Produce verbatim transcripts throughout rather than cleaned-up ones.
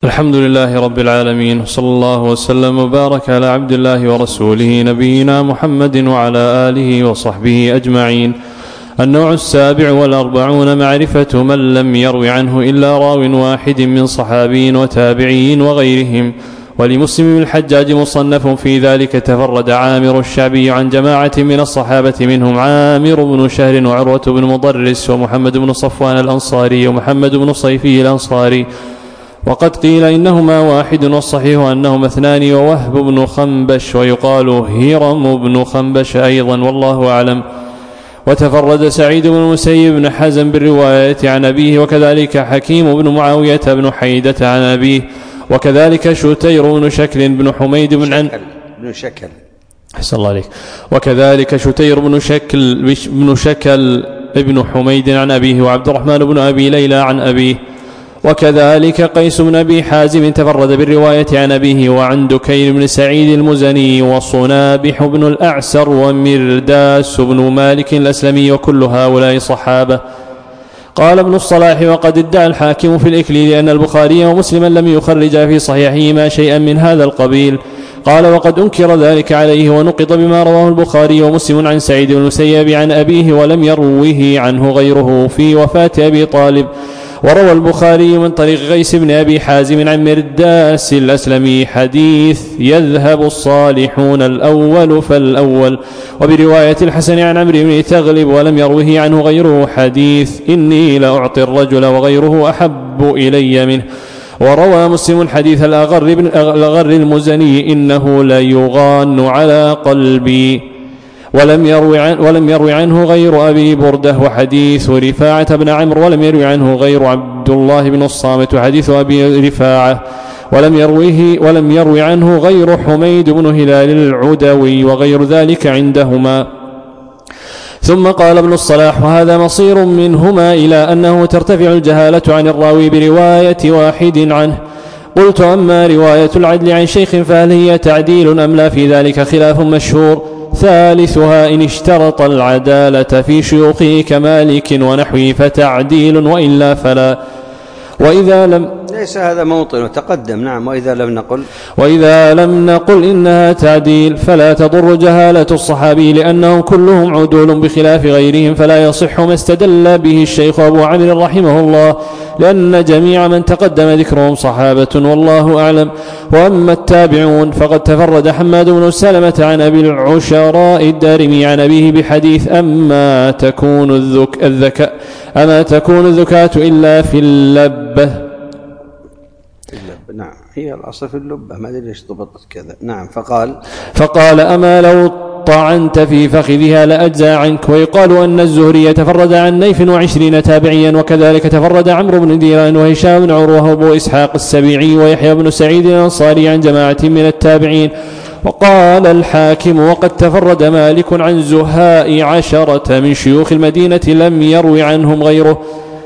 الحمد لله رب العالمين، صلى الله وسلم وبارك على عبد الله ورسوله نبينا محمد وعلى آله وصحبه أجمعين. النوع السابع والأربعون: معرفة من لم يرو عنه إلا راو واحد من صحابي وتابعي وغيرهم. ولمسلم بن الحجاج مصنف في ذلك. تفرد عامر الشعبي عن جماعة من الصحابة، منهم عامر بن شهر وعروة بن مضرس ومحمد بن صفوان الأنصاري ومحمد بن صيفي الأنصاري، وقد قيل إنهما واحد، والصحيح أنهما اثنان، ووهب بن خنبش ويقال هرم بن خنبش أيضا، والله أعلم. وتفرد سعيد بن المسيب بن حزم بالرواية عن أبيه، وكذلك حكيم بن معاوية بن حيدة عن أبيه، وكذلك شتير بن شكل بن حميد بن عن بن شكل أحسن الله عليك وكذلك شتير بن شكل بن شكل ابن حميد عن أبيه، وعبد الرحمن بن أبي ليلى عن أبيه، وكذلك قيس بن أبي حازم تفرد بالرواية عن أبيه، وعن دكين بن سعيد المزني وصنابح بن الأعسر ومرداس بن مالك الأسلمي، وكل هؤلاء صحابة. قال ابن الصلاح: وقد ادعى الحاكم في الإكليل أن البخاري ومسلما لم يخرجا في صحيحهما شيئا من هذا القبيل. قال: وقد أنكر ذلك عليه، ونقض بما رواه البخاري ومسلم عن سعيد بن المسيب عن أبيه ولم يروه عنه غيره في وفاة أبي طالب. وروى البخاري من طريق غيث بن أبي حازم عن مرداس الأسلمي حديث يذهب الصالحون الأول فالأول، وبرواية الحسن عن عمرو بن تغلب ولم يروه عنه غيره حديث إني لأعطي الرجل وغيره أحب إلي منه. وروى مسلم حديث الأغر المزني إنه ليغان على قلبي، ولم يروي عن ولم يروي عنه غير أبي بردة، وحديث رفاعة بن عمرو ولم يروي عنه غير عبد الله بن الصامت، وحديث أبي رفاعة ولم يرويه ولم يروي عنه غير حميد بن هلال العدوي، وغير ذلك عندهما. ثم قال ابن الصلاح: وهذا مصير منهما إلى أنه ترتفع الجهالة عن الراوي برواية واحد عنه. قلت: أما رواية العدل عن شيخ فهل هي تعديل أم لا؟ في ذلك خلاف مشهور. ثالثها إن اشترط العدالة في شيوخه كمالك ونحوه فتعديل، وإلا فلا. وإذا لم ليس هذا موطن وتقدم. نعم. وإذا لم نقل وإذا لم نقل إنها تعديل فلا تضر جهالة الصحابي، لأنهم كلهم عدول بخلاف غيرهم، فلا يصح ما استدل به الشيخ أبو عمرو رحمه الله، لأن جميع من تقدم ذكرهم صحابة، والله أعلم. وأما التابعون فقد تفرد حماد بن سلمة عن أبي العشراء الدارمي عن أبيه بحديث أما تكون الذك الذكاء أما تكون الذكاة إلا في اللبة. نعم، هي الأصل في اللبة، ما أدري ليش ضبطت كذا. نعم. فقال فقال أما لو طعنت في فخذها لأجزى عنك. ويقال أن الزهري تفرد عن نيف وعشرين تابعيا، وكذلك تفرد عمرو بن ديران وهشام بن عروة وأبو إسحاق السبيعي ويحيى بن سعيد الأنصاري عن جماعة من التابعين. وقال الحاكم: وقد تفرد مالك عن زهاء عشرة من شيوخ المدينة لم يروي عنهم غيره.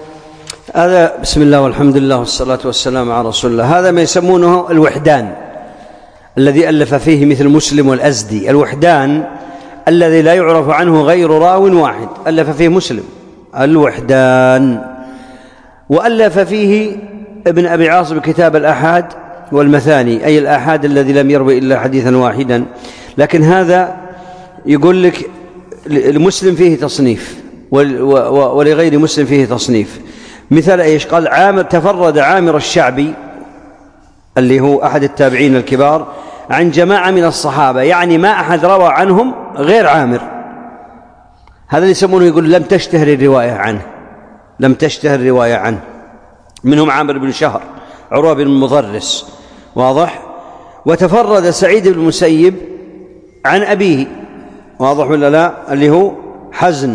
هذا بسم الله والحمد لله والصلاة والسلام على رسول الله. هذا ما يسمونه الوحدان الذي ألف فيه مثل مسلم والأزدي. الوحدان الذي لا يعرف عنه غير راو واحد، ألف فيه مسلم الوحدان. وألف فيه ابن أبي عاصم كتاب الأحاد والمثاني، أي الأحاد الذي لم يروي إلا حديثا واحدا. لكن هذا يقول لك المسلم فيه تصنيف ولغير مسلم فيه تصنيف. مثل ايش؟ قال: عامر تفرد عامر الشعبي اللي هو أحد التابعين الكبار عن جماعة من الصحابة، يعني ما أحد روى عنهم غير عامر. هذا اللي يسمونه، يقول لم تشتهر الرواية عنه، لم تشتهر الرواية عنه. منهم عامر بن شهر، عروة بن مضرس، واضح. وتفرد سعيد بن المسيب عن أبيه، واضح ولا لا، اللي هو حزن.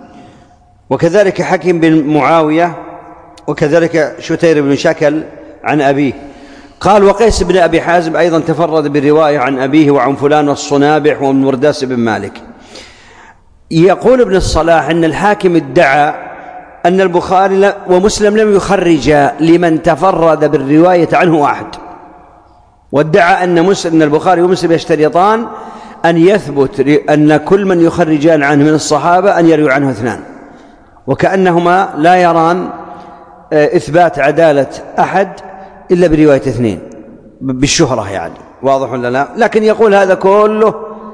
وكذلك حكيم بن معاوية، وكذلك شتير بن شكل عن أبيه. قال: وقيس بن أبي حازم أيضا تفرد بالرواية عن أبيه وعن فلان والصنابح ومن مرداس بن مالك. يقول ابن الصلاح أن الحاكم ادعى أن البخاري ومسلم لم يخرجا لمن تفرد بالرواية عنه واحد، وادعى أن مسلم البخاري ومسلم يشترطان أن يثبت أن كل من يخرجان عنه من الصحابة أن يروي عنه اثنان، وكأنهما لا يران إثبات عدالة أحد إلا برواية اثنين بالشهرة يعني، واضح ولا لا؟ لكن يقول هذا كله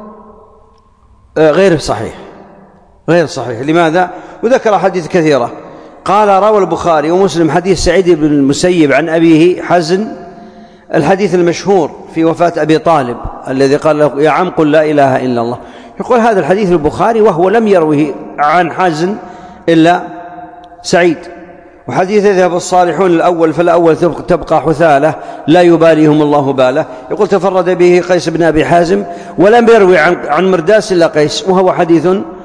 غير صحيح، غير صحيح. لماذا؟ وذكر حديث كثيرة. قال روى البخاري ومسلم حديث سعيد بن المسيب عن أبيه حزن، الحديث المشهور في وفاة أبي طالب الذي قال له يا عم قل لا إله إلا الله. يقول هذا الحديث البخاري وهو لم يروه عن حزن إلا سعيد. وحديث يذهب الصالحون الأول فالأول تبقى حثالة لا يباليهم الله باله، يقول تفرد به قيس بن أبي حازم ولم يروي عن, عن مرداس إلا قيس، وهو حديث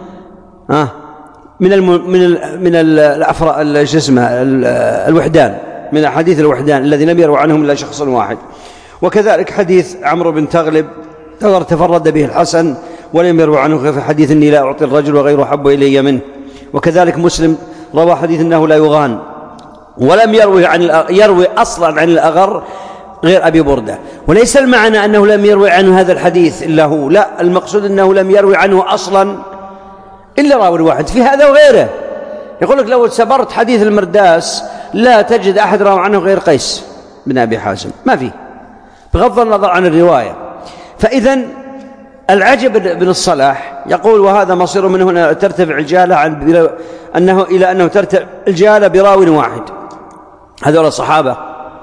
آه من الم من ال من الأفرع الجسمة الوحدان، من حديث الوحدان الذي لم يروي عنهم إلا شخص واحد. وكذلك حديث عمرو بن تغلب تفرد به الحسن ولم يروي عنه في حديث إني لا أعطي الرجل وغيره حب إلي منه. وكذلك مسلم روى حديث أنه لا يغان ولم يروي عن يروي أصلا عن الأغر غير أبي بردة. وليس المعنى أنه لم يروي عنه هذا الحديث إلا هو، لا، المقصود أنه لم يروي عنه أصلا إلا راوي واحد في هذا وغيره. يقول لك لو سبرت حديث المرداس لا تجد أحد روى عنه غير قيس بن أبي حازم، ما فيه، بغض النظر عن الرواية. فإذا العجب بن الصلاح يقول وهذا مصير من هنا ترتفع الجهالة عن أنه إلى أنه ترتفع الجهالة براوي واحد. هذول صحابة،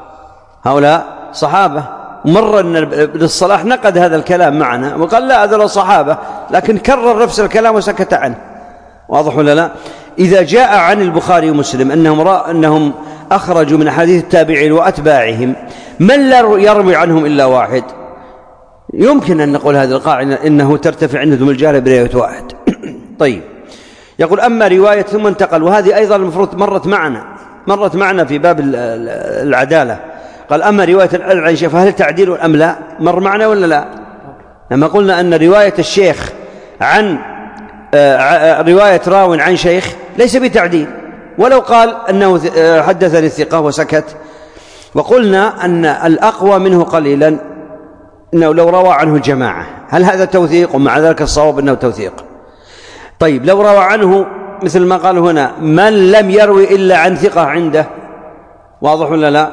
هؤلاء صحابة. مر أن ابن الصلاح نقد هذا الكلام معنا وقال لا هذول صحابة، لكن كرر نفس الكلام وسكت عنه، واضح ولا لا؟ إذا جاء عن البخاري ومسلم أنهم, رأ أنهم أخرجوا من حديث التابعين وأتباعهم من لا يروي عنهم إلا واحد، يمكن أن نقول هذه القاعدة إنه ترتفع عندهم الجهالة برواية واحد. طيب، يقول أما رواية ثم انتقل، وهذه أيضا المفروض مرت معنا مرت معنا في باب العدالة. قال أما رواية عن شيخ فهل تعديل أم لا؟ مر معنا ولا لا؟ لما قلنا أن رواية الشيخ عن رواية راو عن شيخ ليس بتعديل، ولو قال أنه حدثني الثقة وسكت. وقلنا أن الأقوى منه قليلا أنه لو روى عنه الجماعة، هل هذا توثيق؟ ومع ذلك الصواب أنه توثيق. طيب لو روى عنه مثل ما قال هنا من لم يروي إلا عن ثقة عنده، واضح ولا لا؟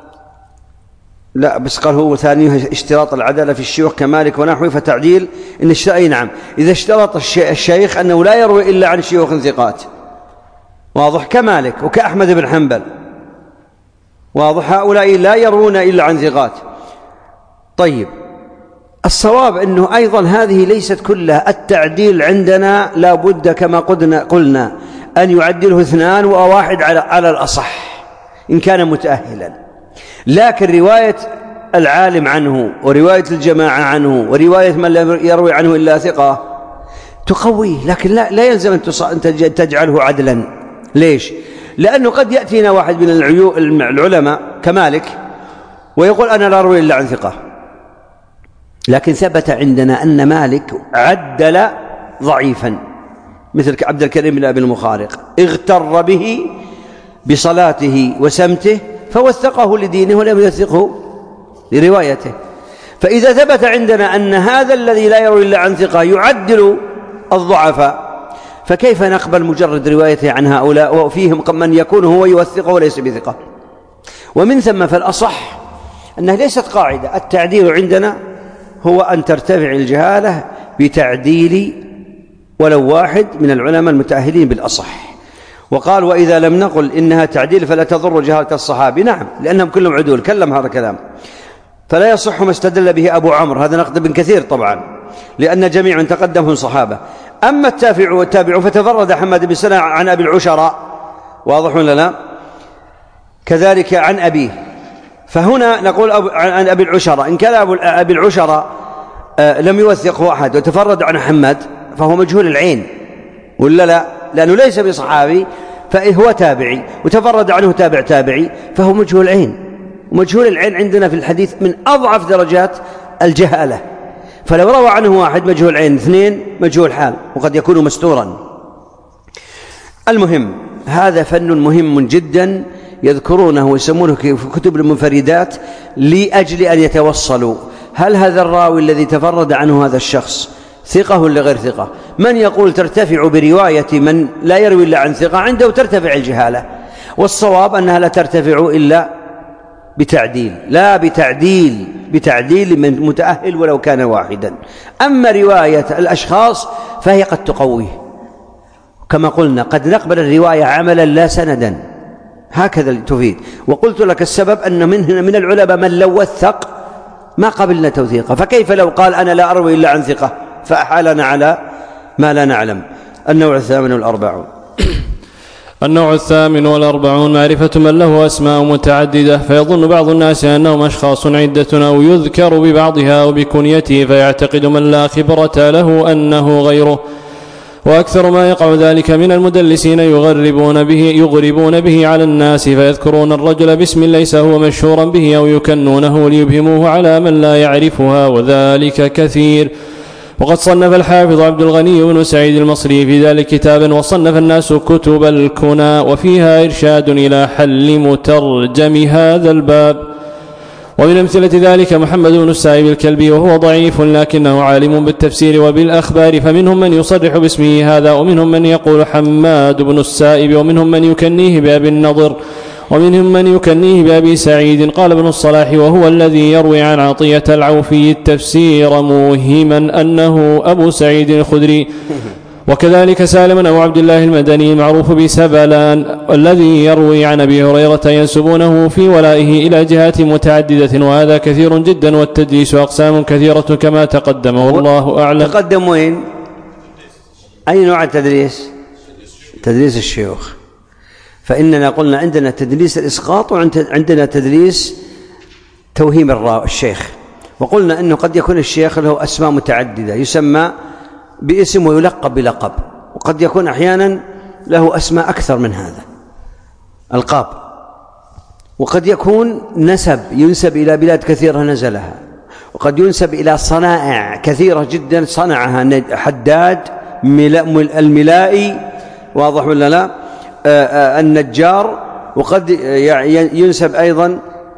لا، بس قال هو ثانيه اشتراط العدالة في الشيوخ كمالك ونحوه فتعديل إن أي نعم إذا اشترط الشيخ أنه لا يروي إلا عن شيوخ ثقات، واضح، كمالك وكأحمد بن حنبل، واضح، هؤلاء لا يروون إلا عن ثقات. طيب الصواب أنه أيضا هذه ليست كلها، التعديل عندنا لا بد كما قلنا, قلنا أن يعدله اثنان وواحد على, على الأصح إن كان متأهلا. لكن رواية العالم عنه ورواية الجماعة عنه ورواية من لا يروي عنه إلا ثقة تقويه، لكن لا, لا يلزم أن تجعله عدلا. ليش؟ لأنه قد يأتينا واحد من العلماء كمالك ويقول أنا لا أروي إلا عن ثقة، لكن ثبت عندنا أن مالك عدل ضعيفا مثل عبد الكريم بن أبي المخارق، اغتر به بصلاته وسمته فوثقه لدينه ولم يوثقه لروايته. فإذا ثبت عندنا أن هذا الذي لا يروي إلا عن ثقة يعدل الضعفاء، فكيف نقبل مجرد روايته عن هؤلاء وفيهم من يكون هو يوثقه وليس بثقة؟ ومن ثم فالأصح أنها ليست قاعدة، التعديل عندنا هو أن ترتفع الجهالة بتعديل ولو واحد من العلماء المتأهلين بالأصح. وقال وإذا لم نقل إنها تعديل فلا تضر جهالة الصحابي، نعم، لأنهم كلهم عدول، كلم هذا الكلام، فلا يصح ما استدل به أبو عمرو، هذا نقد ابن كثير طبعا، لأن جميعا تقدمهم صحابة. أما التابع والتابع فتفرد حماد بن سلمة عن أبي العشراء، واضح ولا لا؟ كذلك عن أبيه، فهنا نقول عن أبي العشراء، إن كان أبي العشراء لم يوثقه أحد وتفرد عن حماد فهو مجهول العين ولا لا؟ لأنه ليس بصحابي فهو تابعي، وتفرد عنه تابع تابعي فهو مجهول العين، ومجهول العين عندنا في الحديث من أضعف درجات الجهالة. فلو روى عنه واحد مجهول عين، اثنين مجهول حال، وقد يكون مستورا. المهم هذا فن مهم جدا يذكرونه ويسمونه في كتب المنفردات لأجل أن يتوصلوا هل هذا الراوي الذي تفرد عنه هذا الشخص ثقة ولا غير ثقة. من يقول ترتفع برواية من لا يروي إلا عن ثقة عنده ترتفع الجهالة، والصواب أنها لا ترتفع إلا بتعديل، لا بتعديل بتعديل من متأهل ولو كان واحدا. أما رواية الأشخاص فهي قد تقويه، كما قلنا قد نقبل الرواية عملا لا سندا، هكذا تفيد. وقلت لك السبب أن من من العلماء من لو وثق ما قبلنا توثيقه، فكيف لو قال أنا لا أروي إلا عن ثقة فأحالنا على ما لا نعلم. النوع الثامن والأربعون. النوع الثامن والأربعون معرفة من له أسماء متعددة، فيظن بعض الناس أنهم أشخاص عدة أو يذكر ببعضها أو بكنيته، فيعتقد من لا خبرة له أنه غيره. وأكثر ما يقع ذلك من المدلسين يغربون به, يغربون به على الناس، فيذكرون الرجل باسم ليس هو مشهورا به أو يكنونه ليبهموه على من لا يعرفها، وذلك كثير. وقد صنف الحافظ عبد الغني بن سعيد المصري في ذلك كتابا، وصنف الناس كتب الكنى، وفيها إرشاد إلى حل مترجم هذا الباب. ومن أمثلة ذلك محمد بن السائب الكلبي، وهو ضعيف لكنه عالم بالتفسير وبالأخبار، فمنهم من يصرح باسمه هذا، ومنهم من يقول حماد بن السائب، ومنهم من يكنيه بأبي النضر، ومنهم من يكنيه بأبي سعيد. قال ابن الصلاح وهو الذي يروي عن عطية العوفي التفسير موهما أنه أبو سعيد الخدري. وكذلك سالم أو عبد الله المدني المعروف بسبلان الذي يروي عن أبي هريرة ينسبونه في ولائه إلى جهات متعددة، وهذا كثير جدا. والتدليس أقسام كثيرة كما تقدم، والله أعلم. تقدم وين؟ أي نوع التدليس؟ تدليس الشيوخ. فإننا قلنا عندنا تدليس الإسقاط، وعندنا تدليس توهيم الشيخ. وقلنا أنه قد يكون الشيخ له أسماء متعددة يسمى باسم ويلقب بلقب، وقد يكون أحيانا له أسماء أكثر من هذا ألقاب، وقد يكون نسب ينسب إلى بلاد كثيرة نزلها، وقد ينسب إلى صنائع كثيرة جدا صنعها حداد الملائي، واضح ولا لا؟ النجار. وقد ينسب أيضا،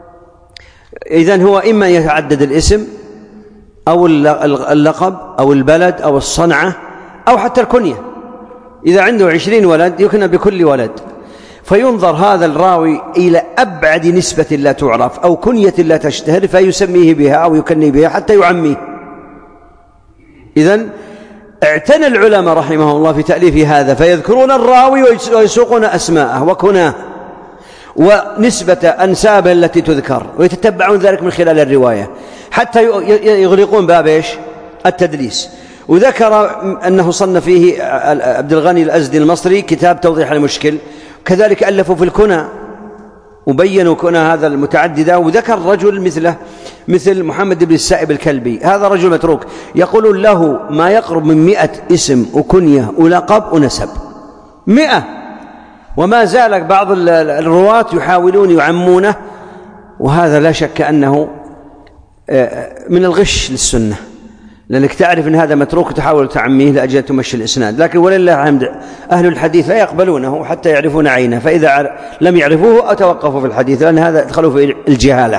إذن هو إما يتعدد الاسم أو اللقب أو البلد أو الصنعة أو حتى الكنية. إذا عنده عشرين ولد يكنى بكل ولد، فينظر هذا الراوي إلى أبعد نسبة لا تعرف أو كنية لا تشتهر فيسميه بها أو يكني بها حتى يعميه. إذن اعتنى العلماء رحمه الله في تأليف هذا، فيذكرون الراوي ويسوقون أسماءه وكناه ونسبة أنسابه التي تذكر، ويتتبعون ذلك من خلال الرواية حتى يغلقون باب إيش؟ التدليس. وذكر أنه صنف فيه عبد الغني الأزدي المصري كتاب توضيح المشكل، كذلك ألفوا في الكنى وبينوا كنى هذا المتعددة. وذكر رجل مثله مثل محمد بن السائب الكلبي، هذا رجل متروك، يقولون له ما يقرب من مئة اسم وكنية ولقب ونسب، مئة، وما زال بعض الرواة يحاولون يعمونه، وهذا لا شك أنه من الغش للسنة، لأنك تعرف أن هذا متروك وتحاول تعميه لأجل تمشي الإسناد. لكن ولله الحمد أهل الحديث لا يقبلونه حتى يعرفون عينه، فإذا لم يعرفوه أتوقفوا في الحديث، لأن هذا يدخلوا في الجهالة.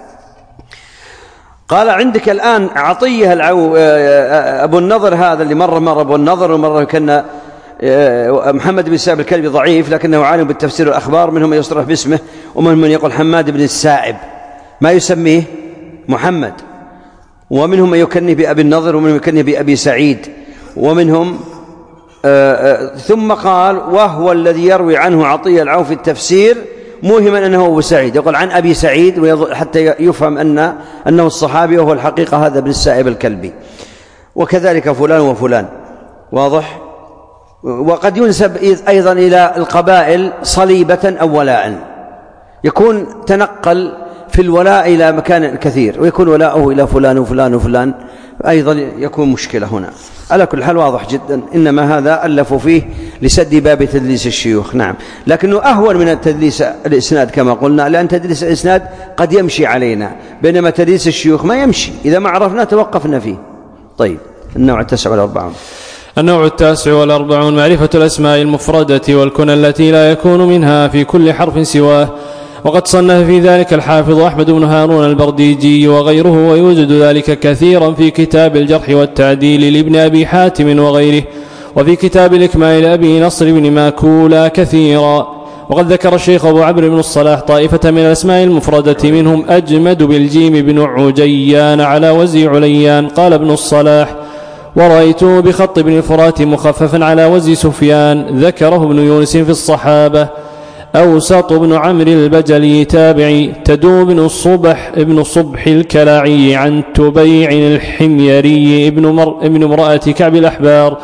قال عندك الآن عطية العو... أبو النضر هذا اللي مرة مرة أبو النضر، ومرة كان محمد بن السائب الكلبي ضعيف لكنه عالم بالتفسير والأخبار، منهم من يصرح باسمه ومنهم من يقول حماد بن السائب ما يسميه محمد، ومنهم من يكني بأبي النضر، ومنهم يكني بأبي سعيد، ومنهم آآ آآ ثم قال وهو الذي يروي عنه عطية العوفي التفسير موهما أنه أبو سعيد، يقول عن أبي سعيد حتى يفهم أن أنه الصحابي، وهو الحقيقة هذا ابن السائب الكلبي. وكذلك فلان وفلان، واضح. وقد ينسب أيضا إلى القبائل صليبة أو ولاء، يكون تنقل في الولاء إلى مكان كثير، ويكون ولاؤه إلى فلان وفلان وفلان، أيضا يكون مشكلة هنا. على كل حال واضح جدا، إنما هذا ألفوا فيه لسد باب تدليس الشيوخ. نعم، لكنه أهون من التدليس الإسناد كما قلنا، لأن تدليس الإسناد قد يمشي علينا، بينما تدليس الشيوخ ما يمشي، إذا ما عرفنا توقفنا فيه. طيب، النوع التاسع والأربعون. النوع التاسع والأربعون معرفة الأسماء المفردة والكنى التي لا يكون منها في كل حرف سواه. وقد صنف في ذلك الحافظ أحمد بن هارون البرديجي وغيره، ويوجد ذلك كثيرا في كتاب الجرح والتعديل لابن أبي حاتم وغيره، وفي كتاب الإكمال لأبي نصر بن ماكولا كثيرا. وقد ذكر الشيخ أبو عمرو بن الصلاح طائفة من الأسماء المفردة منهم أجمد بالجيم بن عجيان على وزي عليان. قال ابن الصلاح: ورأيته بخط ابن الفرات مخففا على وزي سفيان. ذكره ابن يونس في الصحابة. أوسط بن عمرو البجلي تابعي. تدو بن الصبح ابن الصبح الكلاعي عن تبيع الحميري ابن, مر ابن امرأة كعب الأحبار.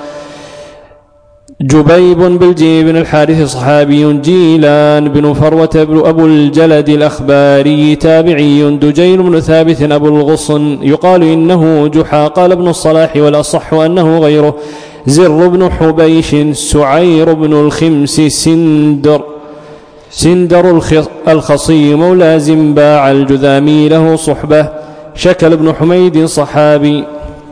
جبيب بالجيم بن الحارث صحابي. جيلان بن فروة بن أبو الجلد الأخباري تابعي. دجيل بن ثابت أبو الغصن يقال إنه جحا. قال ابن الصلاح: والأصح أنه غيره. زر بن حبيش. سعير بن الخمس. سندر سندر الخصي مولى زنباع الجذامي له صحبة. شكل بن حميد صحابي.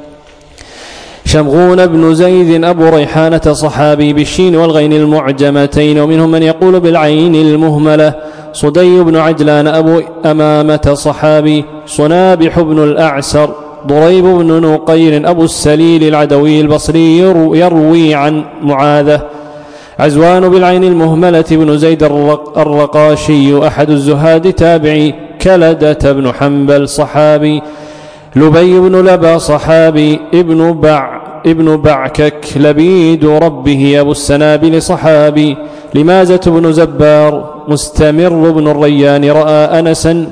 شمغون بن زيد أبو ريحانة صحابي بالشين والغين المعجمتين، ومنهم من يقول بالعين المهملة. صدي بن عجلان أبو أمامة صحابي. صنابح بن الأعسر. ضريب بن نقير أبو السليل العدوي البصري يروي عن معاذة. عزوان بالعين المهملة بن زيد الرقاشي أحد الزهاد تابعي. كلدة بن حنبل صحابي. لبي بن لبى صحابي. ابن بع ابن بعكك لبيد ربه أبو السنابل صحابي. لمازة بن زبار. مستمر بن الريان رأى أنسا.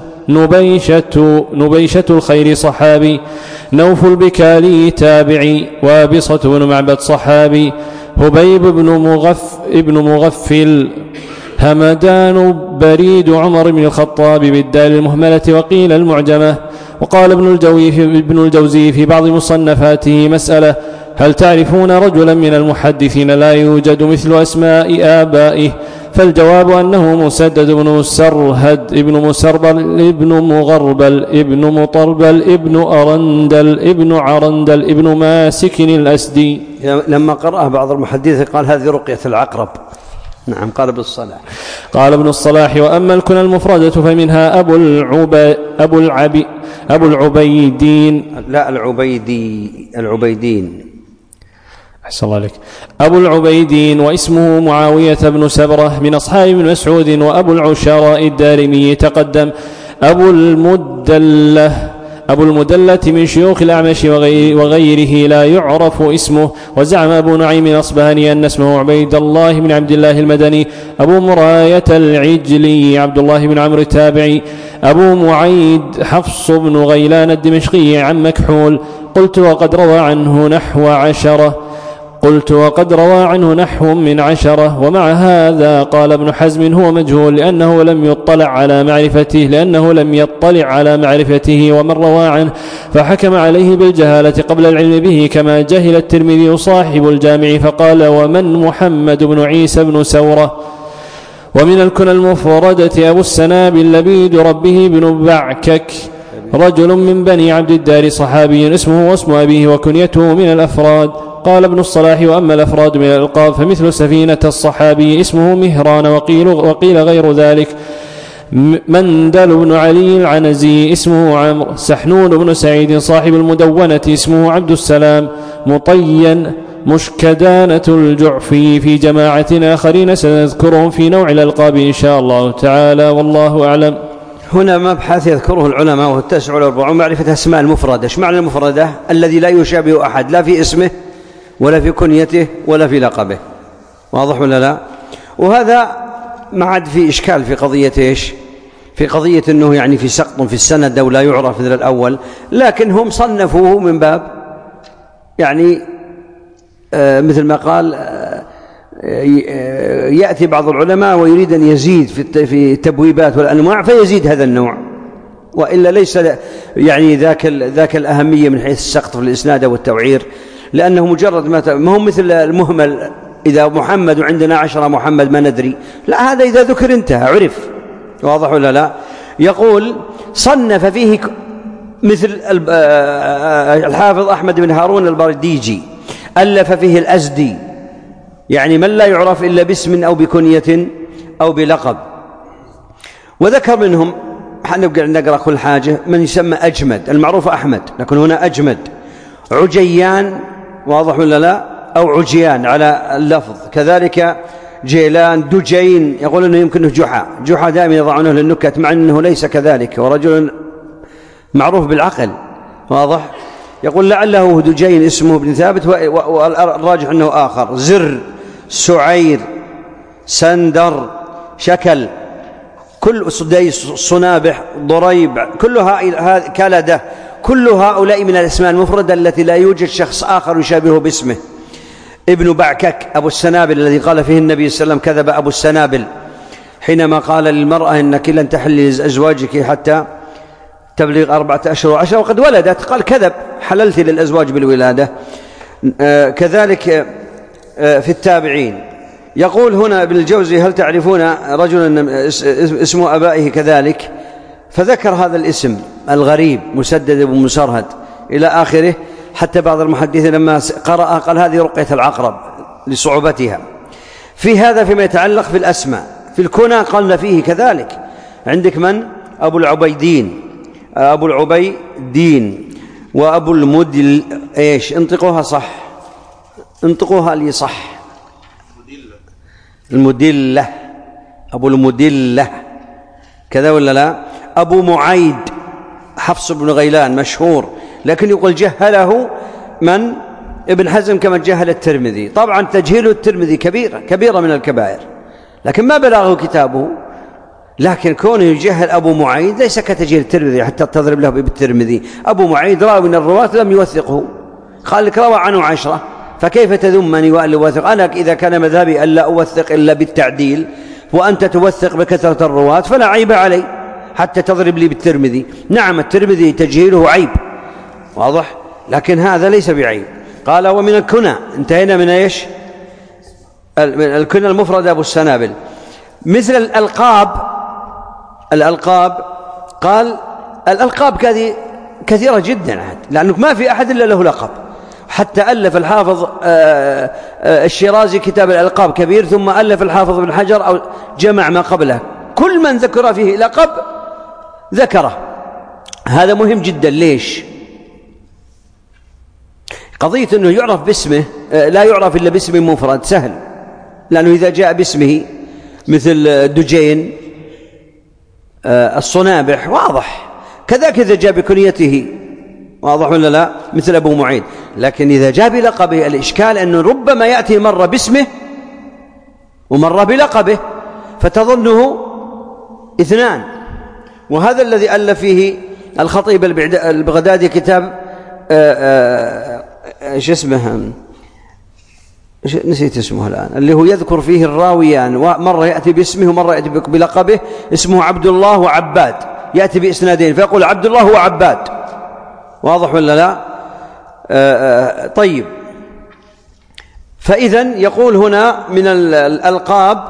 نبيشة, نبيشة الخير صحابي. نوف البكالي تابعي. وابصة بن معبد صحابي. هبيب بن مغف ابن مغفل. همدان بريد عمر بن الخطاب بالدال المهملة وقيل المعجمة. وقال ابن الجوزي في, ابن الجوزي في بعض مصنفاته: مسألة: هل تعرفون رجلا من المحدثين لا يوجد مثل أسماء آبائه؟ فالجواب أنه مسدد بن مسرهد ابن مسربل ابن مغربل ابن مطربل ابن أرندل ابن عرندل ابن ماسك الأسدي. لما قرأه بعض المحدثين قال: هذه رقية العقرب. نعم. قال ابن الصلاح قال ابن الصلاح: وأما الكنى المفردة فمنها أبو العبي أبو العبي أبو العبيدين. لا، العبيدي العبيدين أحسن الله عليك. أبو العبيدين واسمه معاوية بن سبرة من أصحاب ابن مسعود. وأبو العشراء الدارمي تقدم. أبو المدلة أبو المدلة من شيوخ الأعمش وغيره لا يعرف اسمه. وزعم أبو نعيم الأصبهاني أن اسمه عبيد الله بن عبد الله المدني. أبو مراية العجلي عبد الله بن عمرو التابعي. أبو معيد حفص بن غيلان الدمشقي عن مكحول. قلت وقد روى عنه نحو عشرة قلت وقد روى عنه نحو من عشرة. ومع هذا قال ابن حزم: هو مجهول لأنه لم يطلع على معرفته لأنه لم يطلع على معرفته ومن روى عنه فحكم عليه بالجهالة قبل العلم به، كما جهل الترمذي صاحب الجامع فقال: ومن محمد بن عيسى بن سورة. ومن الكنى المفردة أبو السنابل لبيد ربه بن بعكك رجل من بني عبد الدار صحابي اسمه واسم أبيه وكنيته من الأفراد. قال ابن الصلاح: وأما الأفراد من الألقاب فمثل سفينة الصحابي اسمه مهران وقيل, وقيل غير ذلك. مندل بن علي العنزي اسمه عمرو. سحنون بن سعيد صاحب المدونة اسمه عبد السلام. مطين مشكدانة الجعفي في جماعة آخرين سنذكرهم في نوع الألقاب إن شاء الله تعالى، والله أعلم. هنا مبحث يذكره العلماء وهو التاسع والأربعون: معرفة أسماء المفردة. ايش معنى المفردة؟ الذي لا يشابه أحد لا في اسمه ولا في كنيته ولا في لقبه. واضح ولا لا؟ وهذا ما عاد في إشكال في قضية إيش؟ في قضية أنه يعني في سقط في السند أو لا يعرف مثل الأول، لكن هم صنفوه من باب يعني آه مثل ما قال آه يأتي بعض العلماء ويريد أن يزيد في التبويبات والأنواع فيزيد هذا النوع، وإلا ليس يعني ذاك ذاك الأهمية من حيث السقط في الإسناد والتوعير، لأنه مجرد ما هم مثل المهمل. إذا محمد وعندنا عشرة محمد ما ندري، لا، هذا إذا ذكر انتهى عرف. واضح ولا لا؟ يقول: صنف فيه مثل الحافظ أحمد بن هارون البرديجي، ألف فيه الأزدي، يعني من لا يعرف إلا باسم أو بكنية أو بلقب. وذكر منهم، حنبقى نقرأ كل حاجة، من يسمى أجمد، المعروف أحمد لكن هنا أجمد. عجيان، واضح ولا لا؟ أو عجيان على اللفظ. كذلك جيلان، دجين، يقول أنه يمكنه جحا. جحا دائما يضعونه للنكت مع أنه ليس كذلك، ورجل معروف بالعقل، واضح. يقول لعله دجين اسمه ابن ثابت، والراجح أنه آخر. زر، سعير، سندر، شكل، كل سديس، صنابح، ضريب، كلها كلدة، كل هؤلاء من الأسماء المفردة التي لا يوجد شخص آخر يشابهه باسمه. ابن بعكك أبو السنابل الذي قال فيه النبي صلى الله عليه وسلم كذب أبو السنابل حينما قال للمرأة إنك لن تحلي لأزواجك حتى تبلغ أربعة أشهر وعشرة وقد ولدت، قال كذب، حللت للأزواج بالولادة. آه كذلك آه في التابعين. يقول هنا ابن الجوزي هل تعرفون رجلا اسم أبائه كذلك؟ فذكر هذا الاسم الغريب مسدد بن مسرهد إلى آخره، حتى بعض المحدثين لما قرأ قال هذه رقية العقرب لصعوبتها. في هذا فيما يتعلق في الأسماء. في الكنى قلنا فيه كذلك. عندك من؟ أبو العبيدين، أبو العبيدين، وأبو المدل، إيش انطقوها صح، انطقوها لي صح، المدلة، أبو المدلة كذا ولا لا؟ أبو معيد، حفص بن غيلان مشهور، لكن يقول جهله من؟ ابن حزم كما جهل الترمذي. طبعا تجهيل الترمذي كبيرة كبيرة من الكبائر، لكن ما بلغه كتابه. لكن كونه يجهل أبو معيد ليس كتجهيل الترمذي حتى تضرب له بالترمذي. أبو معيد راوي من الرواة لم يوثقه، قال لك روى عنه عشرة، فكيف تذمني وأن أوثق؟ أنا إذا كان مذهبي ألا أوثق إلا بالتعديل وأنت توثق بكثرة الرواة فلا عيب علي حتى تضرب لي بالترمذي. نعم الترمذي تجهيله عيب واضح، لكن هذا ليس بعيب. قال ومن الكنى، انتهينا من ايش؟ الكنى المفرد أبو السنابل. مثل الألقاب، الألقاب قال الألقاب هذه كثيرة جدا، لأنه ما في أحد إلا له لقب. حتى ألف الحافظ الشيرازي كتاب الألقاب كبير، ثم ألف الحافظ ابن حجر أو جمع ما قبله، كل من ذكر فيه لقب ذكره. هذا مهم جدا. ليش؟ قضية أنه يعرف باسمه لا يعرف إلا باسم مفرد سهل، لأنه إذا جاء باسمه مثل دجين، الصنابح واضح، كذلك إذا جاء بكنيته واضح ولا لا؟ مثل أبو معيد. لكن إذا جاء بلقبه الإشكال أنه ربما يأتي مرة باسمه ومرة بلقبه فتظنه اثنان. وهذا الذي ألف فيه الخطيب البغدادي كتاب ايش اسمه، نسيت اسمه الآن، اللي هو يذكر فيه الراويان، مرة يأتي باسمه ومرة يأتي بلقبه. اسمه عبد الله وعباد، يأتي بإسنادين فيقول عبد الله وعباد، واضح ولا لا؟ آآ آآ طيب، فإذا يقول هنا من الألقاب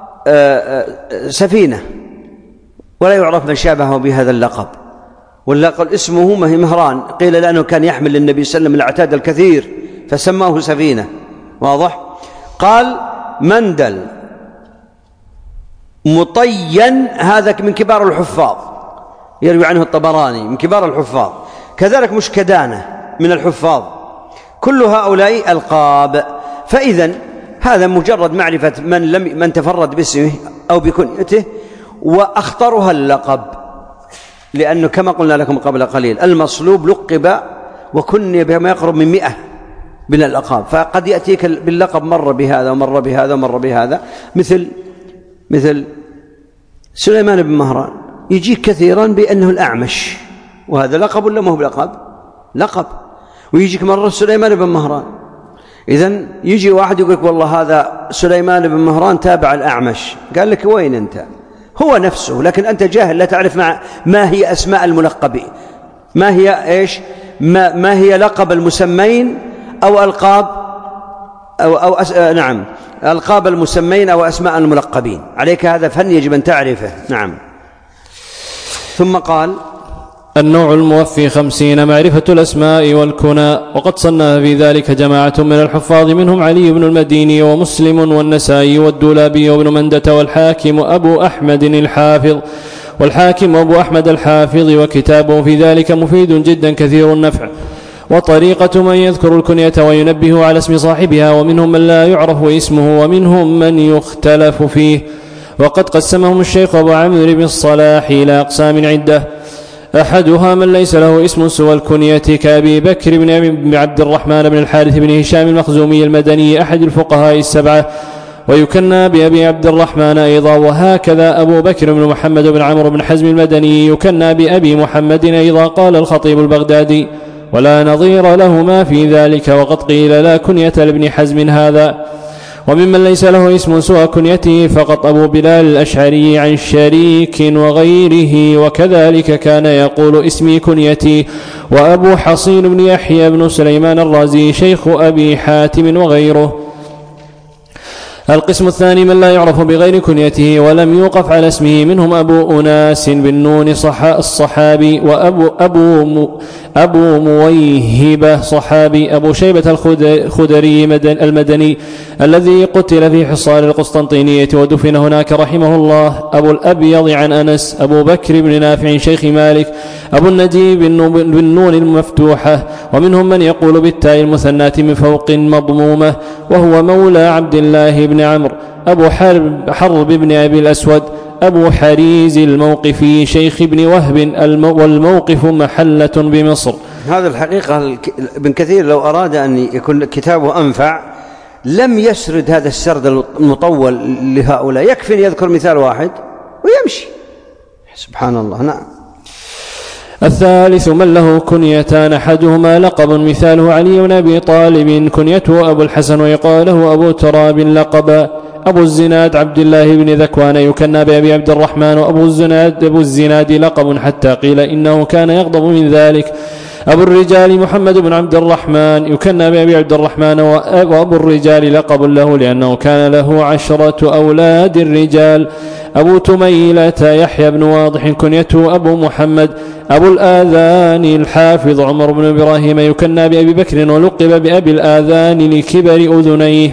سفينة، ولا يعرف من شابهه بهذا اللقب. واللقب اسمه مهران، قيل لأنه كان يحمل للنبي صلى الله عليه وسلم الأعتاد الكثير فسماه سفينة، واضح. قال مندل، مطين، هذا من كبار الحفاظ، يروي عنه الطبراني من كبار الحفاظ. كذلك مشكدانة من الحفاظ. كل هؤلاء ألقاب. فإذا هذا مجرد معرفة من لم من تفرد باسمه أو بكنيته، وأخطرها اللقب، لأنه كما قلنا لكم قبل قليل المصلوب لقب وكني بما يقرب من مئة من الألقاب، فقد يأتيك باللقب مرة بهذا ومرة بهذا ومرة بهذا. مثل مثل سليمان بن مهران يجيك كثيرا بأنه الأعمش، وهذا لقب ولا ما هو بلقب؟ لقب. ويجيك مرة سليمان بن مهران. إذن يجي واحد يقول لك والله هذا سليمان بن مهران تابع الأعمش، قال لك وين أنت؟ هو نفسه، لكن أنت جاهل لا تعرف مع ما هي أسماء الملقبين، ما هي إيش ما, ما هي لقب المسمين أو ألقاب أو, أو أس... نعم ألقاب المسمين أو أسماء الملقبين. عليك هذا فن يجب أن تعرفه. نعم. ثم قال النوع الموفي خمسين معرفة الأسماء والكنى، وقد صنف في ذلك جماعة من الحفاظ منهم علي بن المديني ومسلم والنسائي والدولابي وابن مندة والحاكم أبو أحمد الحافظ والحاكم أبو أحمد الحافظ وكتابه في ذلك مفيد جدا كثير النفع. وطريقة من يذكر الكنية وينبه على اسم صاحبها، ومنهم من لا يعرف اسمه ومنهم من يختلف فيه. وقد قسمهم الشيخ أبو عمرو بن الصلاح إلى أقسام عدة: أحدها من ليس له اسم سوى الكنية كأبي بكر بن أبي عبد الرحمن بن الحارث بن هشام المخزومي المدني أحد الفقهاء السبعة، ويكنى بأبي عبد الرحمن أيضا. وهكذا أبو بكر بن محمد بن عمرو بن حزم المدني يكنى بأبي محمد أيضا. قال الخطيب البغدادي: ولا نظير لهما في ذلك، وقد قيل لا كنية لابن حزم هذا. وممن ليس له اسم سوى كنيته فقط أبو بلال الأشعري عن شريك وغيره، وكذلك كان يقول اسمي كنيتي. وأبو حصين بن يحيى بن سليمان الرازي شيخ أبي حاتم وغيره. القسم الثاني من لا يعرف بغير كنيته ولم يوقف على اسمه، منهم أبو أناس بن نون الصحابي، وأبو أبو أبو مويهبة صحابي، أبو شيبة الخدري المدني الذي قتل في حصار القسطنطينية ودفن هناك رحمه الله، أبو الأبيض عن أنس، أبو بكر بن نافع شيخ مالك، أبو النجيب بن نون المفتوحة. ومنهم من يقول بالتاء المثناة من فوق مضمومة، وهو مولى عبد الله بن عمرو، أبو حرب, حرب بن أبي الأسود، أبو حريز الموقفي شيخ ابن وهب، والموقف محلة بمصر. هذا الحقيقة ابن كثير لو أراد أن يكون كتابه أنفع لم يسرد هذا السرد المطول لهؤلاء، يكفي أن يذكر مثال واحد ويمشي. سبحان الله. نعم. الثالث من له كنيتان، أحدهما لقب مثاله علي بن أبي طالب كنيته أبو الحسن ويقال له أبو تراب لقبا. أبو الزناد عبد الله بن ذكوان يكنى بأبي عبد الرحمن، وأبو الزناد أبو الزناد لقب حتى قيل إنه كان يغضب من ذلك. أبو الرجال محمد بن عبد الرحمن يكنى بأبي عبد الرحمن، وأبو الرجال لقب له لأنه كان له عشرة أولاد الرجال. أبو تميلة يحيى بن واضح كنيته أبو محمد. أبو الآذان الحافظ عمر بن إبراهيم يكنى بأبي بكر ولقب بأبي الآذان لكبر أذنيه.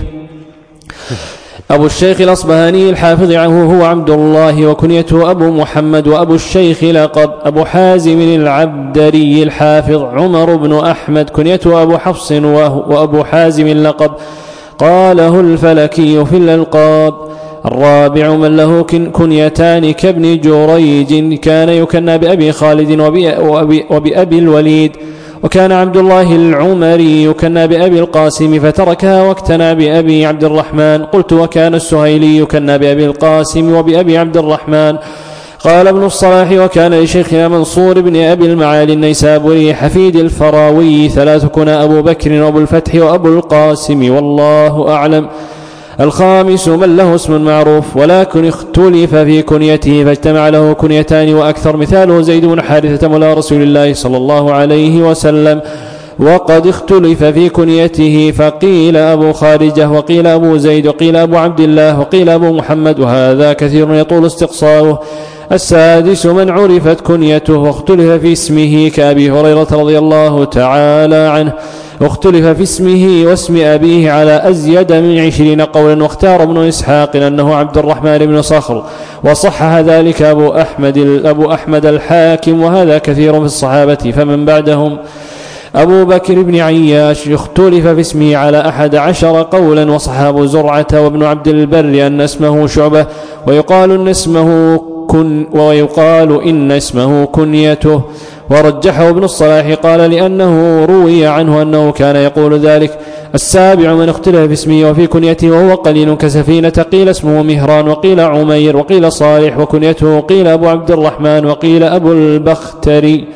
أبو الشيخ الأصبهاني الحافظ عنه هو عبد الله وكنيته أبو محمد. وأبو الشيخ لقب أبو حازم العبدري الحافظ عمر بن أحمد كنيته أبو حفص، وأبو حازم لقب قاله الفلكي في الألقاب. الرابع من له كنيتان كابن جريج كان يكنى بأبي خالد وبأبي, وبأبي الوليد. وكان عبد الله العمري يكنى بأبي القاسم فتركها واكتنى بأبي عبد الرحمن. قلت وكان السهيلي يكنى بأبي القاسم وبأبي عبد الرحمن. قال ابن الصلاح وكان لشيخنا منصور بن أبي المعالي النيسابوري حفيد الفراوي ثلاث كنى أبو بكر وأبو الفتح وأبو القاسم، والله أعلم. الخامس من له اسم معروف ولكن اختلف في كنيته فاجتمع له كنيتان وأكثر، مثاله زيد بن حارثة مولى رسول الله صلى الله عليه وسلم، وقد اختلف في كنيته فقيل أبو خارجة وقيل أبو زيد وقيل أبو عبد الله وقيل أبو محمد، وهذا كثير يطول استقصاؤه. السادس من عرفت كنيته واختلف في اسمه كأبي هريرة رضي الله تعالى عنه، واختلف في اسمه واسم أبيه على أزيد من عشرين قولا، واختار ابن إسحاق أنه عبد الرحمن بن صخر، وصحح ذلك أبو أحمد, أبو أحمد الحاكم، وهذا كثير في الصحابة. فمن بعدهم أبو بكر بن عياش اختلف في اسمه على أحد عشر قولا، وصحح أبو زرعة وابن عبد البر أن اسمه شعبة، ويقال إن اسمه كن ويقال إن اسمه كنيته، ورجحه ابن الصلاح قال لأنه روي عنه أنه كان يقول ذلك. السابع من اختلف في اسمه وفي كنيته وهو قليل كسفينة، قيل اسمه مهران وقيل عمير وقيل صالح، وكنيته قيل أبو عبد الرحمن وقيل أبو البختري.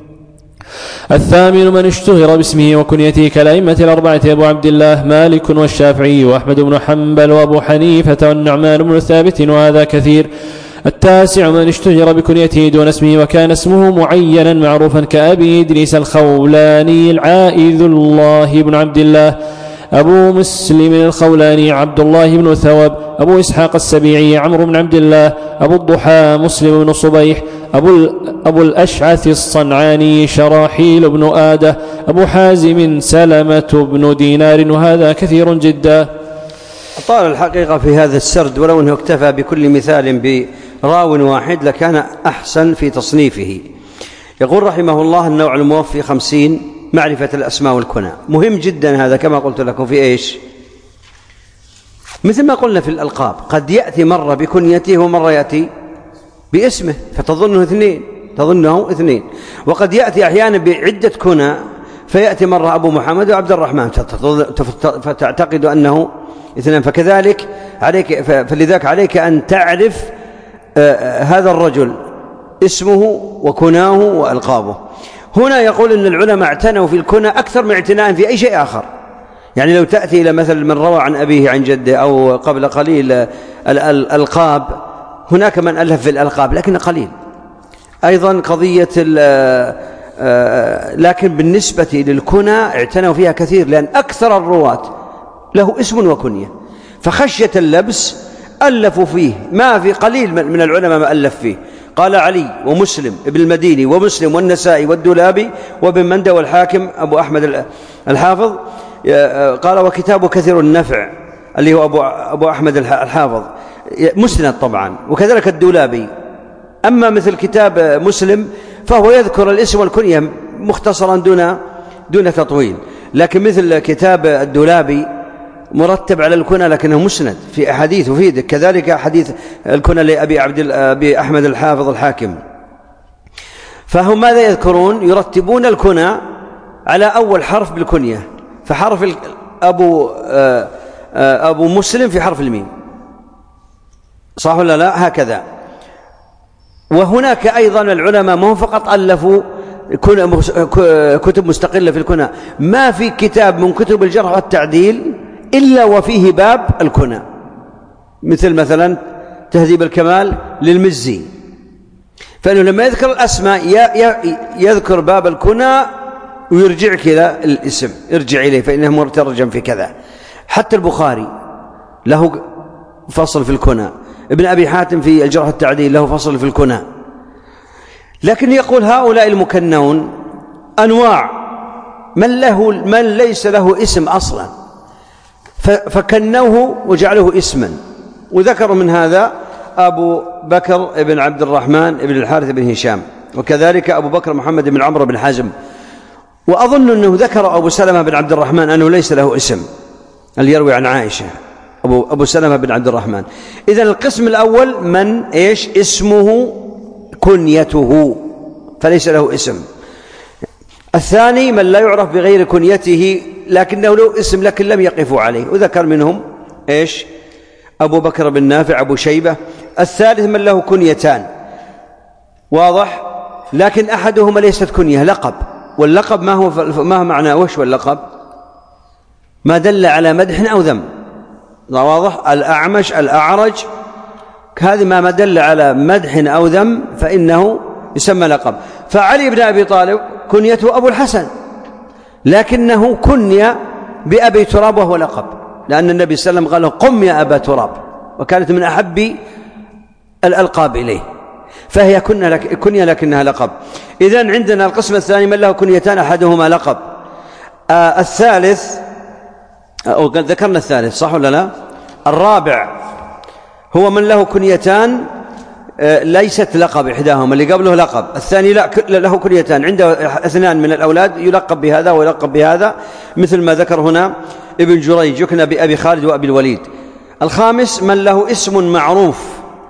الثامن من اشتهر باسمه وكنيته كالأئمة الأربعة أبو عبد الله مالك والشافعي وأحمد بن حنبل وأبو حنيفة والنعمان بن ثابت، وهذا كثير. التاسع من اشتهر بكنيته دون اسمه وكان اسمه معينا معروفا كأبي إدريس الخولاني العائذ الله بن عبد الله، أبو مسلم الخولاني عبد الله بن ثوب، أبو إسحاق السبيعي عمرو بن عبد الله، أبو الضحى مسلم بن صبيح، أبو, أبو الأشعث الصنعاني شراحيل بن آدة، أبو حازم سلمة بن دينار، وهذا كثير جدا. طال الحقيقة في هذا السرد، ولو أنه اكتفى بكل مثال براو واحد لكان أحسن في تصنيفه. يقول رحمه الله: النوع الموفي خمسين معرفة الأسماء والكنى مهم جدا هذا، كما قلت لكم في إيش؟ مثل ما قلنا في الألقاب، قد يأتي مرة بكنيته ومرة يأتي باسمه فتظنه اثنين تظنه اثنين وقد يأتي أحيانا بعدة كنى فيأتي مرة أبو محمد وعبد الرحمن فتعتقد أنه اثنان. فكذلك عليك فلذلك عليك أن تعرف هذا الرجل اسمه وكناه وألقابه. هنا يقول أن العلماء اعتنوا في الكنى أكثر من اعتناء في أي شيء آخر. يعني لو تأتي إلى مثل من روى عن أبيه عن جده أو قبل قليل الألقاب، هناك من ألف في الألقاب لكن قليل أيضا قضية، لكن بالنسبة للكنى اعتنوا فيها كثير، لأن أكثر الرواة له اسم وكنية، فخشية اللبس ألفوا فيه، ما في قليل من العلماء ما ألف فيه. قال علي ومسلم ابن المديني ومسلم والنسائي والدولابي وابن مندى والحاكم أبو أحمد الحافظ. قال وكتابه كثير النفع اللي هو أبو, أبو أحمد الحافظ مسند طبعا، وكذلك الدولابي. أما مثل كتاب مسلم فهو يذكر الاسم والكنية مختصرا دون دون تطويل، لكن مثل كتاب الدولابي مرتب على الكنى لكنه مسند في أحاديث وفيه كذلك حديث الكنى لأبي عبد أبي أحمد الحافظ الحاكم. فهم ماذا يذكرون؟ يرتبون الكنى على أول حرف بالكنية، فحرف أبو أبو مسلم في حرف الميم، صح ولا لا؟ هكذا. وهناك أيضا العلماء ما هم فقط ألفوا كتب مستقلة في الكنى، ما في كتاب من كتب الجرح والتعديل إلا وفيه باب الكنى، مثل مثلا تهذيب الكمال للمزي، فإنه لما يذكر الأسماء يذكر باب الكنى ويرجعك إلى الاسم، ارجع إليه فإنه مترجم في كذا. حتى البخاري له فصل في الكنى، ابن أبي حاتم في الجرح والتعديل له فصل في الكنى. لكن يقول هؤلاء المكنون أنواع، من له من ليس له اسم أصلا فكنوه وجعله اسما، وذكروا من هذا أبو بكر ابن عبد الرحمن ابن الحارث بن هشام، وكذلك أبو بكر محمد بن عمرو بن حزم. وأظن أنه ذكر أبو سلمة بن عبد الرحمن أنه ليس له اسم، اللي يروي عن عائشة أبو, أبو سلمة بن عبد الرحمن. إذن القسم الأول من إيش اسمه كنيته فليس له اسم. الثاني من لا يعرف بغير كنيته لكنه له اسم لكن لم يقفوا عليه، وذكر منهم إيش أبو بكر بن نافع أبو شيبة. الثالث من له كنيتان واضح، لكن أحدهما ليست كنية، لقب، واللقب ما هو ما هو معناه وش واللقب؟ ما دل على مدح أو ذم، واضح؟ الأعمش الأعرج هذه ما دل على مدح أو ذم فإنه يسمى لقب. فعلي بن أبي طالب كنيته أبو الحسن لكنه كني بأبي تراب وهو لقب، لأن النبي صلى الله عليه وسلم قال له قم يا أبا تراب، وكانت من أحب الألقاب إليه، فهي كنية لكنها لقب. إذن عندنا القسم الثاني من له كنيتان أحدهما لقب. آه الثالث أو ذكرنا الثالث صح ولا لا؟ الرابع هو من له كنيتان آه ليست لقب، إحداهما اللي قبله لقب، الثاني لا له كنيتان، عنده اثنان من الأولاد يلقب بهذا ويلقب بهذا، مثل ما ذكر هنا ابن جريج يكنى بأبي خالد وأبي الوليد. الخامس من له اسم معروف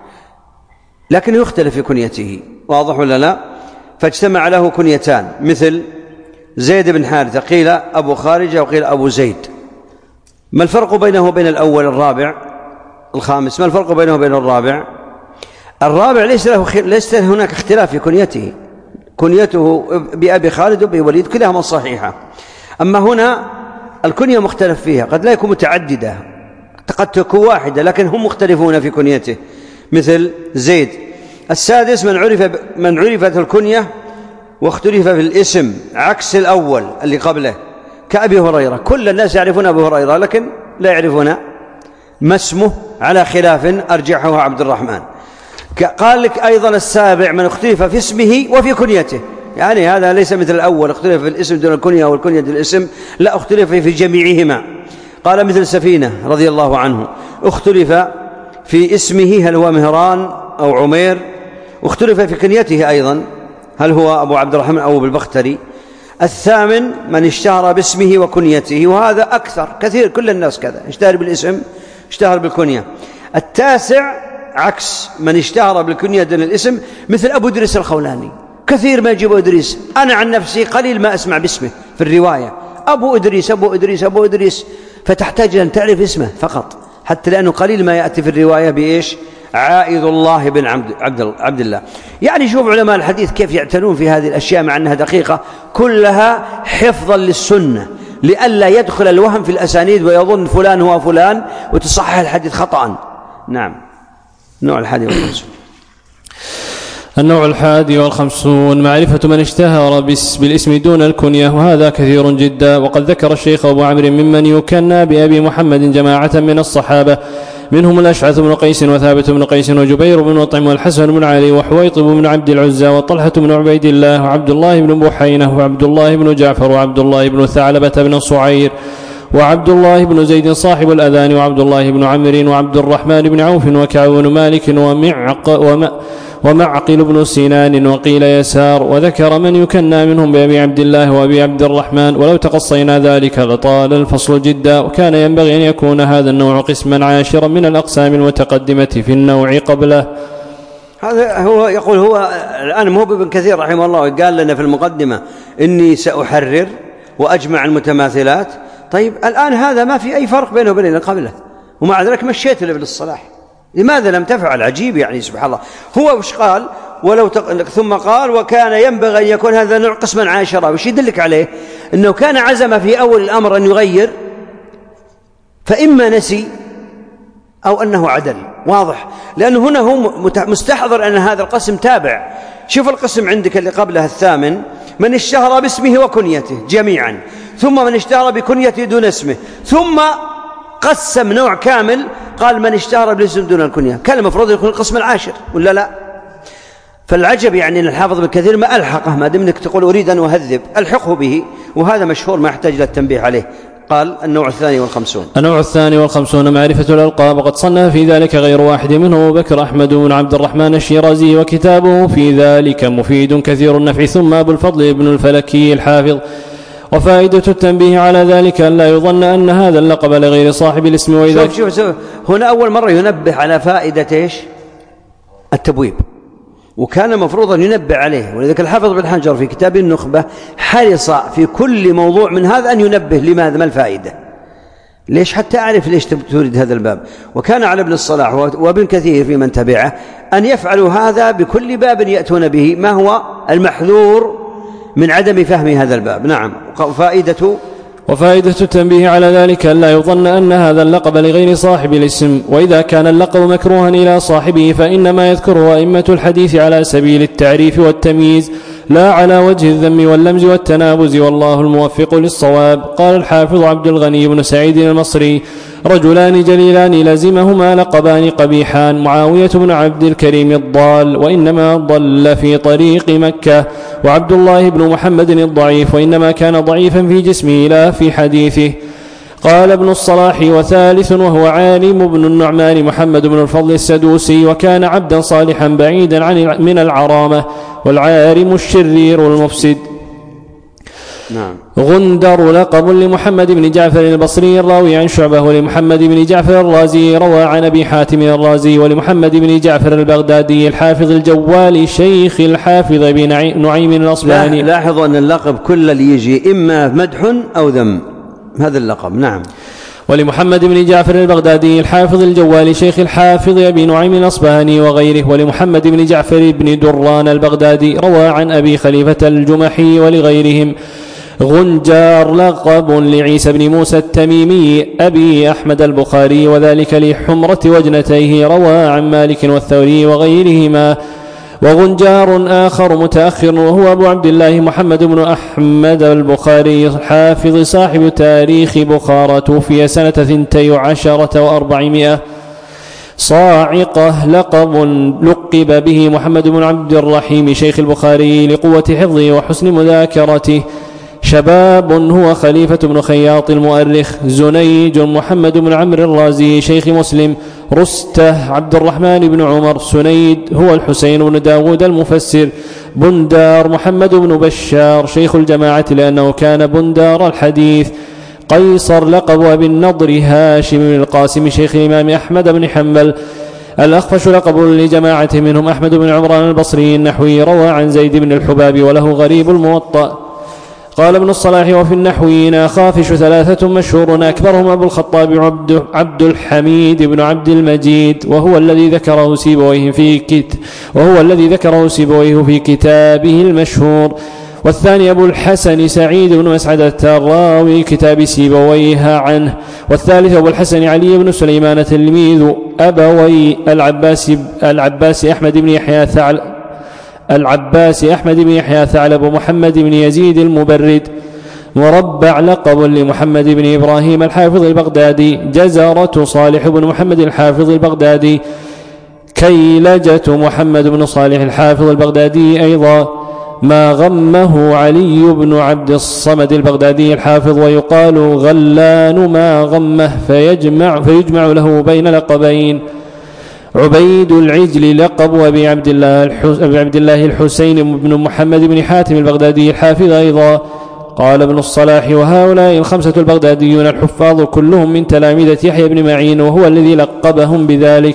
لكن يختلف في كنيته، واضح ولا لا؟ فاجتمع له كنيتان، مثل زيد بن حارثة قيل أبو خارجة وقيل أبو زيد. ما الفرق بينه وبين الأول الرابع الخامس؟ ما الفرق بينه وبين الرابع؟ الرابع ليس له خ... ليس هناك اختلاف في كنيته، كنيته بأبي خالد وأبي وليد كلاهما صحيحة. أما هنا الكنية مختلف فيها، قد لا يكون متعددة، قد تكون واحدة لكن هم مختلفون في كنيته، مثل زيد. السادس من عرف من عرفت الكنية واختلف في الاسم عكس الأول اللي قبله، كأبي هريرة، كل الناس يعرفون أبي هريرة لكن لا يعرفون ما اسمه على خلاف أرجحه عبد الرحمن. قال لك أيضا السابع من اختلف في اسمه وفي كنيته، يعني هذا ليس مثل الأول اختلف في الاسم دون الكنية والكنية دون الاسم، لا اختلف في جميعهما. قال مثل سفينة رضي الله عنه اختلف في اسمه هل هو مهران أو عمير، واختلف في كنيته أيضا هل هو أبو عبد الرحمن أو بالبختري. الثامن من اشتهر باسمه وكنيته، وهذا أكثر كثير، كل الناس كذا، اشتهر بالاسم اشتهر بالكنية. التاسع عكس من اشتهر بالكنية دون الاسم، مثل أبو إدريس الخولاني، كثير ما يجيب إدريس، أنا عن نفسي قليل ما أسمع باسمه في الرواية، أبو إدريس أبو إدريس أبو إدريس، فتحتاج أن تعرف اسمه فقط، حتى لأنه قليل ما يأتي في الرواية بإيش؟ عائذ الله بن عبد, عبد الله. يعني شوف علماء الحديث كيف يعتنون في هذه الأشياء مع أنها دقيقة، كلها حفظا للسنة، لئلا يدخل الوهم في الأسانيد ويظن فلان هو فلان وتصحح الحديث خطأ. نعم. النوع الحادي والخمسون. النوع الحادي والخمسون معرفة من اشتهر بالاسم دون الكنية، وهذا كثير جدا. وقد ذكر الشيخ أبو عمرو ممن يكنى بأبي محمد جماعة من الصحابة، منهم الأشعث بن قيس وثابت بن قيس وجبير بن مطعم والحسن بن علي وحويطب بن عبد العزى وطلحة بن عبيد الله وعبد الله بن بحينة وعبد الله بن جعفر وعبد الله بن ثعلبة بن صعير وعبد الله بن زيد صاحب الأذان وعبد الله بن عمرو وعبد الرحمن بن عوف وكعب بن مالك ومعق وم ومعقل بن سنان وقيل يسار. وذكر من يكنى منهم بأبي عبد الله وأبي عبد الرحمن، ولو تقصينا ذلك لطال الفصل جدا. وكان ينبغي أن يكون هذا النوع قسما عاشرا من الأقسام المتقدمة في النوع قبله. هذا هو يقول، هو الآن مو ابن كثير رحمه الله قال لنا في المقدمة إني سأحرر وأجمع المتماثلات. طيب الآن هذا ما في أي فرق بينه وبين اللي قبله، ومع ذلك مشيت له بالصلاح، لماذا لم تفعل؟ عجيب يعني، سبحان الله. هو وش قال؟ ولو تق... ثم قال وكان ينبغي أن يكون هذا النوع قسما عاشرا. وش يدلك عليه؟ أنه كان عزم في أول الأمر أن يغير، فإما نسي أو أنه عدل، واضح، لأنه هنا هو مستحضر أن هذا القسم تابع. شوف القسم عندك اللي قبله الثامن، من اشتهر باسمه وكنيته جميعا، ثم من اشتهر بكنيته دون اسمه، ثم قسم نوع كامل قال من اشتهر بالاسم دون الكنية. كان المفروض يكون القسم العاشر ولا لا؟ فالعجب يعني أن الحافظ بالكثير ما ألحقه، ما دمنك تقول أريد أن أهذب ألحقه به، وهذا مشهور ما يحتاج للتنبيه عليه. قال النوع الثاني والخمسون. النوع الثاني والخمسون معرفة الألقاب، وقد صنف في ذلك غير واحد منه أبو بكر أحمد بن عبد الرحمن الشيرازي، وكتابه في ذلك مفيد كثير النفع، ثم أبو الفضل بن الفلكي الحافظ. وفائدة التنبيه على ذلك أن لا يظن أن هذا اللقب لغير صاحب الاسم. وإذا شوف شوف شوف هنا أول مرة ينبه على فائدة إيش؟ التبويب، وكان مفروضا ينبه عليه. ولذلك الحافظ بن حجر في كتاب النخبة حرص في كل موضوع من هذا أن ينبه لماذا، ما الفائدة، ليش، حتى أعرف ليش تريد هذا الباب. وكان على ابن الصلاح وابن كثير في من تبعه أن يفعلوا هذا بكل باب يأتون به، ما هو المحذور من عدم فهم هذا الباب. نعم. وفائدة وفائدة التنبيه على ذلك أن لا يظن أن هذا اللقب لغير صاحب الاسم. وإذا كان اللقب مكروها إلى صاحبه فإنما يذكره أئمة الحديث على سبيل التعريف والتمييز، لا على وجه الذم واللمز والتنابز، والله الموفق للصواب. قال الحافظ عبد الغني بن سعيد المصري: رجلان جليلان لازمهما لقبان قبيحان، معاوية بن عبد الكريم الضال وإنما ضل في طريق مكة، وعبد الله بن محمد الضعيف وإنما كان ضعيفا في جسمه لا في حديثه. قال ابن الصلاح: وثالث وهو عالم بن النعمان محمد بن الفضل السدوسي، وكان عبدا صالحا بعيدا عن من العرامة، والعارم الشرير المفسد. نعم. غندر لقب لمحمد بن جعفر البصري الراوي عن شعبة، ولمحمد بن جعفر الرازي روى عن أبي حاتم الرازي، ولمحمد بن جعفر البغدادي الحافظ الجوالي شيخ الحافظ بن نعيم الأصبهاني. لاحظوا أن اللقب كل اللي يجي إما مدح أو ذم، هذا اللقب. نعم. ولمحمد بن جعفر البغدادي الحافظ الجوالي شيخ الحافظ أبي نعيم الأصبهاني وغيره. ولمحمد بن جعفر بن دران البغدادي روى عن أبي خليفة الجمحي ولغيرهم. غنجار لقب لعيسى بن موسى التميمي أبي أحمد البخاري، وذلك لحمرة وجنتيه، روى عن مالك والثوري وغيرهما. وغنجار آخر متأخر وهو أبو عبد الله محمد بن أحمد البخاري الحافظ صاحب تاريخ بخارى، توفي سنة ثنتي عشرة وأربعمائة. صاعقة لقب لقب به محمد بن عبد الرحيم شيخ البخاري لقوة حفظه وحسن مذاكرته. شباب هو خليفة بن خياط المؤرخ. زنيج محمد بن عمرو الرازي شيخ مسلم. رسته عبد الرحمن بن عمر. سنيد هو الحسين بن داود المفسر. بندار محمد بن بشار شيخ الجماعة لأنه كان بندار الحديث. قيصر لقب أبي النضر هاشم بن القاسم شيخ الإمام أحمد بن حنبل. الأخفش لقب لجماعة منهم أحمد بن عمران البصري النحوي روى عن زيد بن الحباب وله غريب الموطأ. قال ابن الصلاح وفي النحويين خافش ثلاثة مشهور أكبرهم أبو الخطاب عبد, عبد الحميد بن عبد المجيد وهو الذي ذكره سيبويه في كت وهو الذي ذكره سيبويه في كتابه المشهور. والثاني أبو الحسن سعيد بن مسعدة الراوي كتاب سيبويه عنه. والثالث أبو الحسن علي بن سليمان تلميذ أبوي العباس, العباس أحمد بن يحيى ثعلب العباس أحمد بن يحيى ثعلب محمد بن يزيد المبرد. مربع لقب لمحمد بن إبراهيم الحافظ البغدادي. جزرة صالح بن محمد الحافظ البغدادي. كيلجة محمد بن صالح الحافظ البغدادي أيضا. ما غمه علي بن عبد الصمد البغدادي الحافظ ويقال غلان ما غمه فيجمع, فيجمع له بين لقبين. عبيد العجل لقب أبي عبد الله, أبي عبد الله الحسين بن محمد بن حاتم البغدادي الحافظ أيضا. قال ابن الصلاح وهؤلاء الخمسة البغداديون الحفاظ كلهم من تلامذة يحيى بن معين وهو الذي لقبهم بذلك.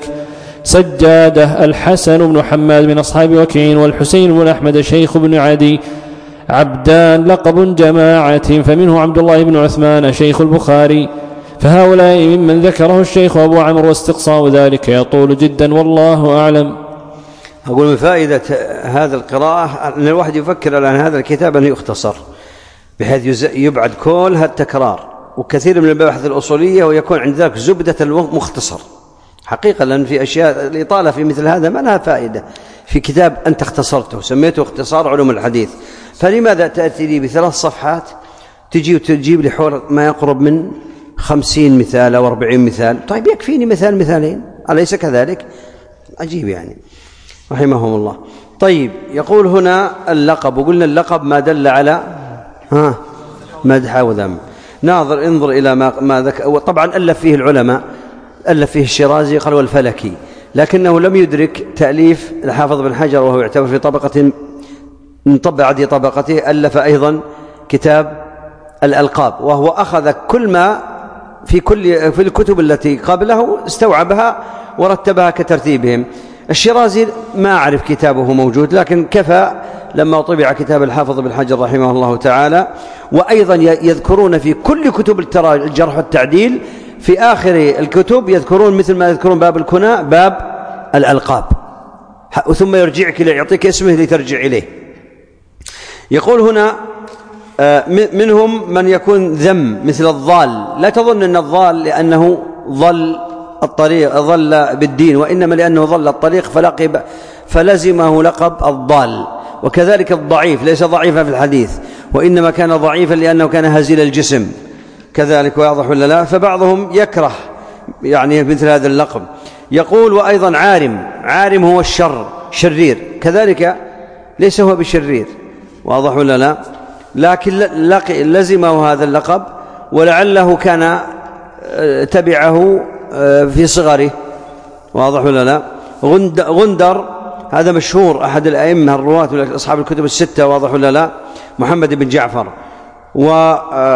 سجادة الحسن بن حماد من أصحاب وكيع والحسين بن أحمد شيخ بن عدي. عبدان لقب جماعة فمنه عبد الله بن عثمان شيخ البخاري. فهؤلاء ممن ذكره الشيخ أبو عمرو واستقصاء ذلك يطول جدا والله أعلم. أقول من فائدة هذا القراءة أن الواحد يفكر الآن هذا الكتاب أنه يختصر بحيث يبعد كل هالتكرار وكثير من المباحث الأصولية ويكون عند ذلك زبدة المختصر حقيقة. لأن في أشياء الإطالة في مثل هذا ما لها فائدة. في كتاب أنت اختصرته سميته اختصار علوم الحديث، فلماذا تأتي لي بثلاث صفحات تجي وتجيب لي حول ما يقرب من خمسين مثال أو أربعين مثال؟ طيب يكفيني مثال مثالين، أليس كذلك؟ عجيب يعني رحمهم الله. طيب يقول هنا اللقب، وقلنا اللقب ما دل على ها مدح وذم. ناظر انظر إلى ما, ما ذكر. طبعا ألف فيه العلماء، ألف فيه الشيرازي قال والفلكي، لكنه لم يدرك تأليف الحافظ بن حجر وهو يعتبر في طبقة من بعد طبقته. ألف أيضا كتاب الألقاب، وهو أخذ كل ما في كل في الكتب التي قبله استوعبها ورتبها كترتيبهم. الشيرازي ما أعرف كتابه موجود، لكن كفى لما طبع كتاب الحافظ بن حجر رحمه الله تعالى. وأيضا يذكرون في كل كتب الجرح والتعديل في آخر الكتب يذكرون مثل ما يذكرون باب الكنى باب الألقاب، ثم يرجعك يعطيك اسمه لترجع إليه. يقول هنا منهم من يكون ذم مثل الضال. لا تظن أن الضال لأنه ضل الطريق ضل بالدين، وإنما لأنه ضل الطريق فلقب فلزمه لقب الضال. وكذلك الضعيف ليس ضعيفا في الحديث، وإنما كان ضعيفا لأنه كان هزيل الجسم كذلك، واضح ولا لا؟ فبعضهم يكره يعني مثل هذا اللقب. يقول وأيضا عارم، عارم هو الشر شرير، كذلك ليس هو بشرير، واضح ولا لا؟ لكن لزمه هذا اللقب، ولعله كان تبعه في صغره، واضح ولا لا؟ غندر هذا مشهور، أحد الأئمة الرواة أصحاب الكتب الستة، واضح ولا لا؟ محمد بن جعفر. و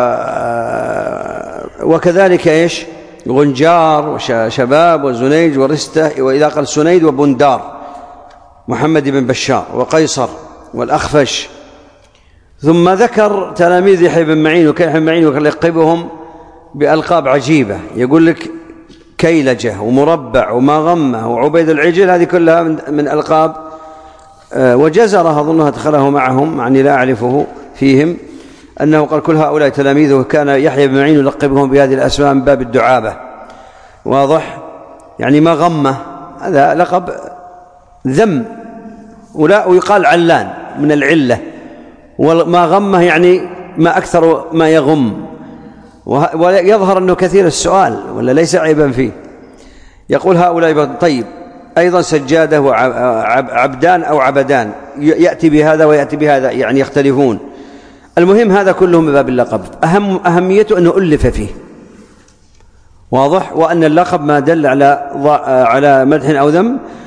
وكذلك إيش غنجار وشباب وزنيج ورستة، وإذا قال سنيد وبندار، محمد بن بشار وقيصر والأخفش. ثم ذكر تلاميذ يحيى بن معين وكيحيى بن معين ويلقبهم بألقاب عجيبة، يقول لك كيلجة ومربع ومغمة وعبيد العجل، هذه كلها من ألقاب. وجزرها أظنها دخله معهم، يعني لا أعرفه فيهم، أنه قال كل هؤلاء تلاميذه كان يحيى بن معين يلقبهم بهذه الأسماء من باب الدعابة، واضح؟ يعني مغمة هذا لقب ذم، ولا ويقال علان من العلة، وما غمه يعني ما أكثر ما يغم، ويظهر أنه كثير السؤال ولا ليس عيبا فيه. يقول هؤلاء. طيب أيضا سجادة وعبدان أو عبدان، يأتي بهذا ويأتي بهذا، يعني يختلفون. المهم هذا كله من باب اللقب، أهم أهميته أنه ألف فيه، واضح؟ وأن اللقب ما دل على على مدح أو ذم،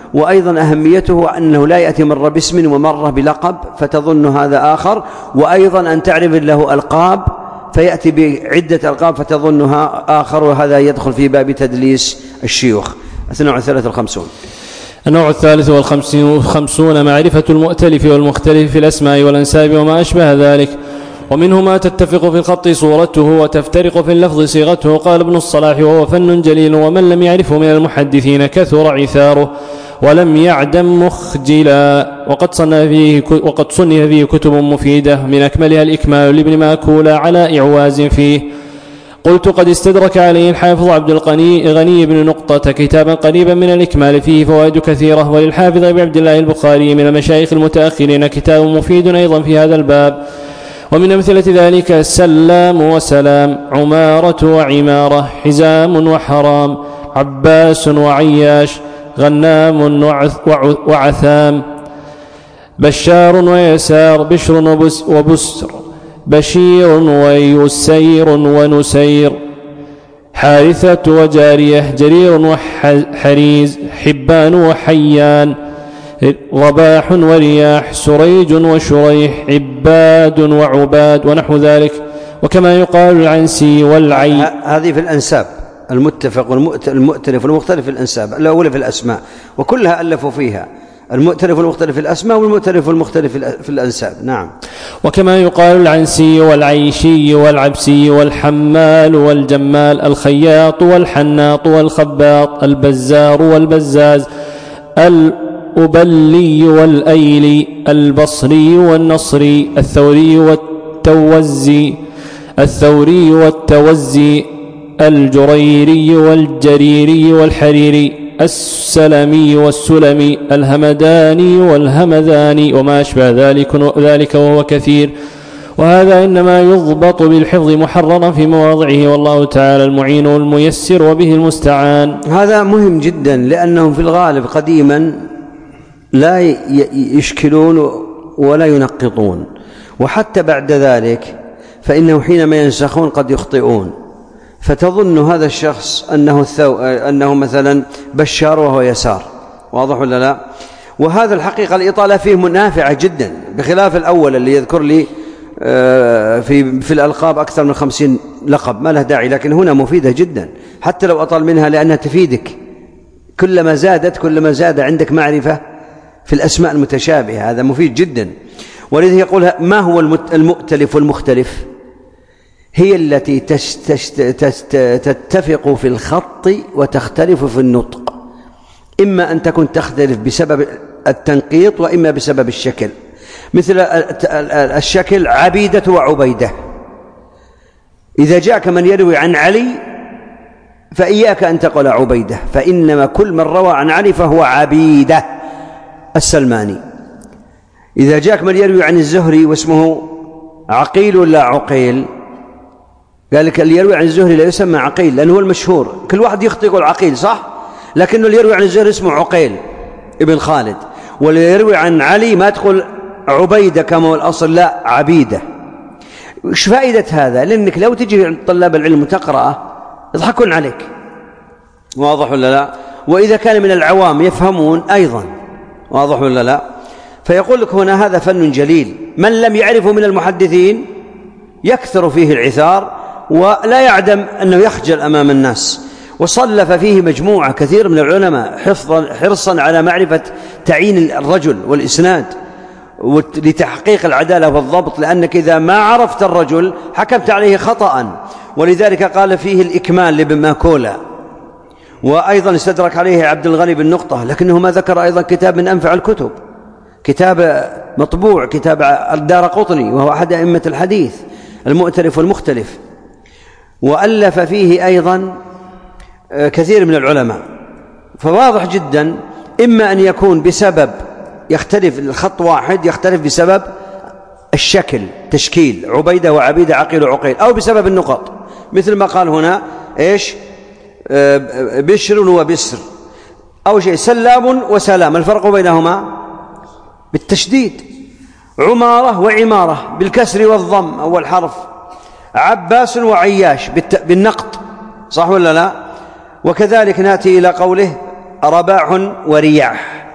وأيضا أهميته أنه لا يأتي مرة باسم ومرة بلقب فتظن هذا آخر، وأيضا أن تعرف له ألقاب فيأتي بعدة ألقاب فتظنها آخر، وهذا يدخل في باب تدليس الشيوخ. النوع الثالث والخمسون. النوع الثالث والخمسون معرفة المؤتلف والمختلف في الأسماء والأنساب وما أشبه ذلك، ومنه ما تتفق في الخط صورته وتفترق في اللفظ صيغته. قال ابن الصلاح: وهو فن جليل، ومن لم يعرفه من المحدثين كثر عثاره ولم يعدم مخجلا. وقد صنف فيه, وقد صنف فيه كتب مفيدة، من أكملها الإكمال لابن ماكولة على إعواز فيه. قلت: قد استدرك عليه الحافظ عبد الغني غني بن نقطة كتابا قريبا من الإكمال فيه فوائد كثيرة. وللحافظ أبي عبد الله البخاري من المشايخ المتأخرين كتاب مفيد أيضا في هذا الباب. ومن أمثلة ذلك سلام وسلام، عمارة وعمارة، حزام وحرام، عباس وعياش، غنام وعثام، بشار ويسار، بشر وبسر، بشير ويسير ونسير، حارثة وجارية، جرير وحريز، حبان وحيان، رباح ورياح، سريج وشريح، عباد وعباد، ونحو ذلك. وكما يقال العنسي والعي. هذه في الأنساب، المتفق والمؤتلف والمختلف في الأنساب، الأولى في الأسماء، وكلها ألفوا فيها المؤتلف والمختلف في الأسماء والمؤتلف والمختلف في الأنساب. نعم. وكما يقال العنسي والعيشي والعبسي والحمال والجمال، الخياط والحناط والخباط، البزار والبزاز، الأبلي والأيلي، البصري والنصري، الثوري والتوزي الثوري والتوزي، الجريري والجريري والحريري، السلمي والسلمي، الهمداني والهمذاني، وما أشبه ذلك ذلك وهو كثير. وهذا إنما يضبط بالحفظ محررا في مواضعه، والله تعالى المعين والميسر وبه المستعان. هذا مهم جدا، لأنهم في الغالب قديما لا يشكلون ولا ينقطون، وحتى بعد ذلك فإنه حينما ينسخون قد يخطئون، فتظن هذا الشخص أنه, الثو... أنه مثلا بشار وهو يسار. واضح ولا لا؟ وهذا الحقيقة الإطالة فيه منافعة جدا، بخلاف الأول اللي يذكر لي في, في الألقاب أكثر من خمسين لقب ما له داعي، لكن هنا مفيدة جدا حتى لو أطال منها، لأنها تفيدك كلما زادت كلما زاد عندك معرفة في الأسماء المتشابهة. هذا مفيد جدا. ولذلك يقول: ما هو المؤتلف والمختلف؟ هي التي تتفق في الخط وتختلف في النطق، إما أن تكون تختلف بسبب التنقيط وإما بسبب الشكل. مثل الشكل عبيدة وعبيدة، إذا جاءك من يروي عن علي فإياك أن تقول عبيدة، فإنما كل من روى عن علي فهو عبيدة السلماني. إذا جاءك من يروي عن الزهري واسمه عقيل ولا عقيل، قال لك اللي يروي عن الزهري لا يسمى عقيل لأنه هو المشهور، كل واحد يخطئ يقول عقيل صح، لكنه اللي يروي عن الزهري اسمه عقيل ابن خالد، واللي يروي عن علي ما تقول عبيدة كما هو الأصل، لا عبيدة. وش فائدة هذا؟ لأنك لو تجي طلاب العلم تقرأه يضحكون عليك. واضح ولا لا؟ وإذا كان من العوام يفهمون أيضا. واضح ولا لا؟ فيقول لك هنا هذا فن جليل، من لم يعرفه من المحدثين يكثر فيه العثار ولا يعدم أنه يخجل أمام الناس. وصلف فيه مجموعة كثير من العلماء حفظا حرصا على معرفة تعيين الرجل والإسناد لتحقيق العدالة والضبط، لأنك إذا ما عرفت الرجل حكمت عليه خطأ. ولذلك قال فيه الإكمال لابن ماكولة، وأيضا استدرك عليه عبد الغني بن نقطة، لكنه ما ذكر أيضا كتاب من أنفع الكتب، كتاب مطبوع، كتاب الدارقطني وهو أحد أئمة الحديث، المؤتلف والمختلف. وألف فيه أيضا كثير من العلماء. فواضح جدا إما أن يكون بسبب يختلف الخط واحد، يختلف بسبب الشكل تشكيل عبيدة وعبيدة عقيل وعقيل، أو بسبب النقط، مثل ما قال هنا إيش بشر وبسر، أو شيء سلام وسلام، الفرق بينهما بالتشديد، عمارة وعمارة بالكسر والضم أول حرف، عباس وعياش بالنقط، صح ولا لا؟ وكذلك نأتي إلى قوله رباح ورياح،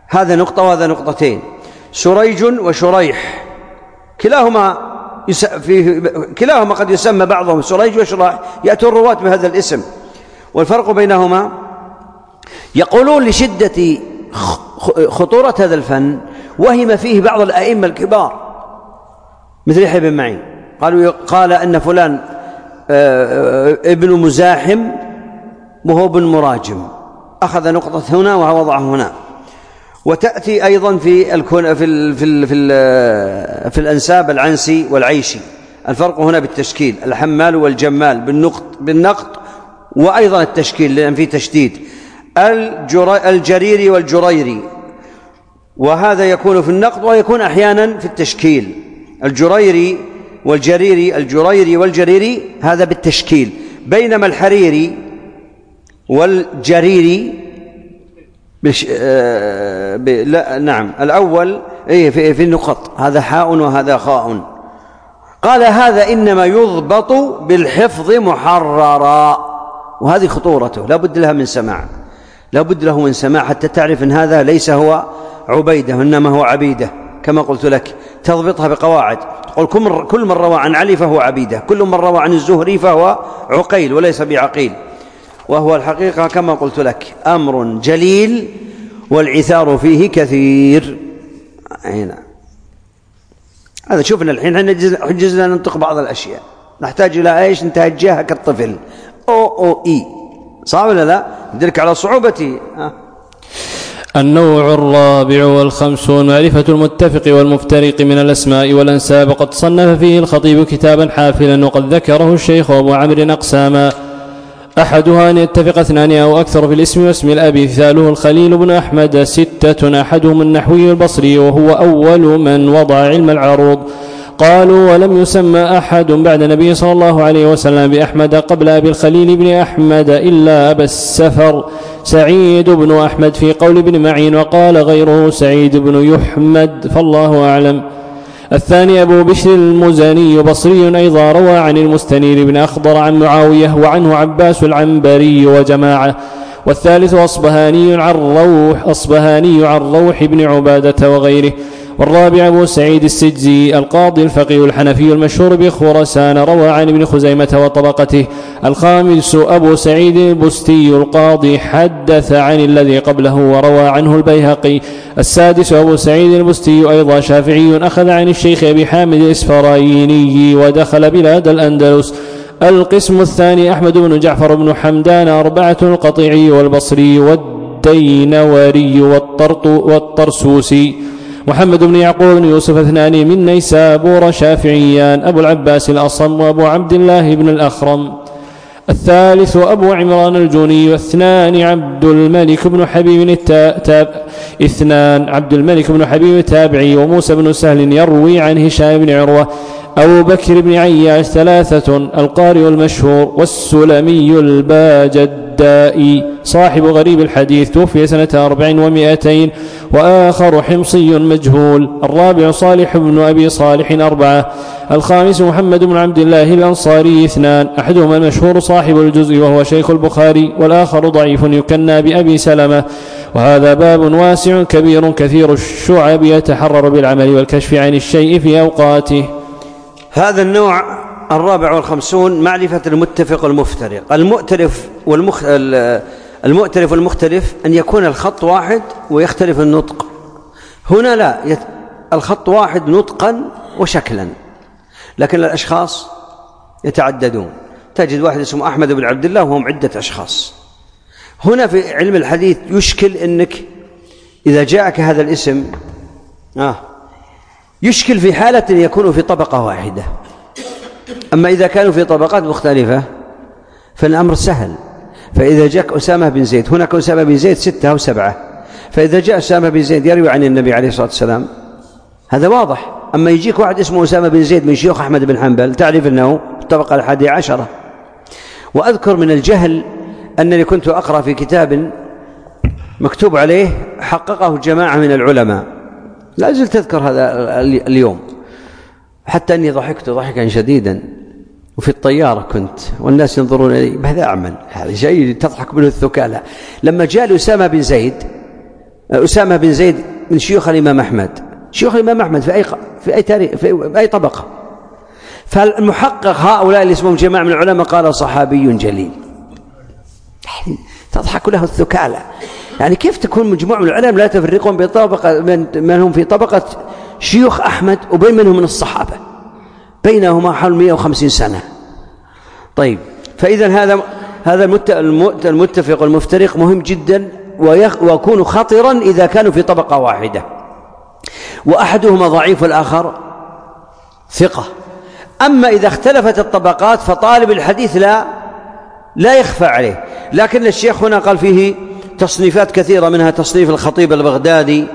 هذا نقطة وهذا نقطتين. سريج وشريح كلاهما يس... في... كلاهما قد يسمى بعضهم سريج وشريح، يأتوا الرواة بهذا الاسم. والفرق بينهما يقولون لشدة خطورة هذا الفن وهم فيه بعض الأئمة الكبار مثل يحيى بن معين، قالوا قال أن فلان ابن مزاحم وهو ابن مراجم، أخذ نقطة هنا ووضعه هنا. وتأتي أيضا في الكون في ال في ال في, ال في الأنساب العنسي والعيشي. الفرق هنا بالتشكيل، الحمال والجمال بالنقط بالنقط وأيضا التشكيل لأن فيه تشديد. الجريري والجريري، وهذا يكون في النقط ويكون أحيانا في التشكيل. الجريري والجريري الجريري والجريري هذا بالتشكيل، بينما الحريري والجريري بش... آه... ب... لا نعم الأول إيه في... في النقط، هذا حاء وهذا خاء. قال هذا إنما يضبط بالحفظ محررا، وهذه خطورته، لا بد لها من سماع، لا بد له من سماع حتى تعرف أن هذا ليس هو عبيدة إنما هو عبيدة، كما قلت لك تضبطها بقواعد، تقول كل من روى عن علي فهو عبيدة، كل من روى عن الزهري فهو عقيل وليس بعقيل. وهو الحقيقة كما قلت لك أمر جليل والعثار فيه كثير. هنا هذا شوفنا الحين حجزنا ننطق بعض الأشياء، نحتاج إلى إيش؟ نتوجهها كالطفل أو أو إي، صعب ولا لا؟ ندرك على صعوبتي. النوع الرابع والخمسون معرفة المتفق والمفترق من الأسماء والأنساب. قد صنف فيه الخطيب كتابا حافلا، وقد ذكره الشيخ أبو عمرو أقساما، أحدها أن يتفق اثنان أو أكثر في الاسم واسم الأب، مثاله الخليل بن أحمد ستة، أحدهم النحوي البصري وهو أول من وضع علم العروض. قالوا ولم يسمى أحد بعد النبي صلى الله عليه وسلم بأحمد قبل أبي الخليل بن أحمد إلا أبا السفر سعيد بن أحمد في قول ابن معين، وقال غيره سعيد بن يحمد، فالله أعلم. الثاني أبو بشر المزني بصري أيضا، روى عن المستنير بن أخضر عن معاوية، وعنه عباس العنبري وجماعة. والثالث أصبهاني عن روح أصبهاني عن روح بن عبادة وغيره. والرابع أبو سعيد السجزي القاضي الفقيه الحنفي المشهور بخراسان، روى عن ابن خزيمة وطبقته. الخامس أبو سعيد البستي القاضي، حدث عن الذي قبله وروى عنه البيهقي. السادس أبو سعيد البستي أيضا شافعي، أخذ عن الشيخ أبي حامد الإسفرايني ودخل بلاد الأندلس. القسم الثاني أحمد بن جعفر بن حمدان أربعة، القطيعي والبصري والدينوري والطرسوسي. محمد بن يعقوب بن يوسف اثنان من نيسابور شافعيان، أبو العباس الأصم وأبو عبد الله بن الأخرم. الثالث أبو عمران الجوني، واثنان عبد الملك بن حبيب التاب اثنان عبد الملك بن حبيب التابعي، وموسى بن سهل يروي عن هشام بن عروة. أبو بكر بن عياش ثلاثة، القارئ المشهور والسلمي الباجدائي صاحب غريب الحديث، توفي سنة أربع ومائتين، وآخر حمصي مجهول. الرابع صالح بن أبي صالح أربعة. الخامس محمد بن عبد الله الأنصاري اثنان، أحدهما المشهور صاحب الجزء وهو شيخ البخاري، والآخر ضعيف يكنى بأبي سلمة. وهذا باب واسع كبير كثير الشعب، يتحرر بالعمل والكشف عن الشيء في أوقاته. هذا النوع الرابع والخمسون معرفة المتفق والمفترق. المؤتلف والمخ... المؤتلف والمختلف أن يكون الخط واحد ويختلف النطق. هنا لا، يت... الخط واحد نطقا وشكلا، لكن الأشخاص يتعددون. تجد واحد اسمه أحمد بن عبد الله وهم عدة أشخاص. هنا في علم الحديث يشكل أنك إذا جاءك هذا الاسم آه يشكل في حالة يكون في طبقة واحدة، أما إذا كانوا في طبقات مختلفة فالأمر سهل. فإذا جاء أسامة بن زيد، هناك أسامة بن زيد ستة أو سبعة، فإذا جاء أسامة بن زيد يروي عن النبي عليه الصلاة والسلام هذا واضح. أما يجيك واحد اسمه أسامة بن زيد من شيوخ أحمد بن حنبل تعرف أنه الطبقة الحادية عشرة. وأذكر من الجهل أنني كنت أقرأ في كتاب مكتوب عليه حققه جماعة من العلماء، لا زلت تذكر هذا اليوم، حتى أني ضحكت ضحكا شديدا، وفي الطيارة كنت والناس ينظرون إلي بهذا أعمل، هذا شيء تضحك منه الثكالة. لما جاء أسامة بن زيد أسامة بن زيد من شيوخ الإمام أحمد، شيوخ الإمام أحمد في أي في أي تاريخ في أي طبقة. فالمحقق هؤلاء اللي اسمهم جماعة من العلماء قال صحابي جليل. تضحك له الثكالة، يعني كيف تكون مجموعة من العلماء لا تفرقون بين طبقة من هم في طبقة شيوخ أحمد وبين منهم من الصحابة، بينهما حول مئة وخمسين سنة. طيب، فإذا هذا هذا المتفق والمفترق مهم جدا، ويكون خطرا إذا كانوا في طبقة واحدة وأحدهما ضعيف والآخر ثقة. أما إذا اختلفت الطبقات فطالب الحديث لا لا يخفى عليه. لكن الشيخ هنا قال فيه تصنيفات كثيرة، منها تصنيف الخطيب البغدادي،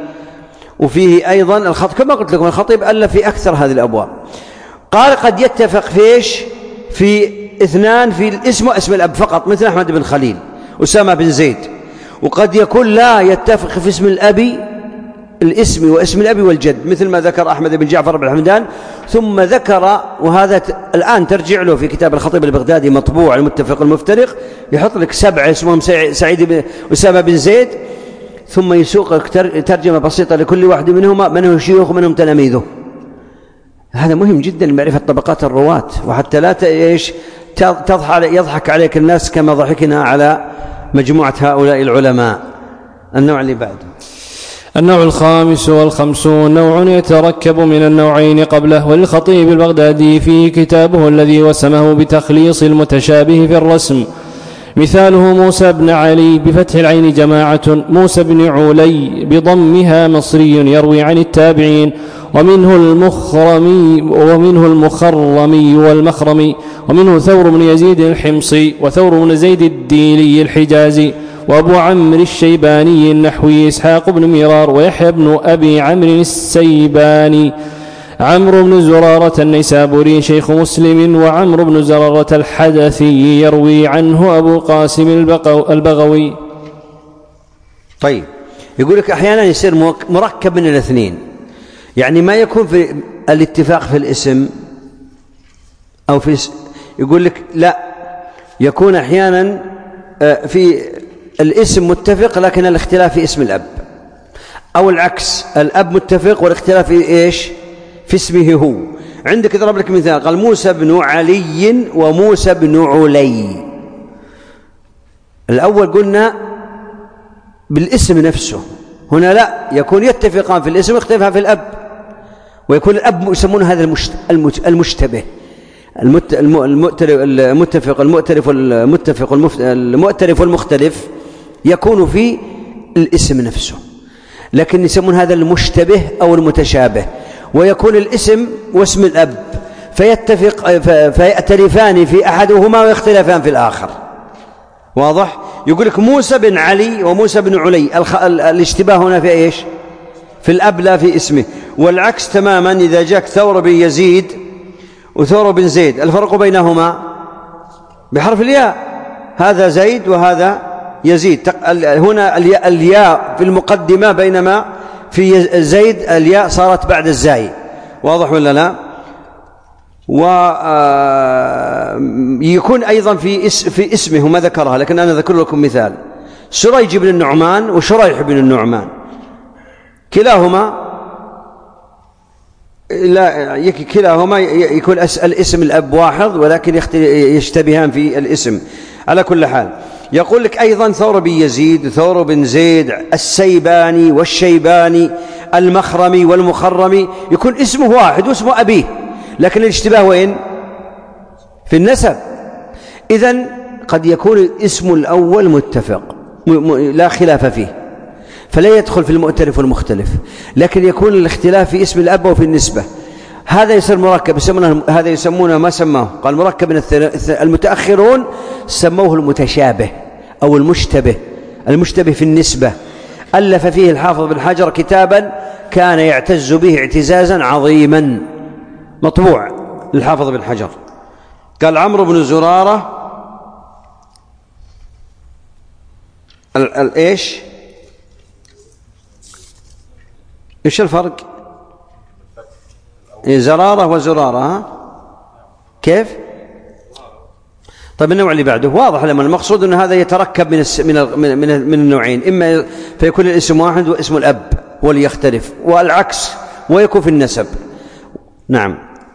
وفيه أيضا الخطيب كما قلت لكم الخطيب ألف في أكثر هذه الأبواب. قال قد يتفق فيش في اثنان في الاسم واسم الأب فقط، مثل أحمد بن خليل أسامة بن زيد، وقد يكون لا يتفق في اسم الأبي الاسم واسم الأبي والجد، مثل ما ذكر أحمد بن جعفر بن حمدان. ثم ذكر، وهذا الآن ترجع له في كتاب الخطيب البغدادي مطبوع المتفق المفترق، يحط لك سبعة اسمهم سعيد بن أسامة بن زيد، ثم يسوق ترجمة بسيطة لكل واحد منهما، من هو شيوخ منهم تلاميذه. هذا مهم جدا لمعرفة طبقات الرواة، وحتى لا ايش يضحك عليك الناس كما ضحكنا على مجموعة هؤلاء العلماء. النوع اللي بعده النوع الخامس والخمسون، نوع يتركب من النوعين قبله. وللخطيب البغدادي في كتابه الذي وسمه بتخليص المتشابه في الرسم، مثاله موسى بن علي بفتح العين جماعة، موسى بن علي بضمها مصري يروي عن التابعين، ومنه المخرمي ومنه المخرمي والمخرمي، ومنه ثور بن يزيد الحمصي، وثور بن زيد الديلي الحجازي، وأبو عمرو الشيباني النحوي إسحاق بن مرار، ويحيى بن أبي عمرو السيباني، عمرو بن زرارة النيسابوري شيخ مسلم، وعمرو بن زرارة الحدثي يروي عنه أبو قاسم البغوي. طيب، يقول لك أحيانا يصير مركب من الاثنين، يعني ما يكون في الاتفاق في الاسم أو في يقول لك لا، يكون أحيانا في الاسم متفق لكن الاختلاف في اسم الأب، أو العكس، الأب متفق والاختلاف في إيش؟ في اسمه هو. عندك اضرب لك مثال، قال موسى بن علي وموسى بن علي. الأول قلنا بالاسم نفسه، هنا لا، يكون يتفقان في الاسم واختلافان في الأب، ويكون الأب يسمونه هذا المشتبه، المتفق المؤتلف والمتفق المؤتلف والمختلف يكون في الاسم نفسه، لكن يسمون هذا المشتبه أو المتشابه، ويكون الاسم واسم الأب فيتفق فيأتلفان في أحدهما ويختلفان في الآخر. واضح؟ يقول لك موسى بن علي وموسى بن علي، الاشتباه هنا في إيش؟ في الأب لا في اسمه. والعكس تماما إذا جاك ثور بن يزيد وثور بن زيد، الفرق بينهما بحرف الياء، هذا زيد وهذا يزيد. هنا الياء, الياء في المقدمة، بينما في زيد الياء صارت بعد الزاي. واضح ولا لا؟ ويكون أيضا في في اسمه ما ذكرها، لكن أنا أذكر لكم مثال: سريج بن النعمان وشريح بن النعمان، كلاهما لا كلاهما يكون الاسم الأب واحد، ولكن يشتبهان في الاسم. على كل حال، يقول لك أيضا ثور بن يزيد، ثور بن زيد، السيباني والشيباني، المخرمي والمخرمي، يكون اسمه واحد واسمه أبيه، لكن الاشتباه وين؟ في النسب. إذن قد يكون الاسم الأول متفق لا خلاف فيه، فلا يدخل في المؤتلف والمختلف، لكن يكون الاختلاف في اسم الأب وفي النسبة. هذا يصير مركب، يسمونه هذا يسمونه ما سماه، قال مركب من المتأخرون سموه المتشابه أو المشتبه، المشتبه في النسبة. ألف فيه الحافظ بن حجر كتابا كان يعتز به اعتزازا عظيما، مطبوع للحافظ بن حجر. قال عمرو بن زرارة ايش ايش الفرق؟ زرارة وزرارة، ها؟ كيف؟ طيب النوع اللي بعده واضح لما المقصود أن هذا يتركب من من من, من النوعين، إما فيكون الاسم واحد واسم الأب وليختلف، والعكس ويكون في النسب. نعم.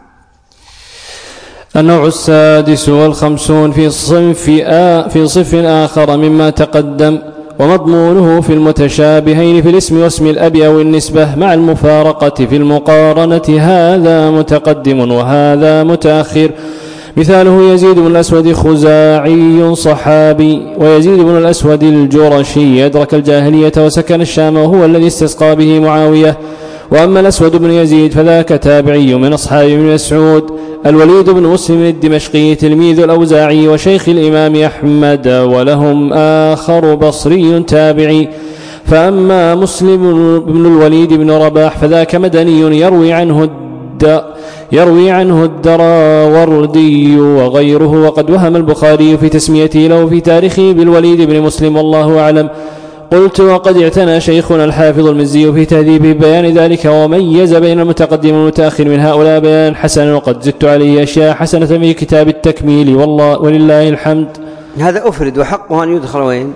النوع السادس والخمسون في صنف آ في صف آخر مما تقدم، ومضمونه في المتشابهين في الاسم واسم الأب أو النسبة مع المفارقة في المقارنة، هذا متقدم وهذا متأخر. مثاله يزيد بن الأسود خزاعي صحابي، ويزيد بن الأسود الجرشي أدرك الجاهلية وسكن الشام وهو الذي استسقى به معاوية. وأما الأسود بن يزيد فذاك تابعي من أصحاب ابن مسعود. الوليد بن مسلم الدمشقي تلميذ الأوزاعي وشيخ الإمام أحمد، ولهم آخر بصري تابعي. فأما مسلم بن الوليد بن رباح فذاك مدني يروي عنه الد يروي عنه الدراوردي وغيره، وقد وهم البخاري في تسميته له في تاريخه بالوليد بن مسلم، والله أعلم. قلت وقد اعتنى شيخنا الحافظ المزي في تهذيبه بيان ذلك، وميز بين المتقدم والمتأخر من هؤلاء بيان حسن، وقد زدت عليه أشياء حسنة في كتاب التكميل، والله ولله الحمد. هذا أفرد، وحقه أن يدخل وين؟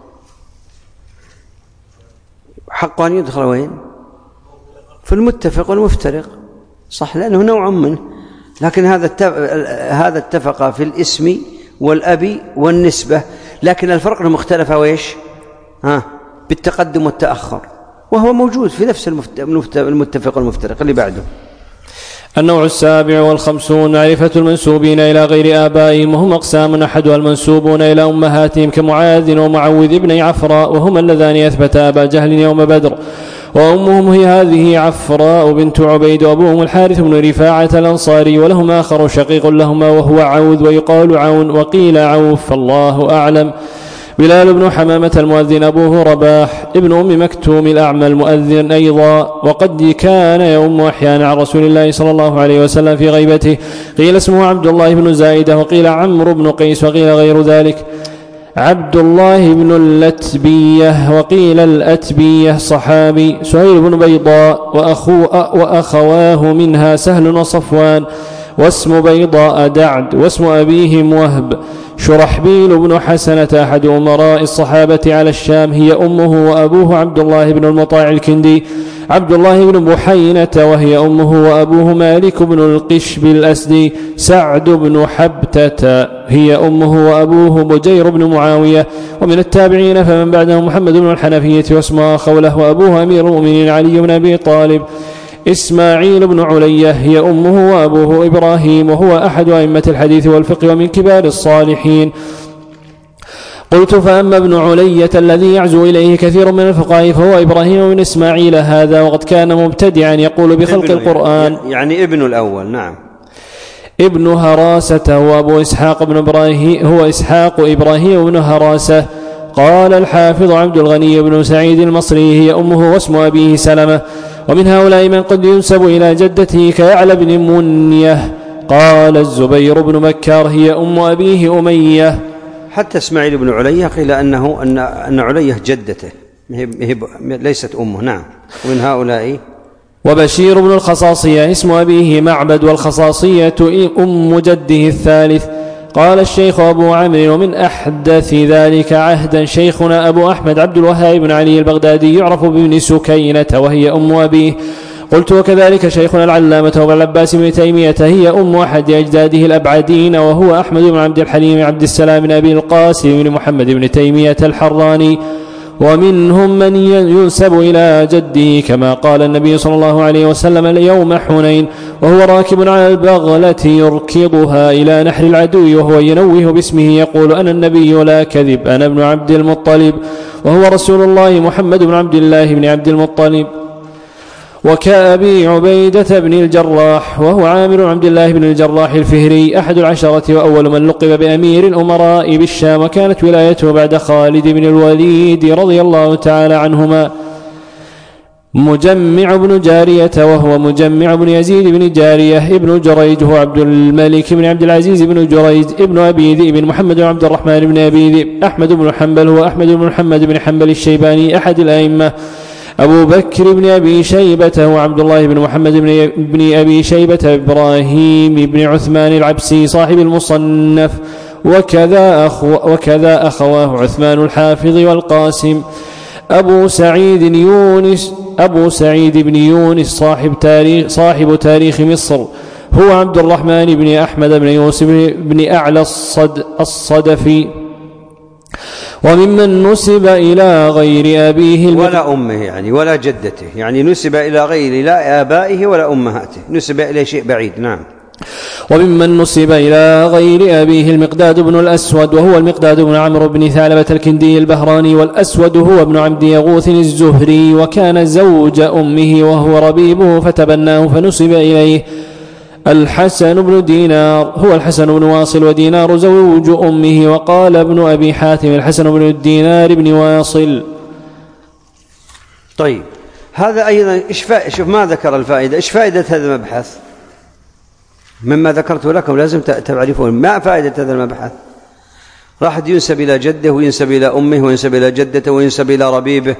حقه أن يدخل وين؟ في المتفق والمفترق، صح، لأنه نوع منه، لكن هذا هذا اتفق في الاسم والأب والنسبة، لكن الفرق المختلفة وإيش؟ ها، بالتقدم والتأخر، وهو موجود في نفس المتفق والمفترق. اللي بعده النوع السابع والخمسون معرفة المنسوبين إلى غير آبائهم، وهم أقسام، أحدها المنسوبون إلى أمهاتهم كمعاذ ومعوذ بن عفراء، وهما اللذان أثبتا أبا جهل يوم بدر، وأمهم هي هذه عفراء بنت عبيد، وأبوهم الحارث بن رفاعة الأنصاري، ولهم آخر شقيق لهما وهو عوذ، ويقال عون وقيل عوف، فالله أعلم. بلال بن حمامة المؤذن أبوه رباح ابن أم مكتوم الأعمى المؤذن أيضا، وقد كان يؤم أحيانا عن رسول الله صلى الله عليه وسلم في غيبته، قيل اسمه عبد الله بن زايدة، وقيل عمرو بن قيس، وقيل غير ذلك عبد الله بن اللتبية، وقيل الأتبية صحابي. سهيل بن بيضاء وأخو وأخواه منها سهل وصفوان، واسم بيضاء دعد، واسم أبيهم وهب. شرحبيل بن حسنة أحد أمراء الصحابة على الشام، هي أمه، وأبوه عبد الله بن المطاع الكندي. عبد الله بن بحينة وهي أمه، وأبوه مالك بن القشب الأسدي. سعد بن حبتة هي أمه، وأبوه بجير بن معاوية. ومن التابعين فمن بعده محمد بن الحنفية واسمه خوله، وأبوه أمير المؤمنين علي بن أبي طالب. إسماعيل بن علية هي أمه، وأبوه إبراهيم، وهو أحد أئمة الحديث والفقه ومن كبار الصالحين. قلت فأما ابن علية الذي يعزو إليه كثير من الفقهاء فهو إبراهيم بن إسماعيل هذا، وقد كان مبتدعا يقول بخلق القرآن، يعني ابن الأول. نعم. ابن هراسة هو أبو إسحاق بن إبراهيم، هو إسحاق إبراهيم بن هراسة. قال الحافظ عبد الغني بن سعيد المصري هي أمه، واسم أبيه سلمة. ومن هؤلاء من قد ينسب إلى جدته كيعلى بن منيه. قال الزبير بن مكار هي أم أبيه أمية. حتى اسماعيل بن علية قيل أنه أن أن علية جدته ليست أمه. نعم. ومن هؤلاء وبشير بن الخصاصية اسم أبيه معبد، والخصاصية أم جده الثالث. قال الشيخ أبو عمرو ومن أحدث ذلك عهدا شيخنا أبو أحمد عبد الوهاب بن علي البغدادي يعرف بابن سكينة وهي أم أبيه. قلت وكذلك شيخنا العلامة أبو العباس بن تيمية هي أم أحد أجداده الأبعدين، وهو أحمد بن عبد الحليم عبد السلام بن أبي القاسم بن محمد بن تيمية الحراني. ومنهم من ينسب إلى جده كما قال النبي صلى الله عليه وسلم يوم حنين وهو راكب على البغلة يركضها إلى نحر العدو وهو ينوه باسمه يقول أنا النبي لا كذب أنا ابن عبد المطلب، وهو رسول الله محمد بن عبد الله بن عبد المطلب. وكأبي عبيدة بن الجراح وهو عامر عبد الله بن الجراح الفهري أحد العشرة وأول من لقب بأمير الأمراء بالشام، وكانت ولايته بعد خالد بن الوليد رضي الله تعالى عنهما. مجمع بن جارية وهو مجمع بن يزيد بن جارية ابن جريج هو عبد الملك بن عبد العزيز بن جريج ابن أبي ذئب محمد بن عبد الرحمن بن أبي ذئب. أحمد بن حنبل هو أحمد بن محمد بن حنبل الشيباني أحد الأئمة. أبو بكر بن أبي شيبة هو عبد الله بن محمد بن أبي شيبة إبراهيم بن عثمان العبسي صاحب المصنف. وكذا, أخو وكذا أخواه عثمان الحافظ والقاسم. أبو سعيد يونس أبو سعيد بن يونس صاحب تاريخ, صاحب تاريخ مصر هو عبد الرحمن بن أحمد بن يوسف بن أعلى الصد الصدفي، وممن نسب إلى غير أبيه ولا أمه يعني ولا جدته، يعني نسب إلى غير لا آبائه ولا أمهاته، نسب إلى شيء بعيد. نعم. وممن نسب إلى غير أبيه المقداد بن الأسود، وهو المقداد بن عمرو بن ثعلبة الكندي البهراني، والأسود هو ابن عبد يغوث الزهري، وكان زوج أمه وهو ربيبه فتبناه فنسب إليه. الحسن بن دينار هو الحسن بن واصل، ودينار زوج أمه، وقال ابن أبي حاتم الحسن بن الدينار بن واصل. طيب، هذا أيضا شوف ما ذكر الفائدة. إيش فائدة هذا المبحث؟ مما ذكرته لكم لازم تعرفون ما فائدة هذا المبحث. راح ينسب إلى جده وينسب إلى أمه وينسب إلى جدته وينسب إلى ربيبه.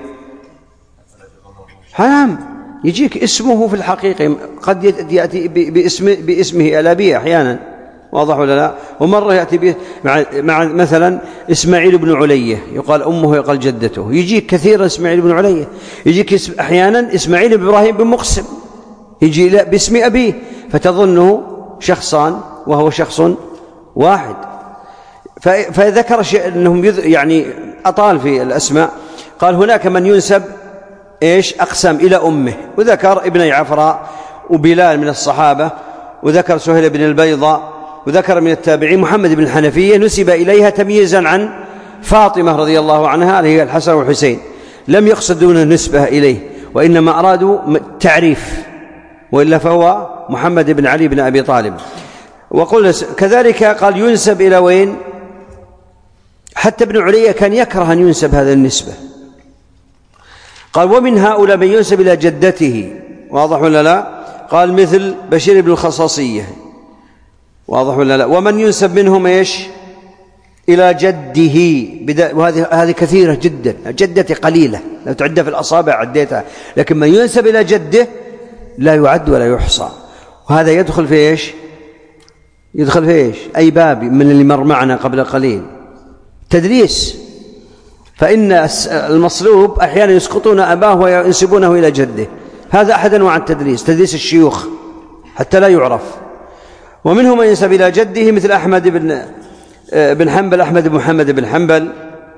نعم، يجيك اسمه في الحقيقة قد يأتي باسم باسمه الأبي أحيانا، واضح ولا لا؟ ومرة يأتي مع, مع مثلا إسماعيل بن علية، يقال أمه يقال جدته. يجيك كثيرا إسماعيل بن علية، يجيك أحيانا إسماعيل بن إبراهيم بن مقسم، يجي باسم أبيه فتظنه شخصان وهو شخص واحد. فذكر شيء أنهم يعني أطال في الأسماء. قال هناك من ينسب إيش أقسم إلى أمه، وذكر ابن عفراء وبلال من الصحابة، وذكر سهيل بن البيضاء، وذكر من التابعين محمد بن الحنفية نسب إليها تمييزا عن فاطمة رضي الله عنها اللي هي الحسن والحسين، لم يقصدون النسبة إليه وإنما أرادوا تعريف، وإلا فهو محمد بن علي بن أبي طالب. وقل كذلك قال ينسب إلى وين؟ حتى ابن علية كان يكره أن ينسب هذا النسبة. قال ومن هؤلاء من ينسب إلى جدته، واضح ولا لا؟ قال مثل بشير بن الخصاصية، واضح ولا لا؟ ومن ينسب منهم إيش؟ إلى جده، وهذه هذه كثيرة جدا. جدتي قليلة لو تعد في الأصابع عديتها، لكن من ينسب إلى جده لا يعد ولا يحصى. وهذا يدخل في إيش؟ يدخل في إيش؟ أي باب من اللي مر معنا قبل قليل، تدليس. فإن المصلوب أحيانا يسقطون أباه وينسبونه إلى جده، هذا أحد أنواع التدليس، تدليس الشيوخ حتى لا يعرف. ومنهم من ينسب إلى جده مثل أحمد بن بن حنبل، أحمد بن محمد بن حنبل،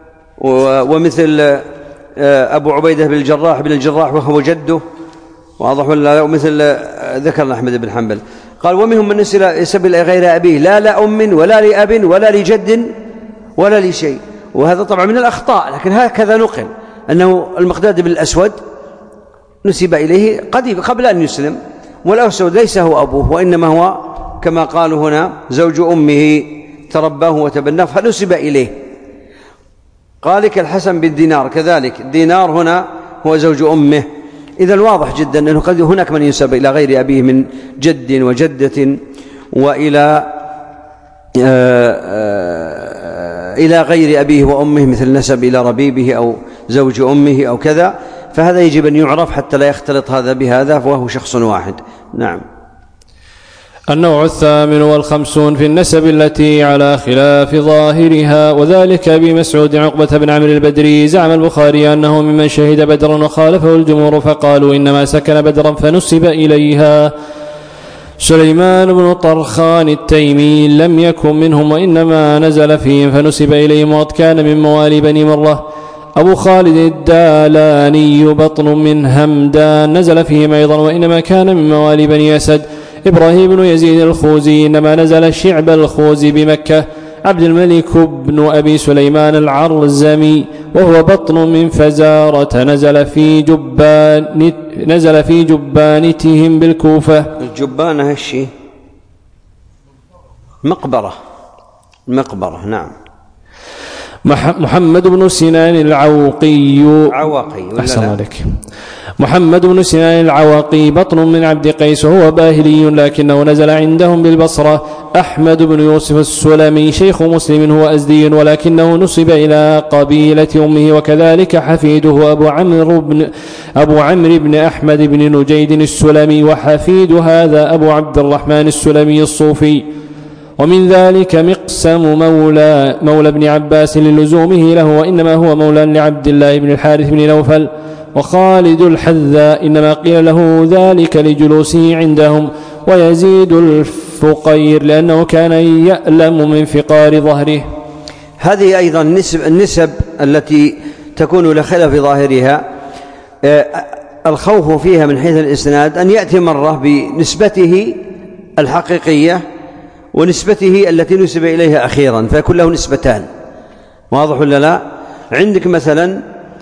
ومثل أبو عبيدة بن الجراح بن الجراح وهو جده، واضح ولا لا؟ ومثل ذكر أحمد بن حنبل. قال ومنهم من ينسب إلى غير أبيه، لا لأم ولا لأب ولا لجد ولا لشيء. وهذا طبعا من الأخطاء، لكن هكذا نقل أنه المقداد بن الأسود نسب إليه قديم قبل أن يسلم، والأسود ليس هو أبوه وإنما هو كما قالوا هنا زوج أمه ترباه وتبناه فنسب إليه. قال لك الحسن بن دينار كذلك، دينار هنا هو زوج أمه. إذن واضح جدا أنه قد هناك من ينسب إلى غير أبيه من جد وجدة وإلى آآ آآ إلى غير أبيه وأمه، مثل نسب إلى ربيبه أو زوج أمه أو كذا، فهذا يجب أن يعرف حتى لا يختلط هذا بهذا وهو شخص واحد. نعم. النوع الثامن والخمسون في النسب التي على خلاف ظاهرها، وذلك أبي مسعود عقبة بن عمرو البدري. زعم البخاري أنه ممن شهد بدرا وخالفه الجمهور، فقالوا إنما سكن بدرا فنسب إليها. سليمان بن طرخان التيمي لم يكن منهم وإنما نزل فيهم فنسب إليهم، وقد كان من موالي بني مرة. أبو خالد الدالاني بطن من همدان نزل فيهم أيضا وإنما كان من موالي بني أسد. إبراهيم بن يزيد الخوزي إنما نزل شعب الخوزي بمكة. عبد الملك بن أبي سليمان العرزمي وهو بطن من فزارة نزل في جبان نزل في جبانتهم بالكوفة. الجبانة هالشي مقبرة مقبرة. نعم. محمد بن سنان العوقي عواقي أحسن عليك. محمد بن سنان العواقي بطن من عبد قيس وهو باهلي لكنه نزل عندهم بالبصرة. أحمد بن يوسف السلمي شيخ مسلم هو أزدي ولكنه نسب إلى قبيلة أمه، وكذلك حفيده أبو عمرو بن أبو عمرو بن أحمد بن نجيد السلمي، وحفيد هذا أبو عبد الرحمن السلمي الصوفي. ومن ذلك مقسم مولى, مولى ابن عباس للزومه له، وإنما هو مولى لعبد الله بن الحارث بن نوفل. وخالد الحذاء إنما قيل له ذلك لجلوسه عندهم. ويزيد الفقير لأنه كان يألم من فقار ظهره. هذه أيضا النسب, النسب التي تكون لخلاف ظاهرها الخوف فيها من حيث الإسناد أن يأتي مرة بنسبته الحقيقية ونسبته التي نسب إليها أخيرا، فيكون له نسبتان. واضح ولا لا؟ عندك مثلا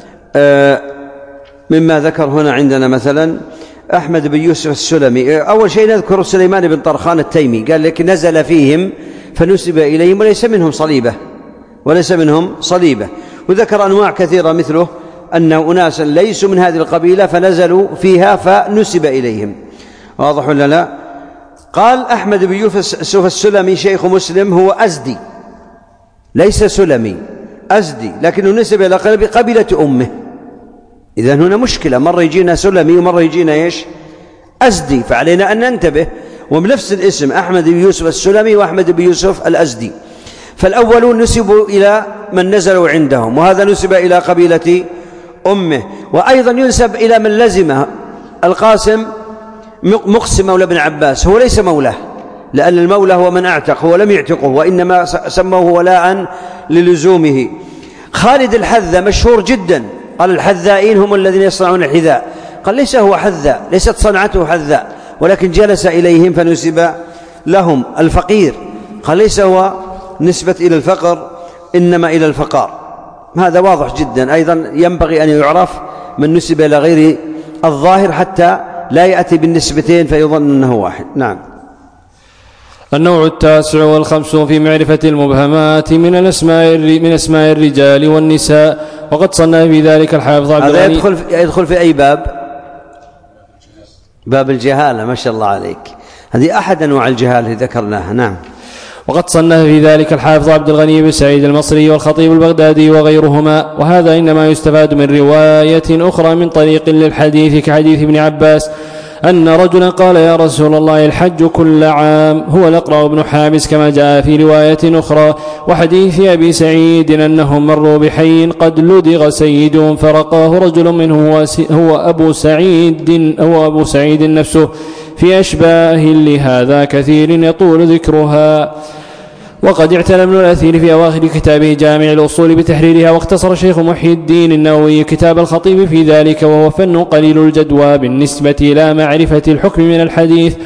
مما ذكر هنا عندنا مثلا أحمد بن يوسف السلمي. أول شيء نذكر سليمان بن طرخان التيمي، قال لك نزل فيهم فنسب إليهم وليس منهم صليبة وليس منهم صليبة. وذكر أنواع كثيرة مثله أن أناسا ليسوا من هذه القبيلة فنزلوا فيها فنسب إليهم. واضح ولا لا؟ قال أحمد بن يوسف السلمي شيخ مسلم هو أزدي، ليس سلمي، أزدي، لكنه نسب إلى قبيلة أمه. إذن هنا مشكلة، مرة يجينا سلمي ومرة يجينا إيش؟ أزدي، فعلينا أن ننتبه. وبنفس الاسم أحمد بن يوسف السلمي وأحمد بن يوسف الأزدي، فالأولون نسبوا إلى من نزلوا عندهم، وهذا نسب إلى قبيلة أمه. وأيضا ينسب إلى من لزمه. القاسم مقسم مولى ابن عباس، هو ليس مولاه، لأن المولى هو من أعتق، هو لم يعتقه، وإنما سموه ولاء للزومه. خالد الحذاء مشهور جدا، قال الحذائين هم الذين يصنعون الحذاء، قال ليس هو حذاء، ليست صنعته حذاء، ولكن جلس إليهم فنسب لهم. الفقير قال ليس هو نسبة إلى الفقر، إنما إلى الفقار. هذا واضح جدا. أيضا ينبغي أن يعرف من نسب إلى غير الظاهر حتى لا يأتي بالنسبتين فيظن أنه واحد. نعم. النوع التاسع والخمسون في معرفة المبهمات من الأسماء من أسماء الرجال والنساء، وقد صنف في ذلك الحافظ عبد الغني. هذا يدخل في, يدخل في أي باب؟ باب الجهالة. ما شاء الله عليك، هذه أحد أنواع الجهالة ذكرناها. نعم. وقد صنف في ذلك الحافظ عبد الغني بن سعيد المصري والخطيب البغدادي وغيرهما. وهذا إنما يستفاد من رواية أخرى من طريق للحديث كحديث ابن عباس أن رجلا قال يا رسول الله الحج كل عام، هو الأقرع بن حابس كما جاء في رواية أخرى. وحديث أبي سعيد أنهم مروا بحي قد لدغ سيدهم فرقاه رجل منه هو أبو سعيد هو أبو سعيد نفسه، في أشباه لهذا كثير يطول ذكرها. وقد اعتنى ابن الأثير في أواخر كتابه جامع الأصول بتحريرها، واختصر شيخ محي الدين النووي كتاب الخطيب في ذلك، وهو فن قليل الجدوى بالنسبة إلى معرفة الحكم من الحديث،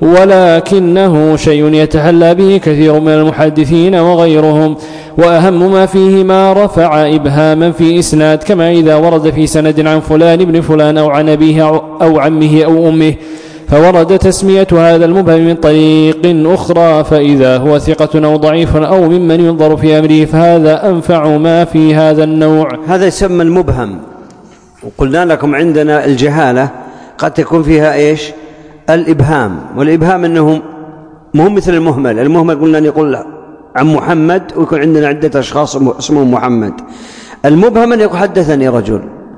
ولكنه شيء يتحلى به كثير من المحدثين وغيرهم. وأهم ما فيه ما رفع إبهاما في إسناد، كما إذا ورد في سند عن فلان ابن فلان أو عن أبيه أو عمه أو أمه فورد تسمية هذا المبهم من طريق أخرى، فإذا هو ثقة أو ضعيف أو ممن ينظر في أمره فهذا أنفع ما في هذا النوع. هذا يسمى المبهم. وقلنا لكم عندنا الجهالة قد تكون فيها إيش؟ الإبهام. والإبهام أنه مهم مثل المهمل. المهمل قلنا أن يقول عن محمد ويكون عندنا عدة أشخاص اسمهم محمد. المبهم أن يقول حدثني رجل،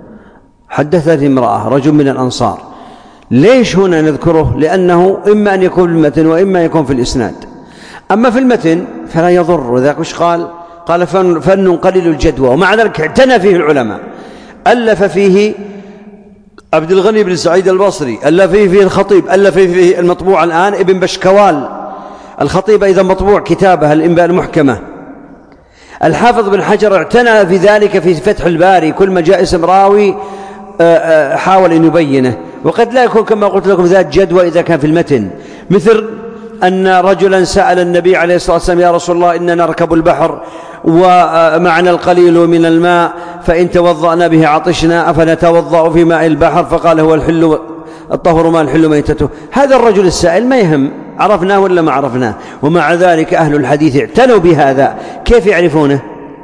حدثني امرأة، رجل من الأنصار. ليش هنا نذكره؟ لأنه إما أن يكون في المتن وإما يكون في الإسناد. أما في المتن فلا يضر. وذاك وش قال؟ قال فن, فن قليل الجدوى، ومع ذلك اعتنى فيه العلماء. ألف فيه عبد الغني بن سعيد البصري، ألف فيه, فيه الخطيب، ألف فيه, فيه المطبوع الآن ابن بشكوال. الخطيب أيضا مطبوع كتابه الإنباء المحكمة. الحافظ بن حجر اعتنى في ذلك في فتح الباري، كل ما جاء اسم راوي حاول أن يبينه. وقد لا يكون كما قلت لكم ذات جدوى إذا كان في المتن، مثل أن رجلا سأل النبي عليه الصلاة والسلام يا رسول الله إننا نركب البحر ومعنا القليل من الماء فإن توضأنا به عطشنا أفنتوضأ في ماء البحر؟ فقال هو الحل الطهر ما الحل ميتته. هذا الرجل السائل ما يهم عرفناه ولا ما عرفناه، ومع ذلك أهل الحديث اعتنوا بهذا. كيف يعرفونه؟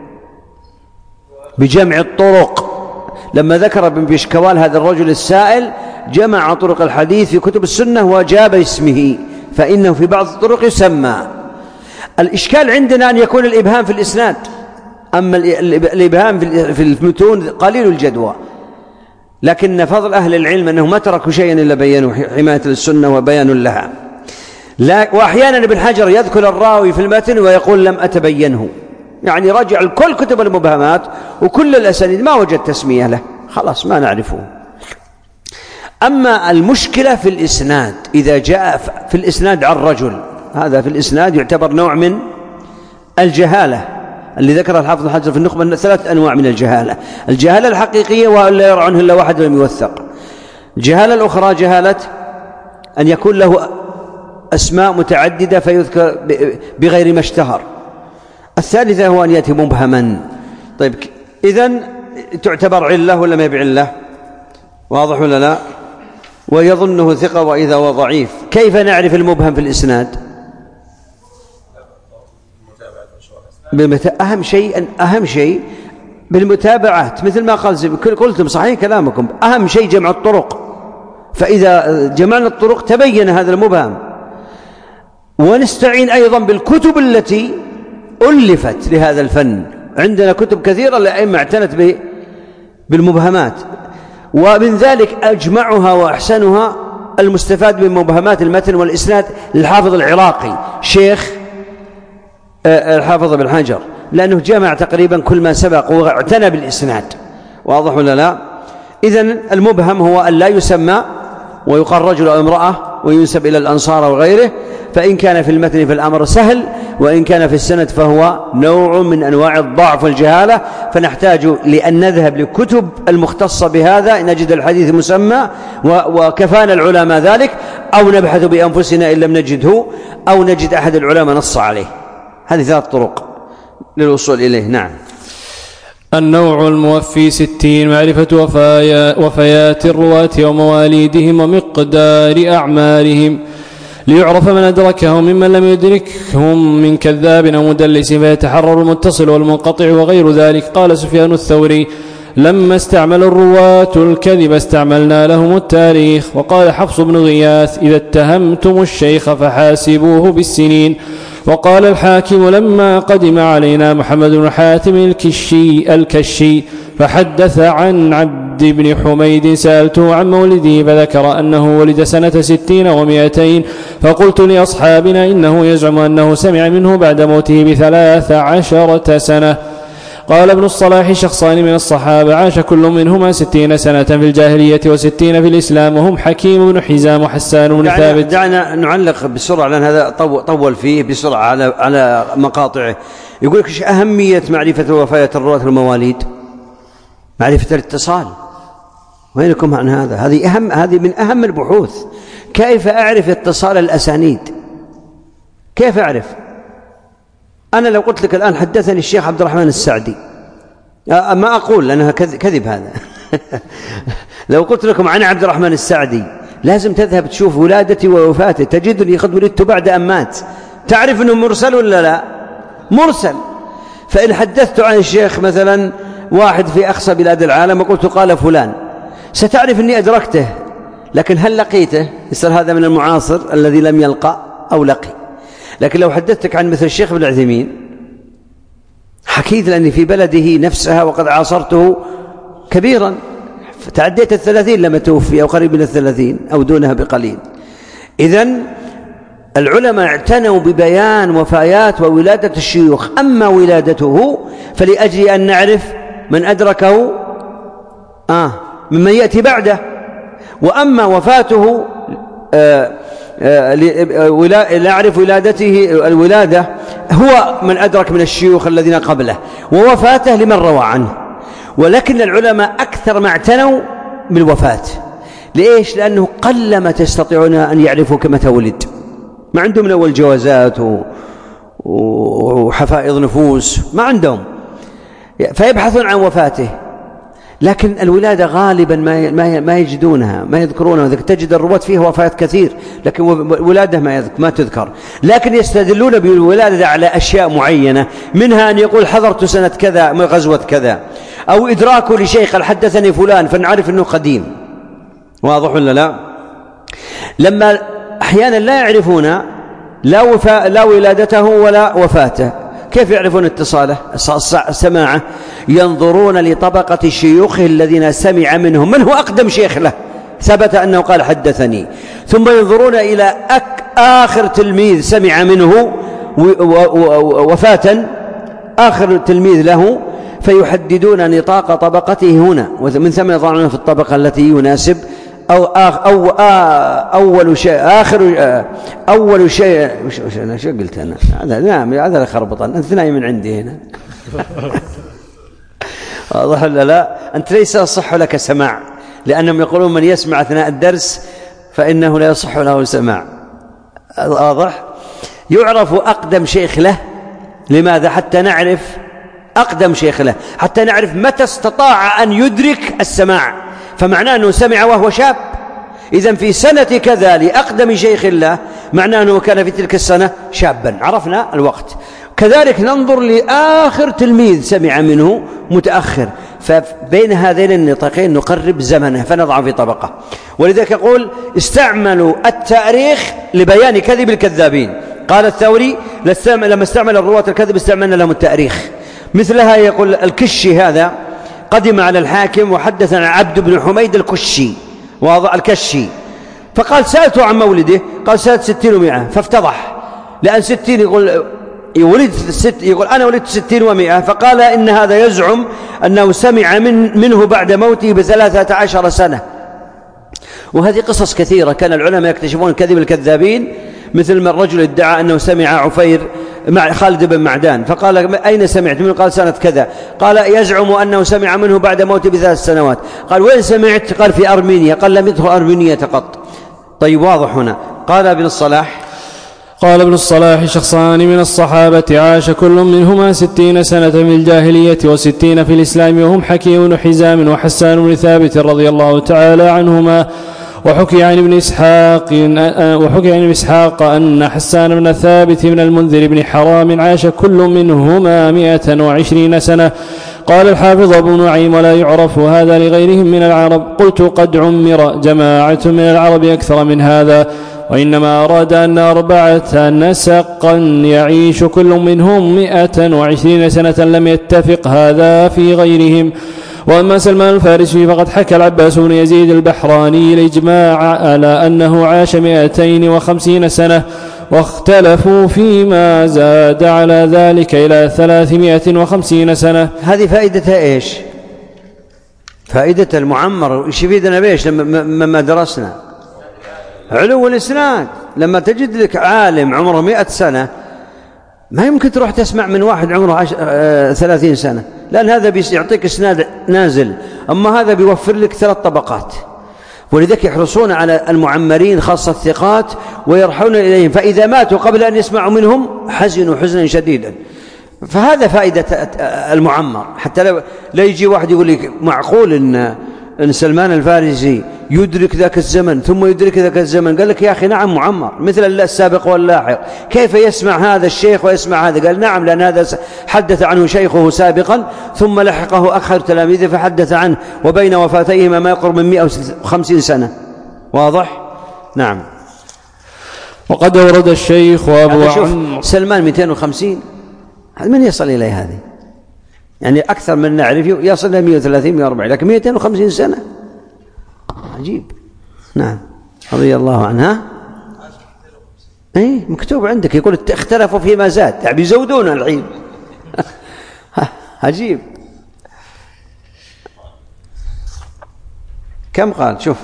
بجمع الطرق. لما ذكر ابن بشكوال هذا الرجل السائل جمع طرق الحديث في كتب السنة وجاب اسمه، فإنه في بعض الطرق يسمى. الإشكال عندنا أن يكون الإبهام في الإسناد، أما الإبهام في المتون قليل الجدوى. لكن فضل أهل العلم أنه ما تركوا شيئا إلا بيانوا حماية للسنة وبيان لها. لا. وأحيانا ابن حجر يذكر الراوي في المتن ويقول لم أتبينه، يعني رجع كل كتب المبهمات وكل الأسانيد ما وجد تسمية له، خلاص ما نعرفه. أما المشكلة في الإسناد، إذا جاء في الإسناد عن رجل، هذا في الإسناد يعتبر نوع من الجهالة اللي ذكر الحافظ الحجر في النخبة، ثلاث أنواع من الجهالة: الجهالة الحقيقية ولا يرى عنه إلا واحد ولم يوثق. الجهالة الأخرى جهالة أن يكون له أسماء متعددة فيذكر بغير ما اشتهر. الثالثة هو أن يأتي مبهما. طيب إذن تعتبر علة ولا ما بعلة؟ واضح ولا لا؟ ويظنه ثقة وإذا هو ضعيف. كيف نعرف المبهم في الإسناد؟ أهم شيء أهم شيء بالمتابعات، مثل ما قال قلتم صحيح كلامكم، أهم شيء جمع الطرق، فإذا جمعنا الطرق تبين هذا المبهم. ونستعين أيضا بالكتب التي ألفت لهذا الفن، عندنا كتب كثيرة لأئمة اعتنت بالمبهمات، ومن ذلك أجمعها وأحسنها المستفاد من مبهمات المتن والإسناد للحافظ العراقي شيخ الحافظ ابن حجر، لأنه جمع تقريبا كل ما سبق واعتنى بالإسناد. واضح ولا لا؟ إذن المبهم هو أن لا يسمى ويقال رجل أو امرأة وينسب إلى الأنصار وغيره، فإن كان في المتن فالأمر سهل، وإن كان في السند فهو نوع من أنواع الضعف والجهالة، فنحتاج لأن نذهب لكتب المختصة بهذا نجد الحديث مسمى وكفانا العلماء ذلك، أو نبحث بأنفسنا إن لم نجده، أو نجد أحد العلماء نص عليه. هذه ثلاث طرق للوصول إليه. نعم. النوع الموفي ستين: معرفة وفايا وفيات الرواة ومواليدهم ومقدار أعمالهم، ليعرف من أدركه ممن لم يدركهم من كذاب أو مدلس، فيتحرر المتصل والمنقطع وغير ذلك. قال سفيان الثوري: لما استعمل الرواة الكذب استعملنا لهم التاريخ. وقال حفص بن غياث: إذا اتهمتم الشيخ فحاسبوه بالسنين. وقال الحاكم: لما قدم علينا محمد بن حاتم الكشي, الكشي فحدث عن عبد بن حميد سألته عن مولده فذكر أنه ولد سنة ستين ومئتين، فقلت لأصحابنا إنه يزعم أنه سمع منه بعد موته بثلاث عشرة سنة. قال ابن الصلاح: شخصان من الصحابة عاش كل منهما ستين سنة في الجاهلية وستين في الإسلام، وهم حكيم بن حزام وحسان بن ثابت. دعنا نعلق بسرعة لأن هذا طول فيه بسرعة على على مقاطعه. يقول لك إيش أهمية معرفة وفاة الرواة المواليد؟ معرفة الاتصال. وينكم عن هذا؟ هذه أهم هذه من أهم البحوث. كيف أعرف اتصال الأسانيد؟ كيف أعرف؟ أنا لو قلت لك الآن حدثني الشيخ عبد الرحمن السعدي، ما أقول لأنها كذب هذا لو قلت لكم عن عبد الرحمن السعدي لازم تذهب تشوف ولادتي ووفاته، تجدني قد ولدت بعد أن مات، تعرف أنه مرسل ولا لا؟ مرسل. فإن حدثت عن الشيخ مثلا واحد في أقصى بلاد العالم وقلت قال فلان، ستعرف أني أدركته، لكن هل لقيته؟ يصير هذا من المعاصر الذي لم يلقى أو لقي. لكن لو حدثتك عن مثل الشيخ ابن عثيمين حكيت لأني في بلده نفسها وقد عاصرته كبيرا، فتعديت الثلاثين لما توفي أو قريب من الثلاثين أو دونها بقليل. إذن العلماء اعتنوا ببيان وفايات وولادة الشيوخ. أما ولادته فلأجل أن نعرف من أدركه آه ممن يأتي بعده، وأما وفاته آه نعرف ولادته الولادة هو من أدرك من الشيوخ الذين قبله، ووفاته لمن روى عنه. ولكن العلماء أكثر ما اعتنوا بالوفاة. ليش؟ لأنه قلما تستطيعون أن يعرفوا متى ولد، ما عندهم من أول جوازات وحفائظ نفوس، ما عندهم، فيبحثون عن وفاته. لكن الولادة غالبا ما ما يجدونها، ما يذكرونها. تجد الرواة فيها وفاات كثير لكن ولادة ما ما تذكر، لكن يستدلون بالولادة على أشياء معينة، منها أن يقول حضرت سنة كذا من غزوة كذا، أو إدراكه لشيء قال حدثني فلان فنعرف أنه قديم. واضح ولا لا؟ لما أحيانا لا يعرفون لا, وفاء لا ولادته ولا وفاته، كيف يعرفون اتصاله سماعه؟ ينظرون لطبقة شيوخه الذين سمع منهم، من هو أقدم شيخ له ثبت أنه قال حدثني. ثم ينظرون إلى آخر تلميذ سمع منه وفاة، آخر تلميذ له، فيحددون نطاق طبقته هنا، ومن ثم يضعونه في الطبقة التي يناسب. أو, أو أول شيء آخر أول شيء وش وش أنا شو قلت أنا هذا؟ نعم هذا خربطان اثنين من عندي هنا. واضح ولا لا؟ أنت ليس يصح لك سماع، لأنهم يقولون من يسمع أثناء الدرس فإنه لا يصح له سماع. واضح؟ يعرف أقدم شيخ له. لماذا؟ حتى نعرف أقدم شيخ له، حتى نعرف متى استطاع أن يدرك السماع، فمعناه أنه سمع وهو شاب. إذن في سنة كذا لأقدم شيخ له معناه أنه كان في تلك السنة شابا، عرفنا الوقت. كذلك ننظر لآخر تلميذ سمع منه متأخر، فبين هذين النطاقين نقرب زمنه فنضع في طبقة. ولذلك يقول استعملوا التاريخ لبيان كذب الكذابين. قال الثوري لما استعمل الرواة الكذب استعملنا لهم التاريخ. مثلها يقول الكشي هذا قدم على الحاكم وحدثنا عبد بن حميد الكشي وضع الكشي، فقال سألته عن مولده، قال سنة ستين ومئة، فافتضح لأن ستين يقول ولد ست يقول أنا ولدت ستين ومئة، فقال إن هذا يزعم أنه سمع من منه بعد موته بثلاثة عشر سنة. وهذه قصص كثيرة كان العلماء يكتشفون كذب الكذابين، مثل ما الرجل ادعى أنه سمع عفير مع خالد بن معدان، فقال أين سمعت منه؟ قال سنة كذا. قال يزعم أنه سمع منه بعد موته بثلاث سنوات. قال وين سمعت؟ قال في أرمينيا. قال لم يدخل أرمينيا قط. طيب واضح هنا. قال ابن الصلاح قال ابن الصلاح شخصان من الصحابة عاش كل منهما ستين سنة في الجاهلية وستين في الإسلام، وهم حكيم بن حزام وحسان بن ثابت رضي الله تعالى عنهما. وحكي عن ابن إسحاق وحكي عن ابن إسحاق أن حسان بن ثابت بن المنذر بن حرام عاش كل منهما مئة وعشرين سنة. قال الحافظ أبو نعيم ولا يعرف هذا لغيرهم من العرب. قلت قد عمر جماعة من العرب أكثر من هذا، وإنما أراد أن أربعة نسقا يعيش كل منهم مئة وعشرين سنة لم يتفق هذا في غيرهم. وأما سلمان الفارسي فقد حكى العباس بن يزيد البحراني الإجماع على أنه عاش مئتين وخمسين سنة، واختلفوا فيما زاد على ذلك إلى ثلاثمائة وخمسين سنة. هذه فائدتها إيش؟ فائدة المعمر إيش يفيدنا بإيش لما درسنا؟ علو الإسناد. لما تجد لك عالم عمره مئة سنة ما يمكن تروح تسمع من واحد عمره عش... آه... ثلاثين سنة، لأن هذا بيعطيك إسناد نازل، أما هذا بيوفر لك ثلاث طبقات. ولذلك يحرصون على المعمرين خاصة الثقات ويرحون إليهم، فإذا ماتوا قبل أن يسمعوا منهم حزنوا حزنا شديدا. فهذا فائدة المعمر، حتى لو لا يجي واحد يقول لك معقول إن أن سلمان الفارسي يدرك ذاك الزمن ثم يدرك ذاك الزمن؟ قال لك يا أخي نعم معمر مثل السابق واللاحق. كيف يسمع هذا الشيخ ويسمع هذا؟ قال نعم لأن هذا حدث عنه شيخه سابقا ثم لحقه أخر تلاميذه فحدث عنه، وبين وفاتيهما ما يقرب من مئة وخمسين سنة. واضح؟ نعم. وقد ورد الشيخ وأبو عمرو سلمان مئتين وخمسين، من يصل إلى هذه؟ يعني أكثر من نعرف يصل إلى مئة وثلاثين مئة وأربعين، لكن مئتين وخمسين سنة عجيب. نعم رضي الله عنها. أي مكتوب عندك يقول اختلفوا فيما زاد، يعني بيزودون العلم. عجيب. كم قال؟ شوف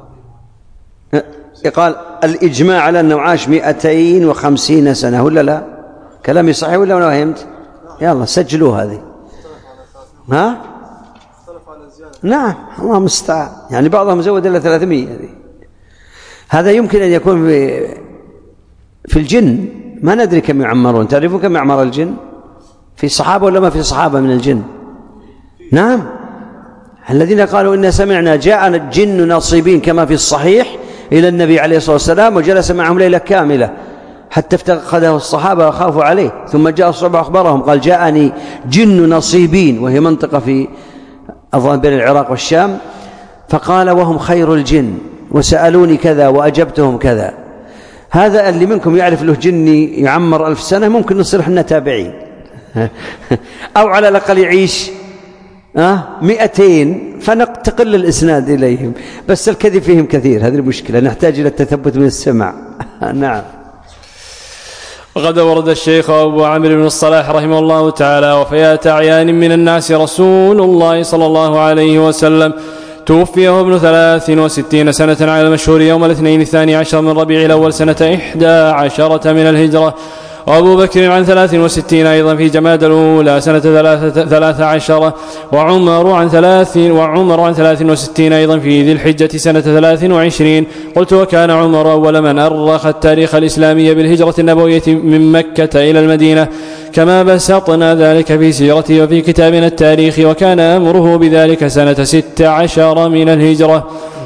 قال الإجماع على أنه عاش مئتين وخمسين سنة ولا لا؟ كلامي صحيح ولا ما فهمت؟ يلا سجلوا هذه. ها؟ نعم الله مستعان، يعني بعضهم زود إلى ثلاثمائة. هذا يمكن أن يكون في الجن، ما ندري كم يعمرون. تعرفون كم يعمر الجن؟ في صحابة ولا ما في صحابة من الجن؟ نعم الذين قالوا إن سمعنا جاءنا الجن ناصبين كما في الصحيح إلى النبي عليه الصلاة والسلام وجلس معهم ليلة كاملة حتى افتقده الصحابة وخافوا عليه، ثم جاء الصحابة أخبرهم قال جاءني جن نصيبين، وهي منطقة في أظن بين العراق والشام، فقال وهم خير الجن وسألوني كذا وأجبتهم كذا. هذا اللي منكم يعرف له جني يعمر ألف سنة ممكن نصير احنا تابعين، أو على الأقل يعيش أه؟ مئتين فنقتقل الإسناد إليهم، بس الكذب فيهم كثير، هذه المشكلة، نحتاج إلى التثبت من السمع. نعم. وقد ورد الشيخ أبو عمرو بن الصلاح رحمه الله تعالى: وفيات أعيان من الناس رسول الله صلى الله عليه وسلم، توفي وهو ابن ثلاث وستين سنة على المشهور يوم الاثنين الثاني عشر من ربيع الأول سنة إحدى عشرة من الهجرة، وأبو بكر عن ثلاث وستين أيضا في جماد الأولى سنة ثلاث عشرة، وعمر عن ثلاث وعمر عن ثلاث وستين أيضا في ذي الحجة سنة ثلاث وعشرين. قلت: وكان عمر أول من أرخ التاريخ الإسلامي بالهجرة النبوية من مكة إلى المدينة، كما بسطنا ذلك في سيرته وفي كتابنا التاريخ، وكان أمره بذلك سنة ست عشر من الهجرة.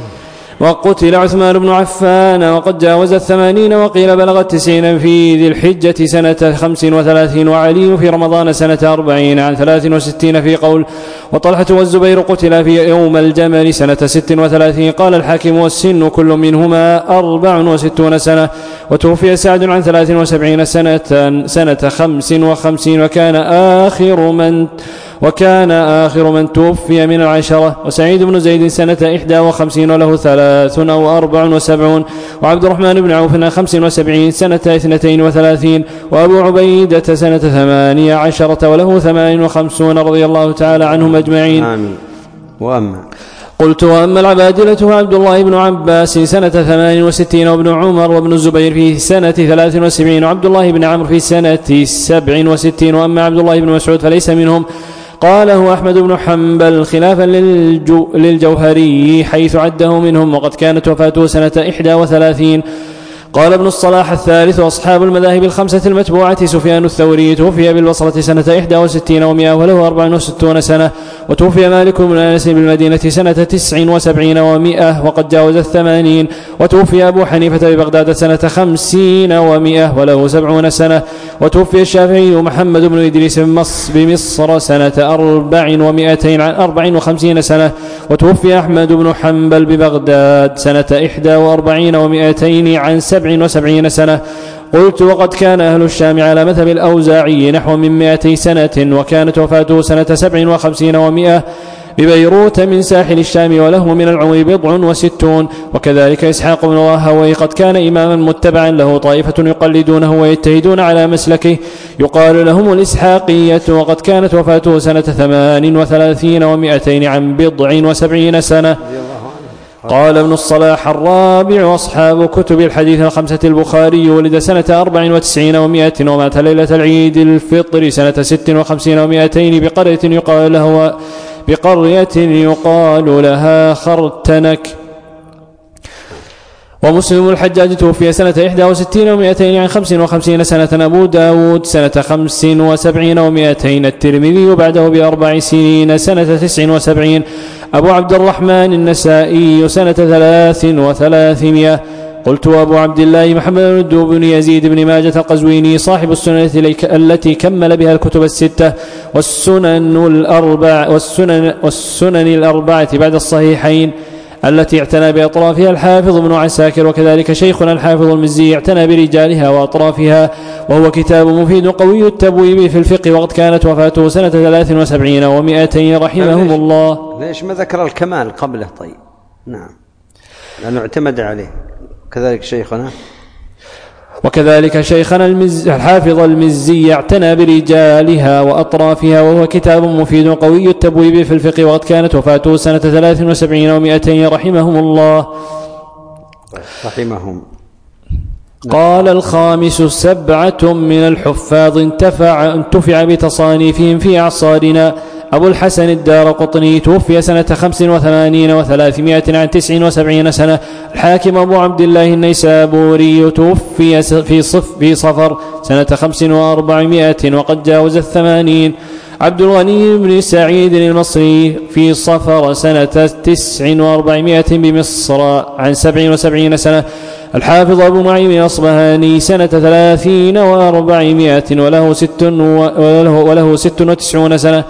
وقتل عثمان بن عفان وقد جاوز الثمانين، وقيل بلغ التسعين في ذي الحجة سنة خمس وثلاثين، وعلي في رمضان سنة أربعين عن ثلاث وستين في قول. وطلحة والزبير قتل في يوم الجمل سنة ست وثلاثين. قال الحاكم: والسن كل منهما أربع وستون سنة. وتوفي سعد عن ثلاث وسبعين سنة سنة خمس وخمسين، وكان آخر من وكان آخر من توفي من العشرة. وسعيد بن زيد سنة إحدى وخمسين وله ثلاث أو أربع وسبعون. وعبد الرحمن بن عوف خمس وسبعين سنة اثنتين وثلاثين. وأبو عبيدة سنة ثمانية عشرة وله ثمان وخمسون، رضي الله تعالى عنهم أجمعين. آمين. وأما قلت: وأما العبادلة عبد الله بن عباس سنة ثمان وستين، وابن عمر وابن الزبير في سنة ثلاث وسبعين، وعبد الله بن عمرو في سنة سبع وستين. وأما عبد الله بن مسعود فليس منهم. قاله أحمد بن حنبل خلافا للجو للجوهري حيث عده منهم، وقد كانت وفاته سنة إحدى وثلاثين. قال ابن الصلاح: الثالث أصحاب المذاهب الخمسة المتبوعة سفيان الثوري، توفي بالبصرة سنة إحدى وستين ومائة وله أربع وستون سنة. وتوفي مالك بن أنس بالمدينة سنة تسع وسبعين ومائة وقد جاوز الثمانين. وتوفي أبو حنيفة ببغداد سنة خمسين ومائة وله سبعون سنة. وتوفي الشافعي محمد بن إدريس بمصر سنة أربع ومائتين عن أربع وخمسين سنة. وتوفي أحمد بن حنبل ببغداد سنة إحدى وأربعين ومائتين عن سبع وسبعين سنة. قلت: وقد كان أهل الشام على مذهب الأوزاعي نحو من مائتي سنة، وكانت وفاته سنة سبع وخمسين ومائة ببيروت من ساحل الشام، وله من العمر بضع وستون. وكذلك إسحاق بن راهويه قد كان إماما متبعا له طائفة يقلدونه ويجتهدون على مسلكه، يقال لهم الإسحاقية، وقد كانت وفاته سنة ثمان وثلاثين ومائتين عن بضع وسبعين سنة. قال ابن الصلاح: الرابع أصحاب كتب الحديث الخمسة البخاري، ولد سنة أربع وتسعين ومائة، ومات ليلة العيد الفطر سنة ست وخمسين ومائتين بقرية يقال له بقرية يقال لها خرتنك. ومسلم الحجاج توفي سنة إحدى وستين ومائتين عن خمس وخمسين سنة. أبو داود سنة خمس وسبعين ومائتين. الترمذي بعده بأربع سنين سنة تسع وسبعين. أبو عبد الرحمن النسائي سنة ثلاث وثلاثمائة. قلت: أبو عبد الله محمد بن يزيد بن ماجة القزويني صاحب السنن التي كمل بها الكتب الستة والسنن الأربع والسنن, والسنن الأربعة بعد الصحيحين التي اعتنى بأطرافها الحافظ ابن عساكر. وكذلك شيخنا الحافظ المزي اعتنى برجالها وأطرافها، وهو كتاب مفيد قوي التبويب في الفقه، وقد كانت وفاته سنة ثلاث وسبعين ومائتين رحمهم الله. ليش ما ذكر الكمال قبله؟ طيب نعم، لأنه اعتمد عليه. كذلك شيخنا وكذلك شيخنا المز... الحافظ المزي اعتنى برجالها وأطرافها، وهو كتاب مفيد قوي التبويب في الفقه، وقد كانت وفاته سنة ثلاث وسبعين ومائتين رحمهم الله. رحمهم. قال الخامس: سبعة من الحفاظ انتفع, انتفع بتصانيفهم في أعصارنا. أبو الحسن الدارقطني توفي سنة خمس وثمانين وثلاثمائة عن تسع وسبعين سنة. الحاكم أبو عبد الله النيسابوري توفي في, صف في صفر سنة خمس وأربعمائة وقد جاوز الثمانين. عبد الغني بن سعيد المصري في صفر سنة تسع وأربعمائة بمصر عن سبع وسبعين سنة. الحافظ أبو معين الأصبهاني سنة ثلاثين وأربعمائة وله ست, وله, وله ست وتسعون سنة.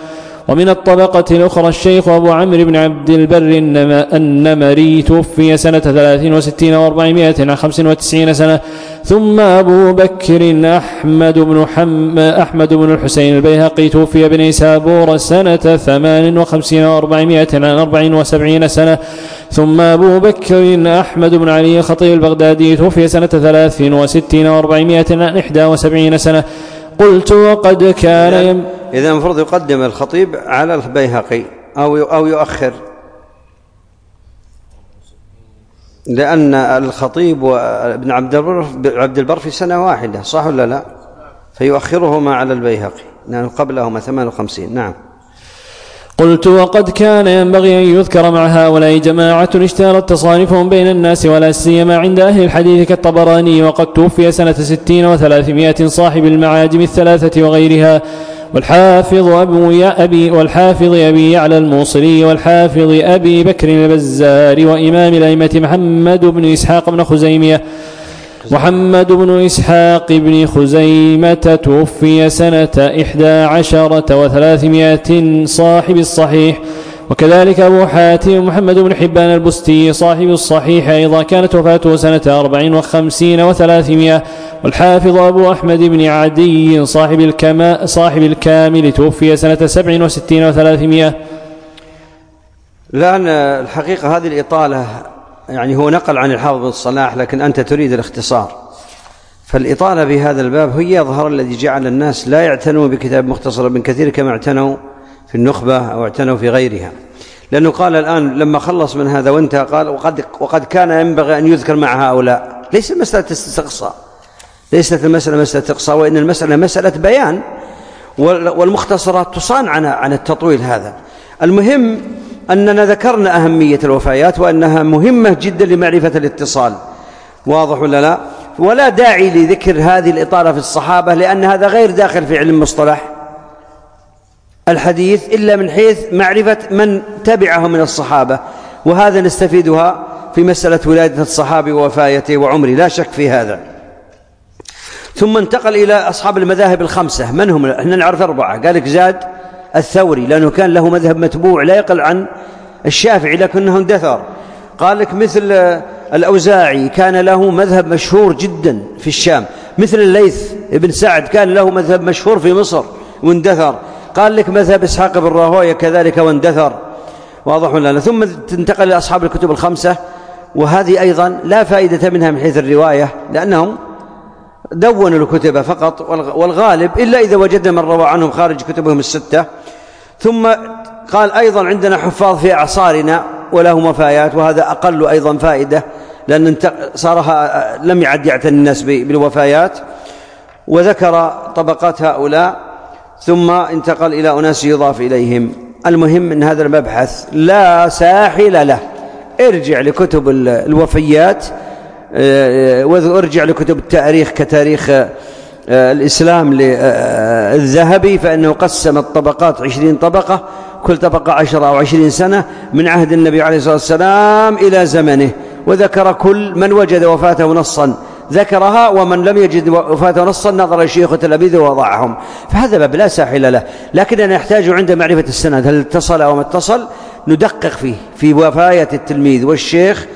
ومن الطبقة الأخرى الشيخ أبو عمرو بن عبد البر النمري توفي سنة ثلاث وستين وأربعمائة وخمس وتسعين سنة. ثم أبو بكر أحمد بن, حم أحمد بن الحسين البيهقي توفي بنيسابور سنة ثمان وخمسين وأربعمائة وأربع وسبعين سنة. ثم أبو بكر أحمد بن علي الخطيب البغدادي توفي سنة ثلاث وستين وأربعمائة وإحدى وسبعين سنة. قلت وقد كان إذا المفروض يقدم الخطيب على البيهقي أو أو يؤخر، لأن الخطيب وابن عبد البر عبد البر في سنة واحدة، صح ولا لا؟ فيؤخرهما على البيهقي لأنه قبلهما ثمان وخمسين. نعم. قلت وقد كان ينبغي أن يذكر مع هؤلاء جماعة اشتهرت تصانيفهم بين الناس ولا سيما عند أهل الحديث كالطبراني، وقد توفي سنة ستين وثلاثمائة صاحب المعاجم الثلاثة وغيرها، والحافظ أبو أبي والحافظ أبي يعلى الموصلي، والحافظ أبي بكر البزار، وإمام الأئمة محمد بن إسحاق بن خزيمة محمد بن إسحاق بن خزيمة توفي سنة إحدى عشرة وثلاثمائة صاحب الصحيح، وكذلك أبو حاتم محمد بن حبان البستي صاحب الصحيح أيضا كانت وفاته سنة أربع وخمسين وثلاثمائة، والحافظ أبو أحمد بن عدي صاحب, الكما صاحب الكامل توفي سنة سبع وستين وثلاثمائة. لأن الحقيقة هذه الإطالة يعني هو نقل عن الحافظ بن الصلاح، لكن أنت تريد الاختصار، فالإطالة بهذا الباب هي يظهر الذي جعل الناس لا يعتنوا بكتاب مختصر ابن كثير كما اعتنوا في النخبة أو اعتنوا في غيرها، لأنه قال الآن لما خلص من هذا وانتهى قال وقد, وقد كان ينبغي أن يذكر مع هؤلاء. ليس المسألة استقصاء، ليست المسألة مسألة استقصاء، وإن المسألة مسألة بيان، والمختصرات تصان عن عن التطويل هذا. المهم أننا ذكرنا أهمية الوفيات وأنها مهمة جدا لمعرفة الاتصال، واضح ولا لا؟ ولا داعي لذكر هذه الإطالة في الصحابة، لأن هذا غير داخل في علم مصطلح الحديث إلا من حيث معرفة من تبعه من الصحابة، وهذا نستفيدها في مسألة ولادة الصحابي ووفايته وعمره، لا شك في هذا. ثم انتقل إلى أصحاب المذاهب الخمسة. من هم؟ احنا نعرف أربعة، قال لك زاد الثوري لأنه كان له مذهب متبوع لا يقل عن الشافعي لكنه اندثر. قال لك مثل الأوزاعي كان له مذهب مشهور جدا في الشام، مثل الليث ابن سعد كان له مذهب مشهور في مصر واندثر. قال لك مذهب إسحاق بن راهويه كذلك واندثر، واضح ولا لا؟ ثم تنتقل إلى أصحاب الكتب الخمسة، وهذه أيضا لا فائدة منها من حيث الرواية، لأنهم دونوا الكتب فقط، والغالب إلا إذا وجدنا من روى عنهم خارج كتبهم الستة. ثم قال أيضا عندنا حفاظ في أعصارنا ولهم وفايات، وهذا أقل أيضا فائدة، لأن صارها لم يعد يعتني الناس بالوفايات، وذكر طبقات هؤلاء، ثم انتقل إلى أناس يضاف إليهم. المهم أن هذا المبحث لا ساحل له، ارجع لكتب الوفيات وارجع لكتب التاريخ كتاريخ الإسلام للذهبي، فإنه قسم الطبقات عشرين طبقة، كل طبقة عشرة أو عشرين سنة من عهد النبي عليه الصلاة والسلام إلى زمنه، وذكر كل من وجد وفاته نصا ذكرها، ومن لم يجد وفاته نصا نظر الشيخ التلاميذ ووضعهم. فهذا باب لا ساحل له، لكننا نحتاج عند معرفة السند هل اتصل أو ما اتصل ندقق فيه في وفاية التلميذ والشيخ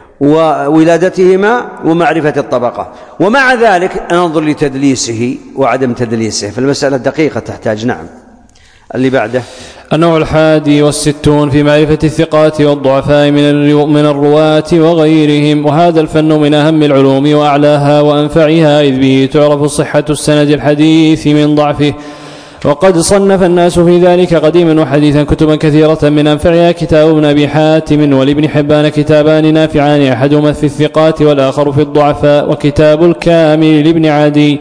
وولادتهما ومعرفة الطبقة، ومع ذلك ننظر لتدليسه وعدم تدليسه، فالمسألة دقيقة تحتاج. نعم. اللي بعده النوع الحادي والستون في معرفة الثقات والضعفاء من الرواة وغيرهم، وهذا الفن من أهم العلوم وأعلاها وأنفعها، إذ به تعرف صحة السند الحديث من ضعفه. وقد صنف الناس في ذلك قديما وحديثا كتبا كثيرة، من أنفعها كتاب ابن أبي حاتم ولابن حبان كتابان نافعان، أحدهما في الثقات والآخر في الضعفاء، وكتاب الكامل لابن عدي.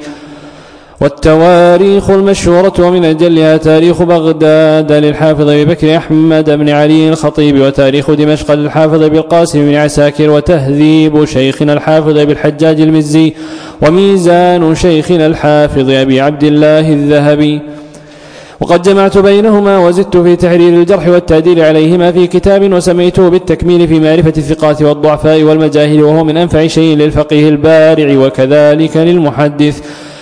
والتواريخ المشهورة ومن أجلها تاريخ بغداد للحافظ أبي بكر أحمد بن علي الخطيب، وتاريخ دمشق للحافظ أبي القاسم بن عساكر، وتهذيب شيخنا الحافظ أبي الحجاج المزي، وميزان شيخنا الحافظ أبي عبد الله الذهبي. وقد جمعت بينهما وزدت في تحرير الجرح والتعديل عليهما في كتاب وسميته بالتكميل في معرفة الثقات والضعفاء والمجاهل، وهو من أنفع شيء للفقيه البارع وكذلك للمحدث.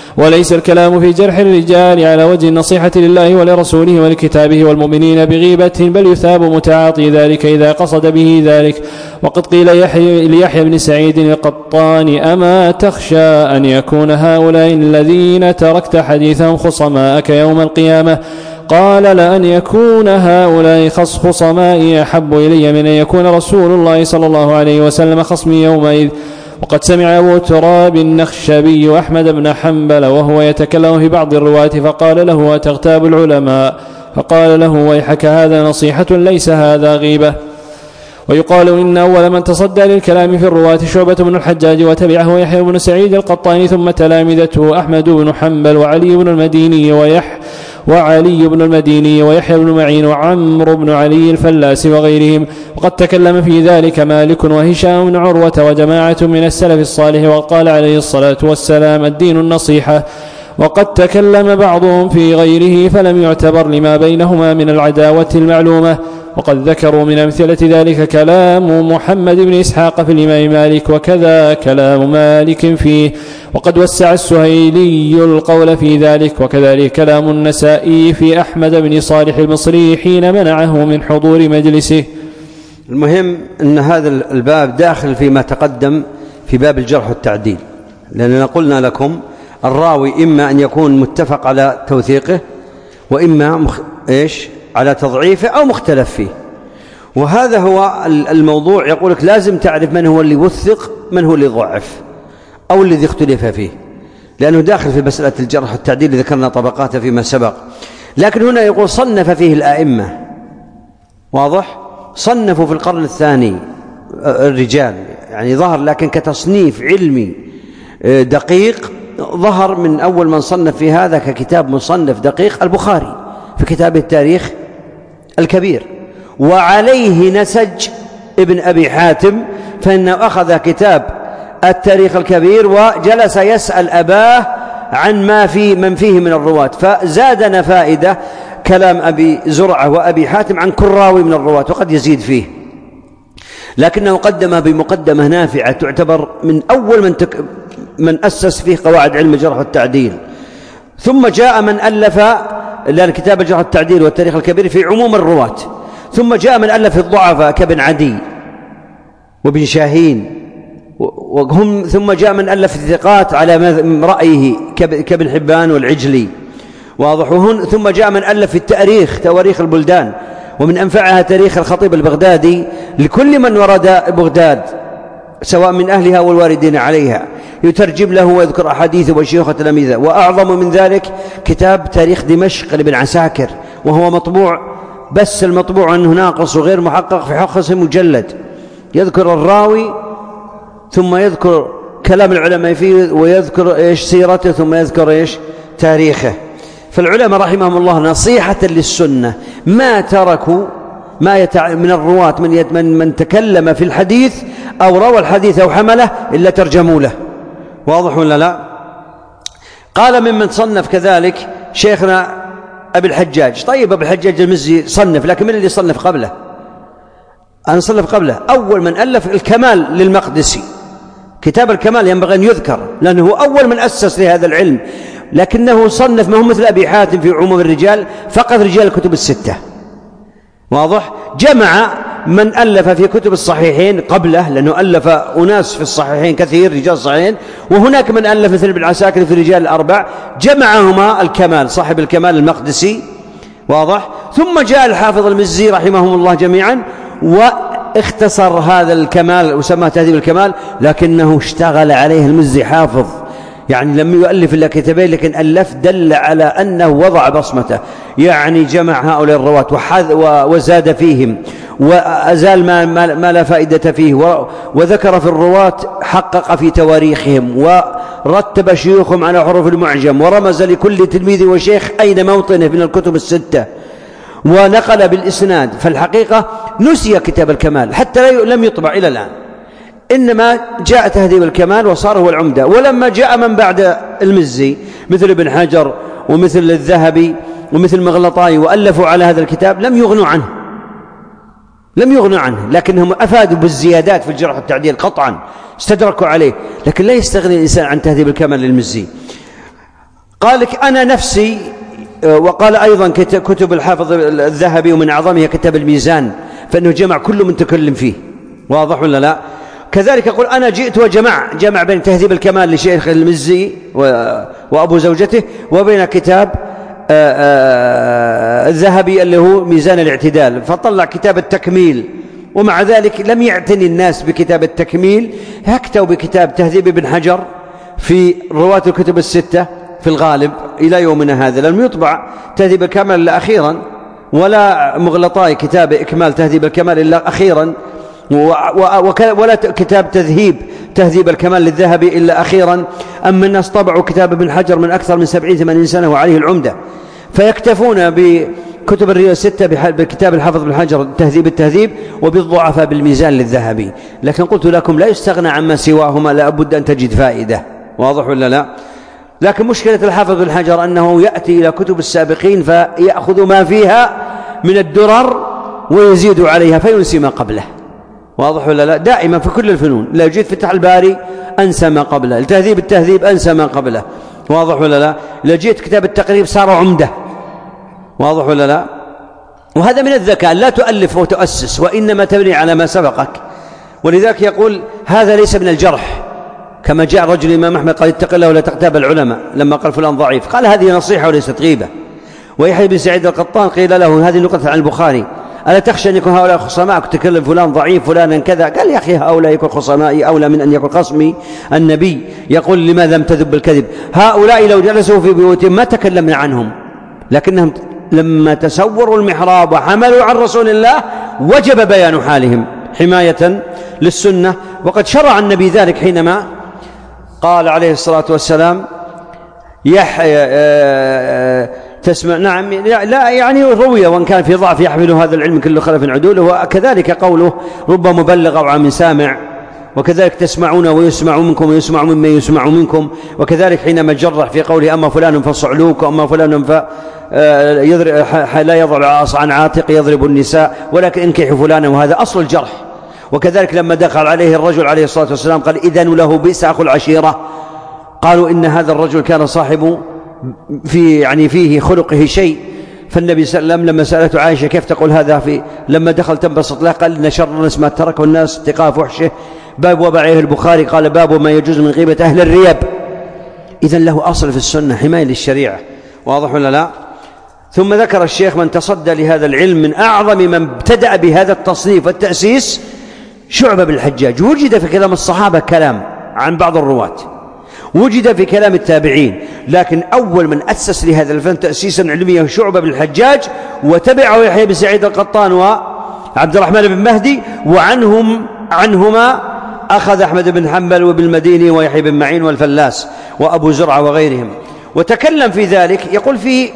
وليس الكلام في جرح الرجال على وجه النصيحة لله ولرسوله ولكتابه والمؤمنين بغيبة، بل يثاب متعاطي ذلك إذا قصد به ذلك. وقد قيل يحيى ليحيى بن سعيد القطان: أما تخشى أن يكون هؤلاء الذين تركت حديثهم خصماءك يوم القيامة؟ قال: لأن يكون هؤلاء خصمائي أحب إلي من أن يكون رسول الله صلى الله عليه وسلم خصمي يومئذ. وقد سمع أبو تراب النخشبي أحمد بن حنبل وهو يتكلم في بعض الرواة فقال له: أتغتاب العلماء؟ فقال له: ويحك، هذا نصيحة ليس هذا غيبة. ويقال إن أول من تصدى للكلام في الرواة شعبة بن الحجاج، وتبعه يحيى بن سعيد القطان، ثم تلامذته أحمد بن حنبل وعلي بن المديني ويح وعلي بن المديني ويحيى بن معين وعمرو بن علي الفلاس وغيرهم. وقد تكلم في ذلك مالك وهشام بن عروة وجماعة من السلف الصالح، وقال عليه الصلاة والسلام: الدين النصيحة. وقد تكلم بعضهم في غيره فلم يعتبر لما بينهما من العداوة المعلومة. وقد ذكروا من أمثلة ذلك كلام محمد بن إسحاق في الإمام مالك، وكذا كلام مالك فيه. وقد وسع السهيلي القول في ذلك، وكذلك كلام النسائي في أحمد بن صالح المصري حين منعه من حضور مجلسه. المهم أن هذا الباب داخل فيما تقدم في باب الجرح والتعديل، لأننا قلنا لكم الراوي إما أن يكون متفق على توثيقه، وإما مخ... إيش على تضعيفه أو مختلف فيه. وهذا هو الموضوع. يقولك لازم تعرف من هو اللي وثق، من هو اللي ضعف، أو الذي اختلف فيه، لأنه داخل في مسألة الجرح والتعديل. ذكرنا طبقاته فيما سبق، لكن هنا يقول صنف فيه الآئمة. واضح؟ صنفوا في القرن الثاني الرجال، يعني ظهر، لكن كتصنيف علمي دقيق ظهر من أول من صنف في هذا ككتاب مصنف دقيق البخاري في كتاب التاريخ الكبير، وعليه نسج ابن أبي حاتم، فإنه أخذ كتاب التاريخ الكبير وجلس يسأل أباه عن ما في من فيه من الرواة، فزادنا فائدة كلام أبي زرعة وأبي حاتم عن كل راوي من الرواة، وقد يزيد فيه، لكنه قدم بمقدمة نافعة تعتبر من أول من, تك من أسس فيه قواعد علم الجرح والتعديل. ثم جاء من ألف لأن كتاب الجرح والتعديل والتاريخ الكبير في عموم الرواة، ثم جاء من ألف الضعفاء كابن عدي وابن شاهين، وهم ثم جاء من ألف الثقات على رأيه كابن حبان والعجلي. واضح؟ وهن ثم جاء من ألف التاريخ تواريخ البلدان، ومن أنفعها تاريخ الخطيب البغدادي لكل من ورد بغداد سواء من أهلها والواردين عليها، يترجم له ويذكر أحاديثه وشيوخ تلاميذه. وأعظم من ذلك كتاب تاريخ دمشق لابن عساكر، وهو مطبوع، بس المطبوع عنه ناقص وغير محقق في حقه مجلد، يذكر الراوي ثم يذكر كلام العلماء فيه ويذكر إيش سيرته ثم يذكر إيش تاريخه. فالعلماء رحمهم الله نصيحة للسنة ما تركوا ما يتع... من الرواة من, يت... من من تكلم في الحديث أو روى الحديث أو حمله إلا ترجموا له. واضح ولا لا؟ قال ممن صنف كذلك شيخنا أبي الحجاج. طيب أبي الحجاج المزي صنف، لكن من اللي صنف قبله؟ أنا صنف قبله أول من ألف الكمال للمقدسي. كتاب الكمال ينبغي أن يذكر لأنه هو أول من أسس لهذا العلم، لكنه صنف ما هو مثل أبي حاتم في عموم الرجال، فقط رجال الكتب الستة. واضح؟ جمع من ألف في كتب الصحيحين قبله، لأنه ألف أناس في الصحيحين كثير رجال صحيحين، وهناك من ألف مثل ابن عساكر في رجال الأربع، جمعهما الكمال صاحب الكمال المقدسي. واضح؟ ثم جاء الحافظ المزي رحمهم الله جميعا واختصر هذا الكمال وسماه تهذيب الكمال، لكنه اشتغل عليه المزي حافظ، يعني لم يؤلف إلا كتابين، لكن ألف دل على أنه وضع بصمته، يعني جمع هؤلاء الرواة وزاد فيهم وأزال ما, ما لا فائدة فيه، وذكر في الرواة حقق في تواريخهم ورتب شيوخهم على حروف المعجم، ورمز لكل تلميذ وشيخ أين موطنه من الكتب الستة، ونقل بالإسناد. فالحقيقة نسي كتاب الكمال حتى لم يطبع إلى الآن، إنما جاء تهذيب الكمال وصار هو العمدة. ولما جاء من بعد المزي مثل ابن حجر ومثل الذهبي ومثل مغلطاي وألفوا على هذا الكتاب لم يغنوا عنه لم يغنوا عنه لكنهم أفادوا بالزيادات في الجرح والتعديل قطعا، استدركوا عليه، لكن لا يستغني الإنسان عن تهذيب الكمال للمزي. قال لك أنا نفسي. وقال أيضا كتب الحافظ الذهبي ومن أعظمها كتاب الميزان، فإنه جمع كل من تكلم فيه، واضح ولا لا؟ كذلك يقول أنا جئت وجمع جمع بين تهذيب الكمال لشيخ المزي وأبو زوجته وبين كتاب الذهبي اللي هو ميزان الاعتدال، فطلع كتاب التكميل. ومع ذلك لم يعتني الناس بكتاب التكميل، هكتوا بكتاب تهذيب ابن حجر في رواة الكتب الستة في الغالب إلى يومنا هذا. لم يطبع تهذيب الكمال إلا أخيرا، ولا مغلطاي كتاب إكمال تهذيب الكمال إلا أخيرا، ولا كتاب تذهيب تهذيب الكمال للذهبي إلا أخيرا. أما الناس طبعوا كتاب ابن حجر من أكثر من سبعين ثمانين سنة وعليه العمدة، فيكتفون بكتب الرواية الستة بكتاب الحافظ ابن حجر تهذيب التهذيب، وبالضعفاء بالميزان للذهبي. لكن قلت لكم لا يستغنى عما سواهما، لا بد أن تجد فائدة، واضح ولا لا؟ لكن مشكلة الحافظ ابن حجر أنه يأتي إلى كتب السابقين فيأخذ ما فيها من الدرر ويزيد عليها فينسي ما قبله، واضح ولا لا؟ دائما في كل الفنون، لا جيت فتح الباري أنسى ما قبله، التهذيب التهذيب أنسى ما قبله، واضح ولا لا؟ لا جيت كتاب التقريب صار عمدة، واضح ولا لا؟ وهذا من الذكاء، لا تؤلف وتؤسس، وإنما تبني على ما سبقك. ولذلك يقول هذا ليس من الجرح، كما جاء رجل الإمام أحمد قال اتق الله ولا تغتاب العلماء لما قال فلان ضعيف، قال هذه نصيحة وليست غيبة. ويحيى بن سعيد القطان قيل له هذه نقطة عن البخاري، ألا تخشى أن يكون هؤلاء خصماءك تكلم فلان ضعيف فلانا كذا؟ قال يا أخي هؤلاء يكون خصمائي أولى من أن يكون خصمي. النبي يقول لماذا لم تذب بالكذب؟ هؤلاء لو جلسوا في بيوتهم ما تكلمنا عنهم، لكنهم لما تسوروا المحراب وحملوا عن رسول الله وجب بيان حالهم حماية للسنة. وقد شرع النبي ذلك حينما قال عليه الصلاة والسلام يحيى تسمع نعم لا يعني روي وان كان في ضعف يحمل هذا العلم كل خلف عدوله. وكذلك قوله رب مبلغ أو عام سامع، وكذلك تسمعون ويسمع منكم ويسمع ممن يسمع منكم. وكذلك حينما جرح في قوله أما فلان فصعلوك وأما فلان ف لا يضع العصا عن عاتق يضرب النساء ولكن انكحوا فلانا، وهذا أصل الجرح. وكذلك لما دخل عليه الرجل عليه الصلاة والسلام قال إذن له بئس أخو العشيرة، قالوا إن هذا الرجل كان صاحب في يعني فيه خلقه شيء. فالنبي صلى الله عليه وسلم لما سألته عائشة كيف تقول هذا في لما دخل تنبسط له، قال إن شر الناس ما تركه الناس اتقاء فحشه. باب وضعه البخاري قال باب ما يجوز من غيبة أهل الريب. إذن له أصل في السنة حماية للشريعة، واضح ولا لا؟ ثم ذكر الشيخ من تصدى لهذا العلم من أعظم من ابتدأ بهذا التصنيف والتأسيس شعبة بن الحجاج. وجد في كلام الصحابة كلام عن بعض الرواة، وجد في كلام التابعين، لكن أول من أسس لهذا الفن تأسيسا علميا شعبة بن الحجاج، وتبعه يحيى بن سعيد القطان وعبد الرحمن بن مهدي، وعنهم عنهما أخذ أحمد بن حنبل وابن المديني ويحيى بن معين والفلاس وأبو زرعة وغيرهم. وتكلم في ذلك يقول فيه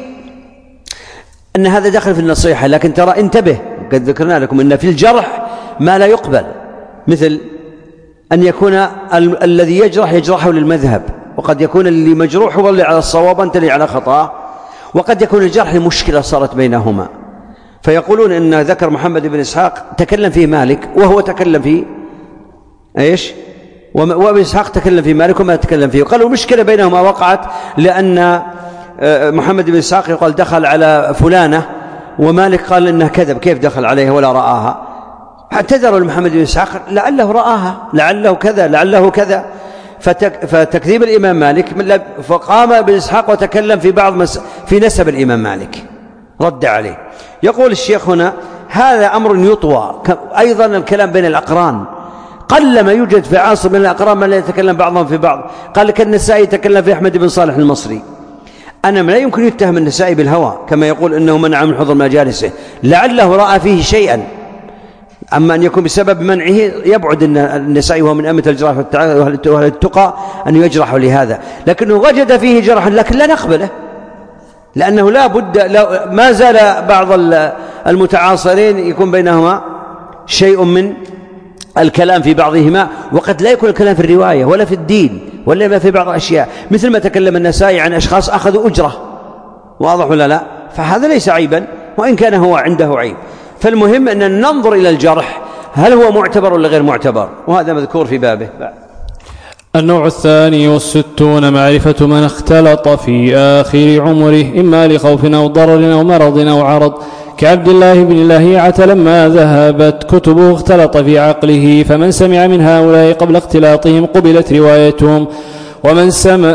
أن هذا دخل في النصيحة، لكن ترى انتبه قد ذكرنا لكم أن في الجرح ما لا يقبل، مثل أن يكون ال الذي يجرح يجرحه للمذهب، وقد يكون اللي مجروح هو اللي على الصواب أنت اللي على خطأ، وقد يكون الجرح لمشكلة صارت بينهما. فيقولون أن ذكر محمد بن إسحاق تكلم فيه مالك وهو تكلم فيه إيش، وابن إسحاق تكلم فيه مالك وما تكلم فيه، وقالوا مشكلة بينهما وقعت لأن محمد بن إسحاق يقال دخل على فلانة ومالك قال إنه كذب، كيف دخل عليها ولا رآها؟ اعتذروا لمحمد بن إسحاق لعله رآها لعله كذا لعله كذا، فتك فتكذيب الإمام مالك، فقام ابن إسحاق وتكلم في بعض مس في نسب الإمام مالك رد عليه. يقول الشيخ هنا هذا أمر يطوى. أيضا الكلام بين الأقران قل ما يوجد في عاصر من الأقران من لا يتكلم بعضهم في بعض. قال لك النسائي يتكلم في أحمد بن صالح المصري، أنا لا يمكن يتهم النسائي بالهوى كما يقول إنه منع من حضور مجالسه، لعله رأى فيه شيئا، أما أن يكون بسبب منعه يبعد أن النسائي وهو من أمة الجراح وأهل التقى أن يجرح لهذا، لكنه وجد فيه جرحا لكن لا نقبله، لأنه لا بد لا ما زال بعض المتعاصرين يكون بينهما شيء من الكلام في بعضهما، وقد لا يكون الكلام في الرواية ولا في الدين ولا في بعض الأشياء، مثل ما تكلم النسائي عن أشخاص أخذوا أجرة، واضح ولا لا؟ فهذا ليس عيبا وإن كان هو عنده عيب. فالمهم أن ننظر إلى الجرح هل هو معتبر ولا غير معتبر، وهذا مذكور في بابه. النوع الثاني والستون معرفة من اختلط في آخر عمره إما لخوف أو ضرر أو مرض أو عرض كعبد الله بن لهيعة لما ذهبت كتبه اختلط في عقله، فمن سمع من هؤلاء قبل اختلاطهم قبلت روايتهم، ومن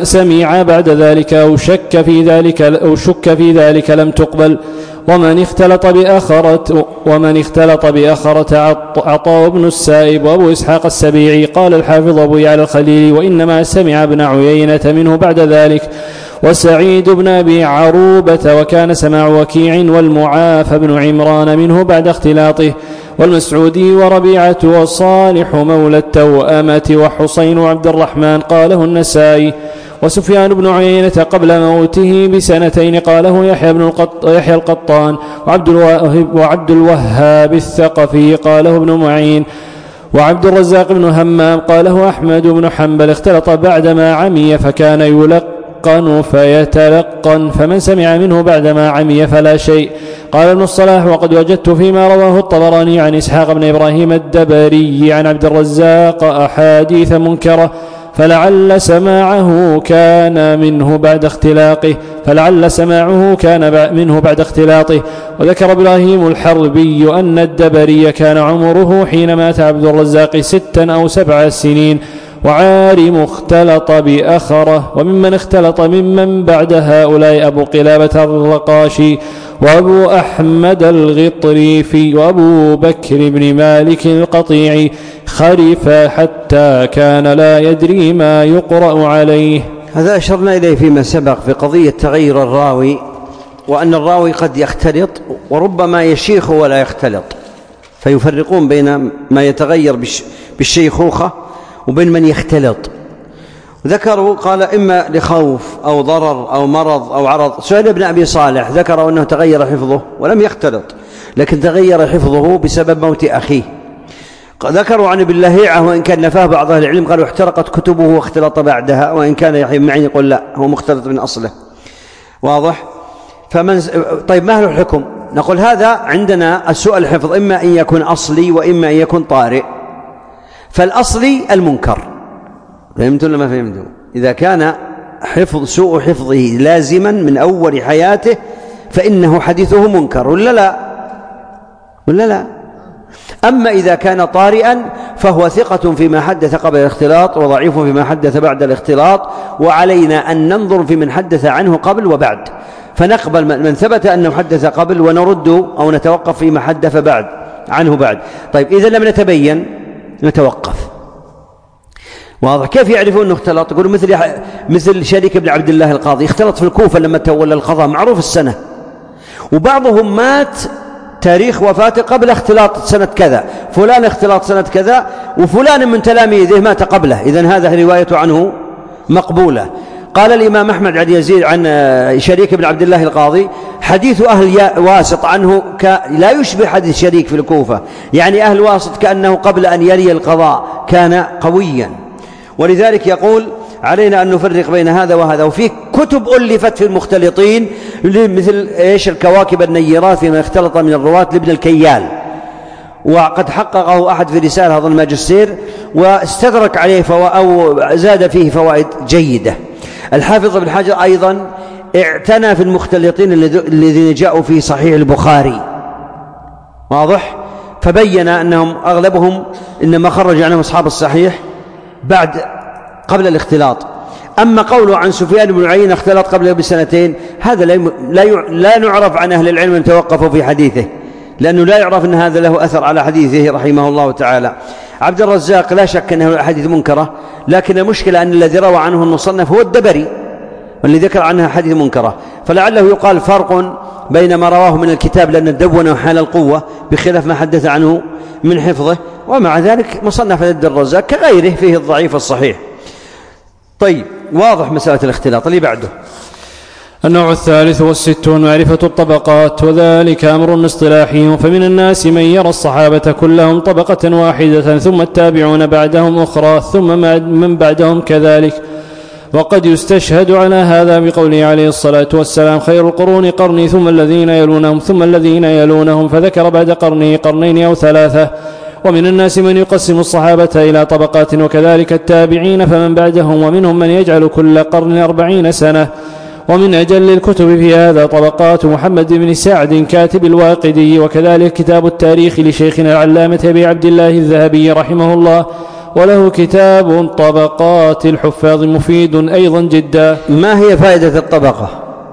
سمع بعد ذلك أو شك في ذلك أو شك في ذلك لم تقبل. ومن اختلط بأخرة ومن اختلط بأخرة عطاء بن السائب وأبو إسحاق السبيعي. قال الحافظ أبو يعلى الخليلي: وإنما سمع ابن عيينة منه بعد ذلك، وسعيد بن أبي عروبة، وكان سماع وكيع والمعافى بن عمران منه بعد اختلاطه، والمسعودي وربيعة وصالح مولى التوأمة وحسين عبد الرحمن. قاله النسائي. وسفيان بن عيينة قبل موته بسنتين قاله يحيى بن القط... يحيى القطان. وعبد الوهاب وعبد الوهاب الثقفي قاله ابن معين. وعبد الرزاق بن همام قاله أحمد بن حنبل. اختلط بعدما عمي فكان يلقن فيتلقن، فمن سمع منه بعدما عمي فلا شيء. قال ابن الصلاح: وقد وجدت فيما رواه الطبراني عن إسحاق بن إبراهيم الدبري عن عبد الرزاق أحاديث منكرة، فلعل سماعه كان منه بعد اختلاقه فلعل سماعه كان منه بعد اختلاطه. وذكر إبراهيم الحربي أن الدبري كان عمره حين مات عبد الرزاق ستا أو سبع سنين. وعارم اختلط بأخرة. وممن اختلط ممن بعد هؤلاء أبو قلابة الرقاشي وأبو أحمد الغطريفي وأبو بكر بن مالك القطيعي، خرف حتى كان لا يدري ما يقرأ عليه. هذا أشرنا إليه فيما سبق في قضية تغير الراوي، وأن الراوي قد يختلط وربما يشيخ ولا يختلط، فيفرقون بين ما يتغير بالشيخوخة وبين من يختلط. ذكروا قال إما لخوف أو ضرر أو مرض أو عرض. سؤال ابن أبي صالح ذكروا أنه تغير حفظه ولم يختلط، لكن تغير حفظه بسبب موت أخيه. ذكروا عن ابن لهيعة وإن كان نفاه بعض أهل العلم قالوا احترقت كتبه واختلط بعدها، وإن كان يحيى بن معين يقول لا هو مختلط من أصله. واضح؟ فمن طيب ما هو الحكم؟ نقول هذا عندنا السؤال الحفظ إما أن يكون أصلي وإما أن يكون طارئ. فالأصلي المنكر. فهمتوا ولا ما فهمتوا؟ إذا كان حفظ سوء حفظه لازما من أول حياته فإنه حديثه منكر ولا لا ولا لا. أما إذا كان طارئا فهو ثقة فيما حدث قبل الاختلاط وضعيف فيما حدث بعد الاختلاط، وعلينا أن ننظر في من حدث عنه قبل وبعد، فنقبل من ثبت أنه حدث قبل ونرد أو نتوقف فيما حدث بعد عنه بعد. طيب إذا لم نتبين نتوقف. واضح؟ كيف يعرفون أنه اختلط؟ يقولوا مثل مثل شريك بن عبد الله القاضي اختلط في الكوفة لما تولى القضاء، معروف السنة، وبعضهم مات تاريخ وفاته قبل اختلاط سنة كذا، فلان اختلاط سنة كذا، وفلان من تلاميذه مات قبله، إذن هذا روايته عنه مقبولة. قال الإمام أحمد عن يزيد عن شريك بن عبد الله القاضي: حديث أهل واسط عنه لا يشبه حديث شريك في الكوفة، يعني أهل واسط كأنه قبل أن يلي القضاء كان قويا. ولذلك يقول علينا أن نفرق بين هذا وهذا. وفي كتب ألفت في المختلطين مثل إيش الكواكب النيرات فيما اختلط من الرواة لابن الكيال، وقد حققه أحد في رسالة أظن ماجستير واستدرك عليه فو... أو زاد فيه فوائد جيدة. الحافظ ابن حجر أيضا اعتنى في المختلطين الذين جاءوا في صحيح البخاري. واضح؟ فبين أنهم أغلبهم إنما خرج عنهم أصحاب الصحيح بعد قبل الاختلاط. أما قوله عن سفيان بن عيينة اختلط قبل بسنتين، هذا لا, لا, لا نعرف عن أهل العلم أن توقفوا في حديثه، لأنه لا يعرف أن هذا له أثر على حديثه رحمه الله تعالى. عبد الرزاق لا شك أنه حديث منكرة، لكن المشكلة أن الذي روى عنه المصنف هو الدبري والذي ذكر عنها حديث منكرة، فلعله يقال فرق بين ما رواه من الكتاب لأن دونه حال القوة بخلاف ما حدث عنه من حفظه، ومع ذلك مصنف عبد الرزاق كغيره فيه الضعيف الصحيح. طيب واضح مسألة الاختلاط. اللي بعده النوع الثالث والستون معرفة الطبقات، وذلك أمر اصطلاحي. فمن الناس من يرى الصحابة كلهم طبقة واحدة ثم التابعون بعدهم أخرى ثم من بعدهم كذلك، وقد يستشهد على هذا بقوله عليه الصلاة والسلام: خير القرون قرني ثم الذين يلونهم ثم الذين يلونهم، فذكر بعد قرنه قرنين أو ثلاثة. ومن الناس من يقسم الصحابة إلى طبقات وكذلك التابعين فمن بعدهم، ومنهم من يجعل كل قرن أربعين سنة. ومن أجل الكتب في هذا طبقات محمد بن سعد كاتب الواقدي، وكذلك كتاب التاريخ لشيخنا العلامة أبي عبد الله الذهبي رحمه الله، وله كتاب طبقات الحفاظ مفيد أيضا جدا. ما هي فائدة الطبقة؟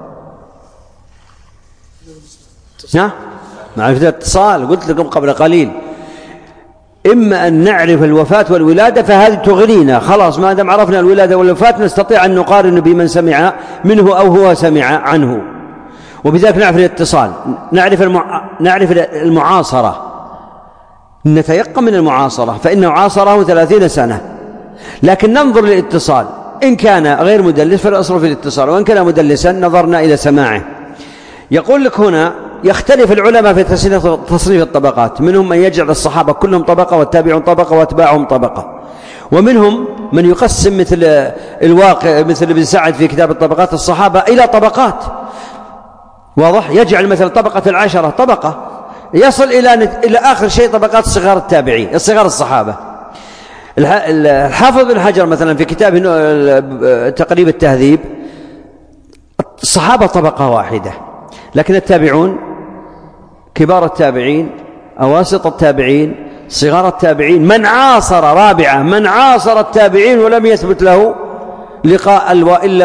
نعم، معرفة الاتصال. قلت لكم قبل قليل إما أن نعرف الوفاة والولادة فهذه تغنينا خلاص، ما دام عرفنا الولادة والوفاة نستطيع أن نقارن بمن سمع منه أو هو سمع عنه، وبذلك نعرف الاتصال، نعرف المع... نعرف المعاصرة، نتيقن من المعاصرة فإنه عاصره ثلاثين سنة. لكن ننظر للاتصال، إن كان غير مدلس فالأصل في الاتصال، وإن كان مدلسا نظرنا إلى سماعه. يقول لك هنا يختلف العلماء في تصنيف الطبقات، منهم من يجعل الصحابة كلهم طبقة والتابعون طبقة واتباعهم طبقة، ومنهم من يقسم مثل الواقع مثل ابن سعد في كتاب الطبقات الصحابة إلى طبقات، واضح، يجعل مثل طبقة العشرة طبقة، يصل إلى إلى آخر شيء طبقات صغار التابعين صغار الصحابة. الحافظ بن حجر مثلا في كتاب تقريب التهذيب الصحابة طبقة واحدة، لكن التابعون كبار التابعين أواسط التابعين صغار التابعين، من عاصر رابعة من عاصر التابعين ولم يثبت له لقاء إلا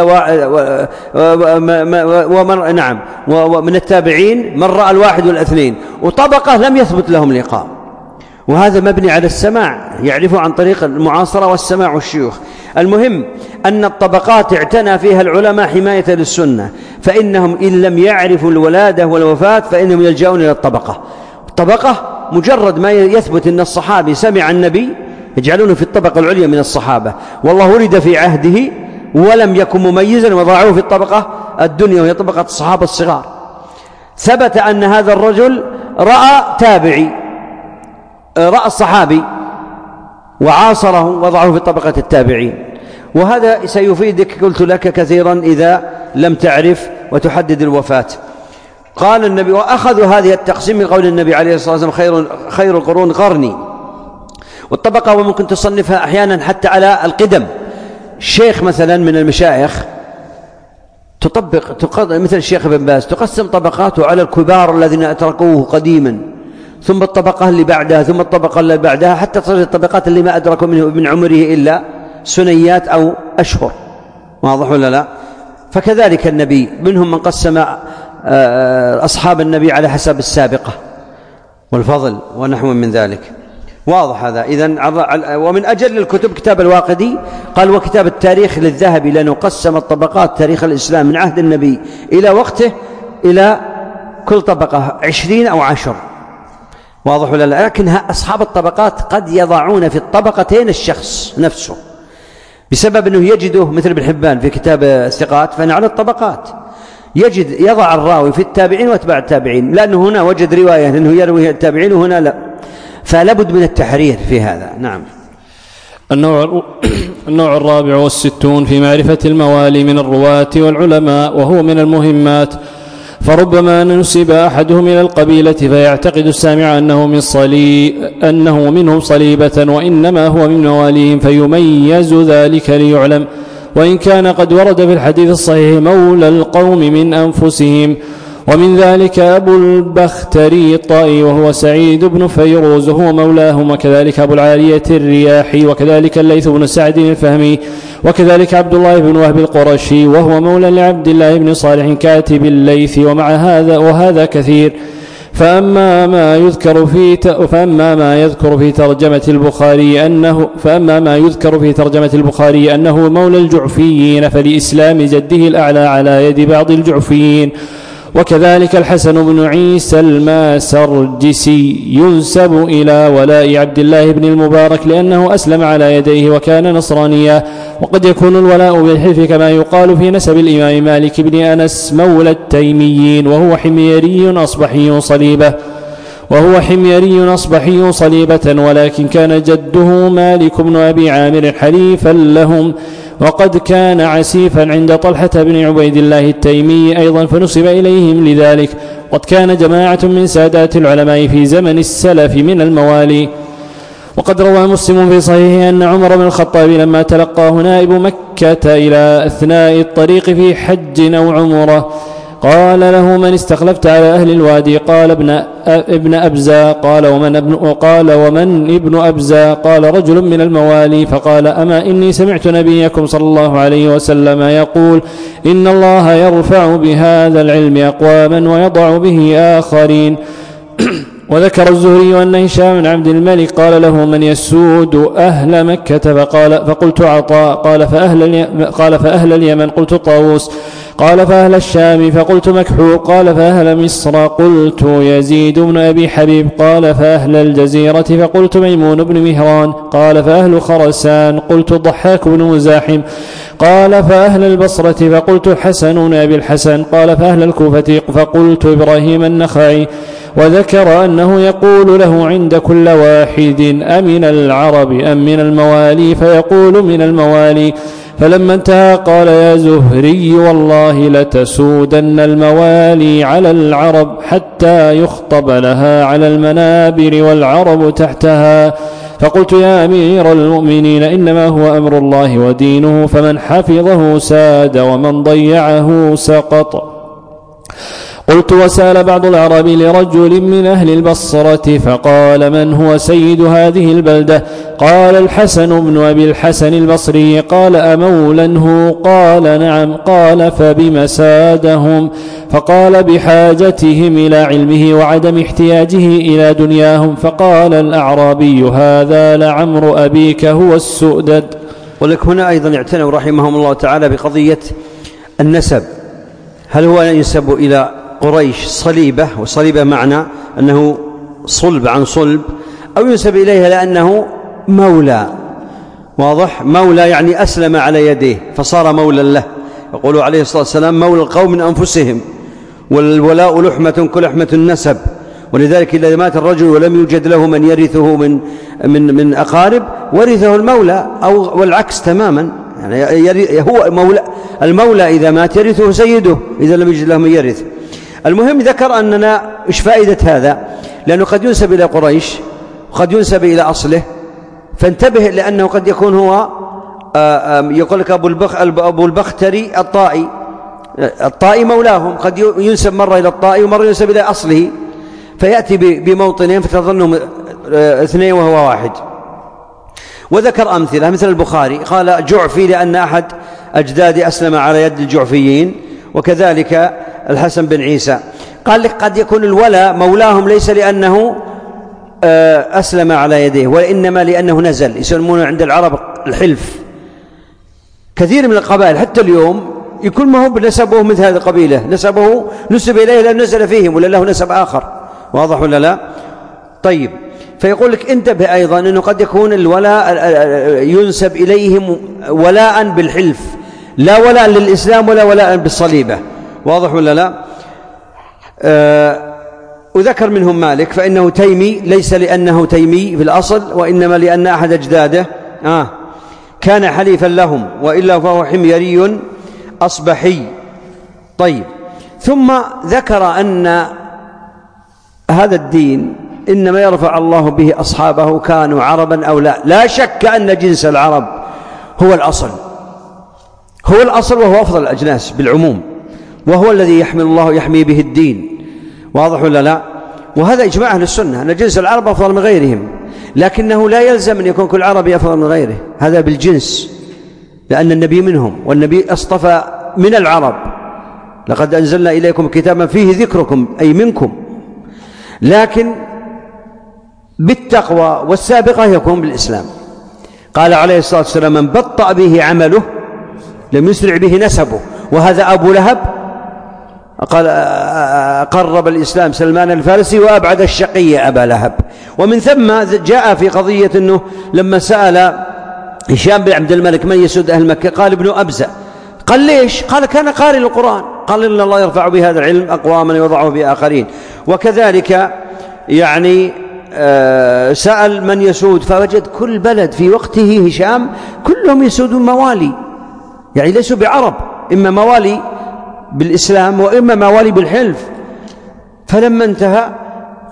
ومن نعم ومن التابعين من رأى الواحد والاثنين، وطبقة لم يثبت لهم لقاء، وهذا مبني على السماع، يعرفه عن طريق المعاصرة والسماع والشيوخ. المهم أن الطبقات اعتنى فيها العلماء حماية للسنة، فإنهم إن لم يعرفوا الولادة والوفاة فإنهم يلجأون إلى الطبقة. الطبقة مجرد ما يثبت أن الصحابي سمع النبي يجعلونه في الطبقة العليا من الصحابة، والله ولد في عهده ولم يكن مميزا وضعوه في الطبقة الدنيا وهي طبقة الصحابة الصغار. ثبت أن هذا الرجل رأى تابعي رأى الصحابي وعاصره وضعه في طبقة التابعين، وهذا سيفيدك قلت لك كثيرا إذا لم تعرف وتحدد الوفاة. قال النبي وأخذوا هذه التقسيم من قول النبي عليه الصلاة والسلام خير, خير القرون قرني. والطبقة وممكن تصنفها أحيانا حتى على القدم، الشيخ مثلا من المشايخ تطبق مثل الشيخ ابن باز تقسم طبقاته على الكبار الذين أتركوه قديما، ثم الطبقة اللي بعدها، ثم الطبقة اللي بعدها، حتى تصل الطبقات اللي ما أدركوا منه من عمره إلا سنيات أو أشهر. واضح ولا لا؟ فكذلك النبي منهم من قسم أصحاب النبي على حسب السابقة والفضل ونحو من ذلك. واضح هذا؟ إذن ومن أجل الكتب كتاب الواقدي قال وكتاب التاريخ للذهبي، لأنه قسم الطبقات تاريخ الإسلام من عهد النبي إلى وقته إلى كل طبقة عشرين أو عشر. واضح ولا لا؟ لكن أصحاب الطبقات قد يضعون في الطبقتين الشخص نفسه بسبب أنه يجده مثل ابن حبان في كتاب الثقات، فأنا على الطبقات يجد يضع الراوي في التابعين واتباع التابعين، لأنه هنا وجد رواية أنه يروي التابعين وهنا لا، فلابد من التحرير في هذا. نعم. النوع النوع الرابع والستون في معرفة الموالي من الرواة والعلماء، وهو من المهمات، فربما نسب أحدهم إلى القبيلة فيعتقد السامع أنه من صلي أنه منهم صليبة، وإنما هو من مواليهم فيميز ذلك ليعلم، وإن كان قد ورد في الحديث الصحيح مولى القوم من أنفسهم. ومن ذلك أبو البختري الطائي وهو سعيد بن فيروز وهو مولاهم، وكذلك أبو العالية الرياحي، وكذلك الليث بن سعد الفهمي، وكذلك عبد الله بن وهب القرشي وهو مولى لعبد الله بن صالح كاتب الليث. ومع هذا وهذا كثير. فأما ما يذكر في فأما ما يذكر في ترجمة البخاري أنه فأما ما يذكر في ترجمة البخاري أنه مولى الجعفيين فلإسلام جده الأعلى على يد بعض الجعفيين. وكذلك الحسن بن عيسى الماسرجسي ينسب إلى ولاء عبد الله بن المبارك لأنه أسلم على يديه وكان نصرانيا. وقد يكون الولاء بالحلف كما يقال في نسب الإمام مالك بن أنس مولى التيميين وهو حميري أصبحي صليبة وهو حميري أصبحي صليبة ولكن كان جده مالك بن أبي عامر حليفا لهم، وقد كان عسيفا عند طلحة بن عبيد الله التيمي أيضا فنسب إليهم لذلك. قد كان جماعة من سادات العلماء في زمن السلف من الموالي. وقد روى مسلم في صحيحه أن عمر بن الخطاب لما تلقاه نائب مكة إلى أثناء الطريق في حج أو عمرة قال له: من استخلفت على أهل الوادي؟ قال: ابن, ابن أبزة. قال: ومن ابن, قال ومن ابن أبزة؟ قال: رجل من الموالي. فقال: أما إني سمعت نبيكم صلى الله عليه وسلم يقول: إن الله يرفع بهذا العلم أقواما ويضع به آخرين. وذكر الزهري أن هشام بن عبد الملك قال له: من يسود أهل مكة؟ فقال فقلت: عطاء. قال فأهل, قال فأهل اليمن؟ قلت: طاووس. قال فأهل الشام؟ فقلت: مكحول. قال فأهل مصر؟ قلت: يزيد بن أبي حبيب. قال فأهل الجزيرة؟ فقلت: ميمون بن مهران. قال فأهل خرسان؟ قلت: ضحاك بن مزاحم. قال فأهل البصرة؟ فقلت: الحسن بن أبي الحسن. قال فأهل الكوفة؟ فقلت: إبراهيم النخعي. وذكر أنه يقول له عند كل واحد: أمن العرب أم من الموالي؟ فيقول: من الموالي. فلما انتهى قال: يا زهري والله لتسودن الموالي على العرب حتى يخطب لها على المنابر والعرب تحتها. فقلت: يا أمير المؤمنين، إنما هو أمر الله ودينه، فمن حفظه ساد ومن ضيعه سقط. قلت: وسال بعض العرب لرجل من أهل البصرة فقال: من هو سيد هذه البلدة؟ قال: الحسن بن أبي الحسن البصري. قال: أمولا هو؟ قال: نعم. قال: فبم سادهم؟ فقال: بحاجتهم إلى علمه وعدم احتياجه إلى دنياهم. فقال الأعرابي: هذا لعمر أبيك هو السؤدد. ولك هنا أيضا اعتنوا رحمهم الله تعالى بقضية النسب، هل هو ينسب إلى قريش صليبة، وصليبة معنى أنه صلب عن صلب، أو ينسب إليها لأنه مولى؟ واضح؟ مولى يعني أسلم على يديه فصار مولى له. يقول عليه الصلاة والسلام: مولى القوم من أنفسهم، والولاء لحمة كلحمة النسب. ولذلك إذا مات الرجل ولم يوجد له من يرثه من من من أقارب ورثه المولى، أو والعكس تماما، يعني هو مولى المولى إذا مات يرثه سيده إذا لم يجد له من يرث. المهم ذكر أننا إيش فائدة هذا؟ لأنه قد ينسب إلى قريش وقد ينسب إلى أصله، فانتبه لأنه قد يكون هو يقول لك أبو البختري الطائي، الطائي مولاهم، قد ينسب مرة إلى الطائي ومرة ينسب إلى أصله، فيأتي بموطنين فتظنهم اثنين وهو واحد. وذكر أمثلة مثل البخاري قال: جعفي لأن أحد أجدادي أسلم على يد الجعفيين، وكذلك الحسن بن عيسى. قال لك قد يكون الولاء مولاهم ليس لأنه أسلم على يديه، وإنما لأنه نزل، يسمونه عند العرب الحلف. كثير من القبائل حتى اليوم يكون ما هو بنسبه مثل هذه القبيلة، نسبه نسب إليه لأنه نزل فيهم ولا له نسب آخر. واضح ولا لا؟ طيب، فيقول لك انتبه أيضا أنه قد يكون الولاء ينسب إليهم ولاء بالحلف، لا ولاء للإسلام ولا ولاء بالصليبة. واضح ولا لا؟ آه وذكر منهم مالك فإنه تيمي، ليس لأنه تيمي في الأصل، وإنما لأن أحد أجداده آه كان حليفا لهم، وإلا فهو حميري أصبحي. طيب، ثم ذكر أن هذا الدين إنما يرفع الله به أصحابه كانوا عربا أو لا. لا شك أن جنس العرب هو الأصل، هو الأصل وهو أفضل الأجناس بالعموم، وهو الذي يحمي الله يحمي به الدين. واضح ولا لا؟ وهذا إجماع أهل السنة أن جنس العرب أفضل من غيرهم، لكنه لا يلزم أن يكون كل عربي أفضل من غيره، هذا بالجنس، لأن النبي منهم، والنبي اصطفى من العرب: لقد أنزلنا إليكم كتابا فيه ذكركم، أي منكم. لكن بالتقوى والسابقة يكون بالإسلام. قال عليه الصلاة والسلام: من بطأ به عمله لم يسرع به نسبه. وهذا أبو لهب قال: قرب الإسلام سلمان الفارسي وأبعد الشقي أبا لهب. ومن ثم جاء في قضية أنه لما سأل هشام بن عبد الملك: من يسود أهل مكة؟ قال: ابن أبزة. قال: ليش؟ قال: كان قارئ القرآن. قال: إن الله يرفع بهذا العلم أقواما يوضعه بآخرين. وكذلك يعني آه سأل: من يسود؟ فوجد كل بلد في وقته هشام كلهم يسودون موالي، يعني ليسوا بعرب، إما موالي بالإسلام وإما موالي بالحلف. فلما انتهى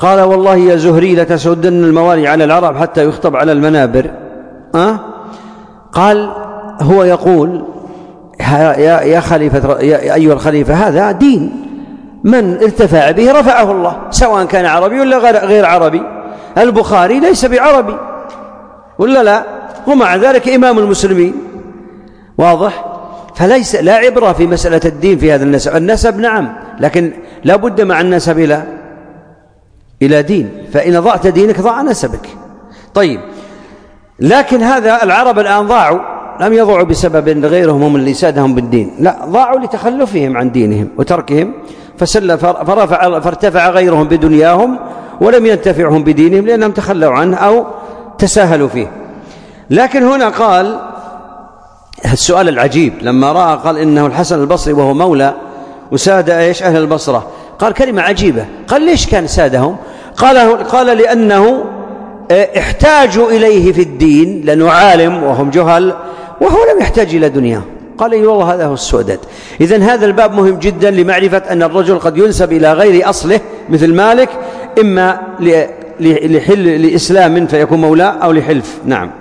قال والله يا زهري لتسودن الموالي على العرب حتى يخطب على المنابر. أه؟ قال هو يقول يا يا خليفة يا أيها الخليفة هذا دين من ارتفع به رفعه الله سواء كان عربي ولا غير عربي. البخاري ليس بعربي ولا لا، ومع ذلك إمام المسلمين. واضح؟ فليس لا عبرة في مسألة الدين في هذا النسب. النسب نعم، لكن لا بد مع النسب إلى إلى دين، فإن ضعت دينك ضاع نسبك. طيب، لكن هذا العرب الآن ضاعوا، لم يضعوا بسبب غيرهم هم اللي سادهم بالدين، لا، ضاعوا لتخلفهم عن دينهم وتركهم، فسل فرفع فارتفع غيرهم بدنياهم ولم ينتفعهم بدينهم لأنهم تخلوا عنه أو تساهلوا فيه. لكن هنا قال السؤال العجيب لما رأى، قال إنه الحسن البصري وهو مولى وساد إيش أهل البصرة، قال كلمة عجيبة، قال ليش كان سادهم؟ قال قال لأنه احتاجوا إليه في الدين لأنه عالم وهم جهل وهو لم يحتاج إلى دنياه. قال اي والله هذا هو السؤدد. إذن هذا الباب مهم جدا لمعرفة أن الرجل قد ينسب إلى غير أصله مثل مالك، إما لحل لإسلام فيكون مولاه أو لحلف. نعم.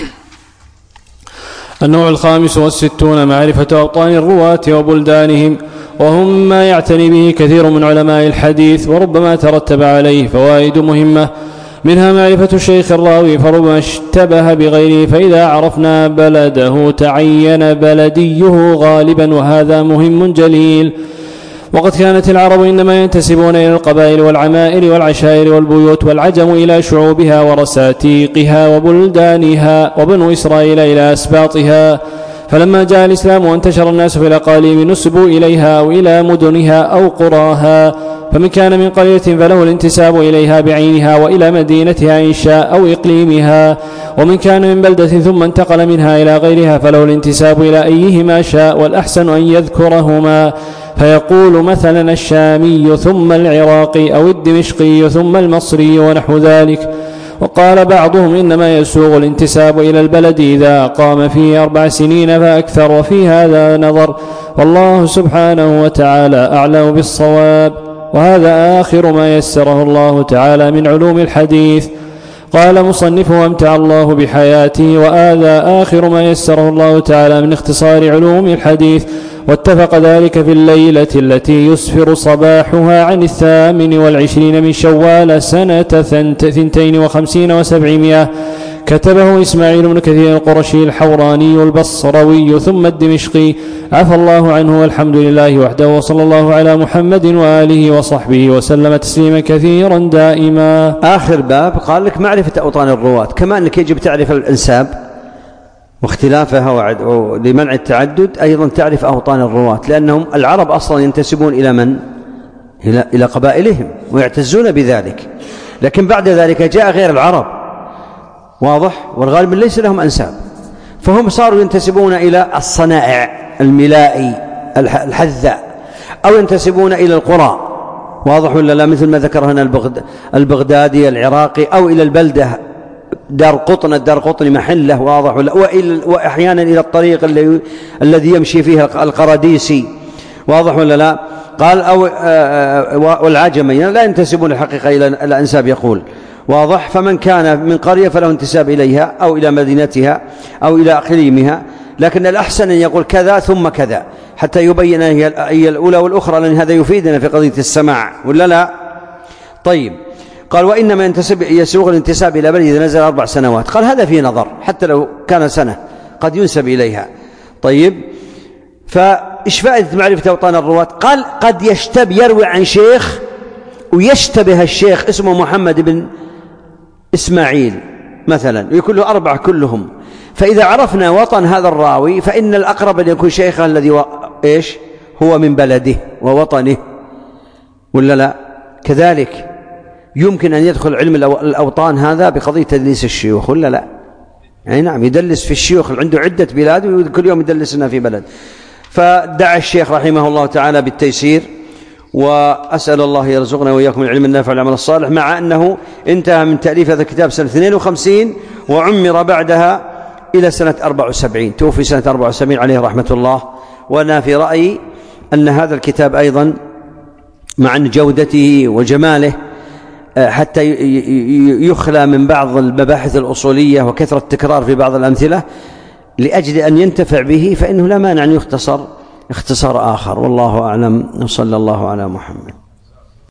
النوع الخامس والستون معرفة أوطان الرواة وبلدانهم، وهم ما يعتني به كثير من علماء الحديث وربما ترتب عليه فوائد مهمة، منها معرفة الشيخ الراوي فربما اشتبه بغيره، فإذا عرفنا بلده تعين بلديه غالبا، وهذا مهم جليل. وقد كانت العرب إنما ينتسبون إلى القبائل والعمائر والعشائر والبيوت، والعجم إلى شعوبها ورساتيقها وبلدانها، وبنو إسرائيل إلى أسباطها. فلما جاء الإسلام وانتشر الناس في الأقاليم نسبوا إليها أو إلى مدنها أو قراها، فمن كان من قرية فله الانتساب إليها بعينها وإلى مدينتها إن شاء أو إقليمها، ومن كان من بلدة ثم انتقل منها إلى غيرها فله الانتساب إلى أيهما شاء، والأحسن أن يذكرهما، فيقول مثلا الشامي ثم العراقي أو الدمشقي ثم المصري ونحو ذلك. وقال بعضهم إنما يسوغ الانتساب إلى البلد إذا قام فيه أربع سنين فأكثر، وفي هذا نظر، والله سبحانه وتعالى أعلم بالصواب. وهذا آخر ما يسره الله تعالى من علوم الحديث. قال مصنف وامتع الله بحياته، وهذا آخر ما يسره الله تعالى من اختصار علوم الحديث، واتفق ذلك في الليلة التي يسفر صباحها عن الثامن والعشرين من شوال سنة ثنتين وخمسين وسبعمائة. كتبه إسماعيل بن كثير القرشي الحوراني البصروي ثم الدمشقي، عفى الله عنه، والحمد لله وحده، وصلى الله على محمد وآله وصحبه وسلم تسليما كثيرا دائما. آخر باب قال لك معرفة أوطان الرواة، كما أنك يجب تعرف الإنساب واختلافها لمنع التعدد، أيضا تعرف أوطان الرواة، لأنهم العرب أصلا ينتسبون إلى من؟ إلى, إلى قبائلهم ويعتزون بذلك، لكن بعد ذلك جاء غير العرب، واضح، والغالب ليس لهم أنساب، فهم صاروا ينتسبون إلى الصنائع الملائي الحذاء، أو ينتسبون إلى القرى، واضح ولا لا، مثل ما ذكر هنا البغدادي العراقي، أو إلى البلدة دار قطن الدار قطن محله، واضح ولا، وأحيانا إلى الطريق اللي الذي يمشي فيه القراديسي، واضح ولا لا. قال أو والعجمين لا ينتسبون الحقيقة إلى الأنساب، يقول واضح. فمن كان من قرية فله انتساب إليها أو إلى مدينتها أو إلى أقليمها، لكن الأحسن أن يقول كذا ثم كذا حتى يبين هي الأولى والأخرى، لأن هذا يفيدنا في قضية السماع ولا لا. طيب، قال وإنما ينتسب يسوغ الانتساب إلى بلد إذا نزل أربع سنوات. قال هذا فيه نظر، حتى لو كان سنة قد ينسب إليها. طيب، فإيش فائدة معرفة أوطان الرواة؟ قال قد يشتب يروي عن شيخ ويشتبه الشيخ اسمه محمد بن إسماعيل مثلا، ويكون له أربعة كلهم، فإذا عرفنا وطن هذا الراوي فإن الأقرب أن يكون شيخه الذي و... إيش هو من بلده ووطنه ولا لا. كذلك يمكن أن يدخل علم الأوطان هذا بقضية تدليس الشيوخ ولا لا. يعني نعم، يدلس في الشيوخ، عنده عدة بلاد وكل يوم يدلسنا في بلد. فدعا الشيخ رحمه الله تعالى بالتيسير، وأسأل الله يرزقنا وإياكم العلم النافع والعمل الصالح، مع أنه انتهى من تأليف هذا الكتاب سنة اثنين وخمسين وعمر بعدها إلى سنة أربعة وسبعين، توفي سنة أربعة وسبعين عليه رحمة الله. وأنا في رأيي أن هذا الكتاب أيضا مع جودته وجماله حتى يخلى من بعض المباحث الأصولية وكثرة التكرار في بعض الأمثلة لأجل أن ينتفع به، فإنه لا مانع أن يختصر اختصار آخر. والله أعلم، وصلى الله على محمد.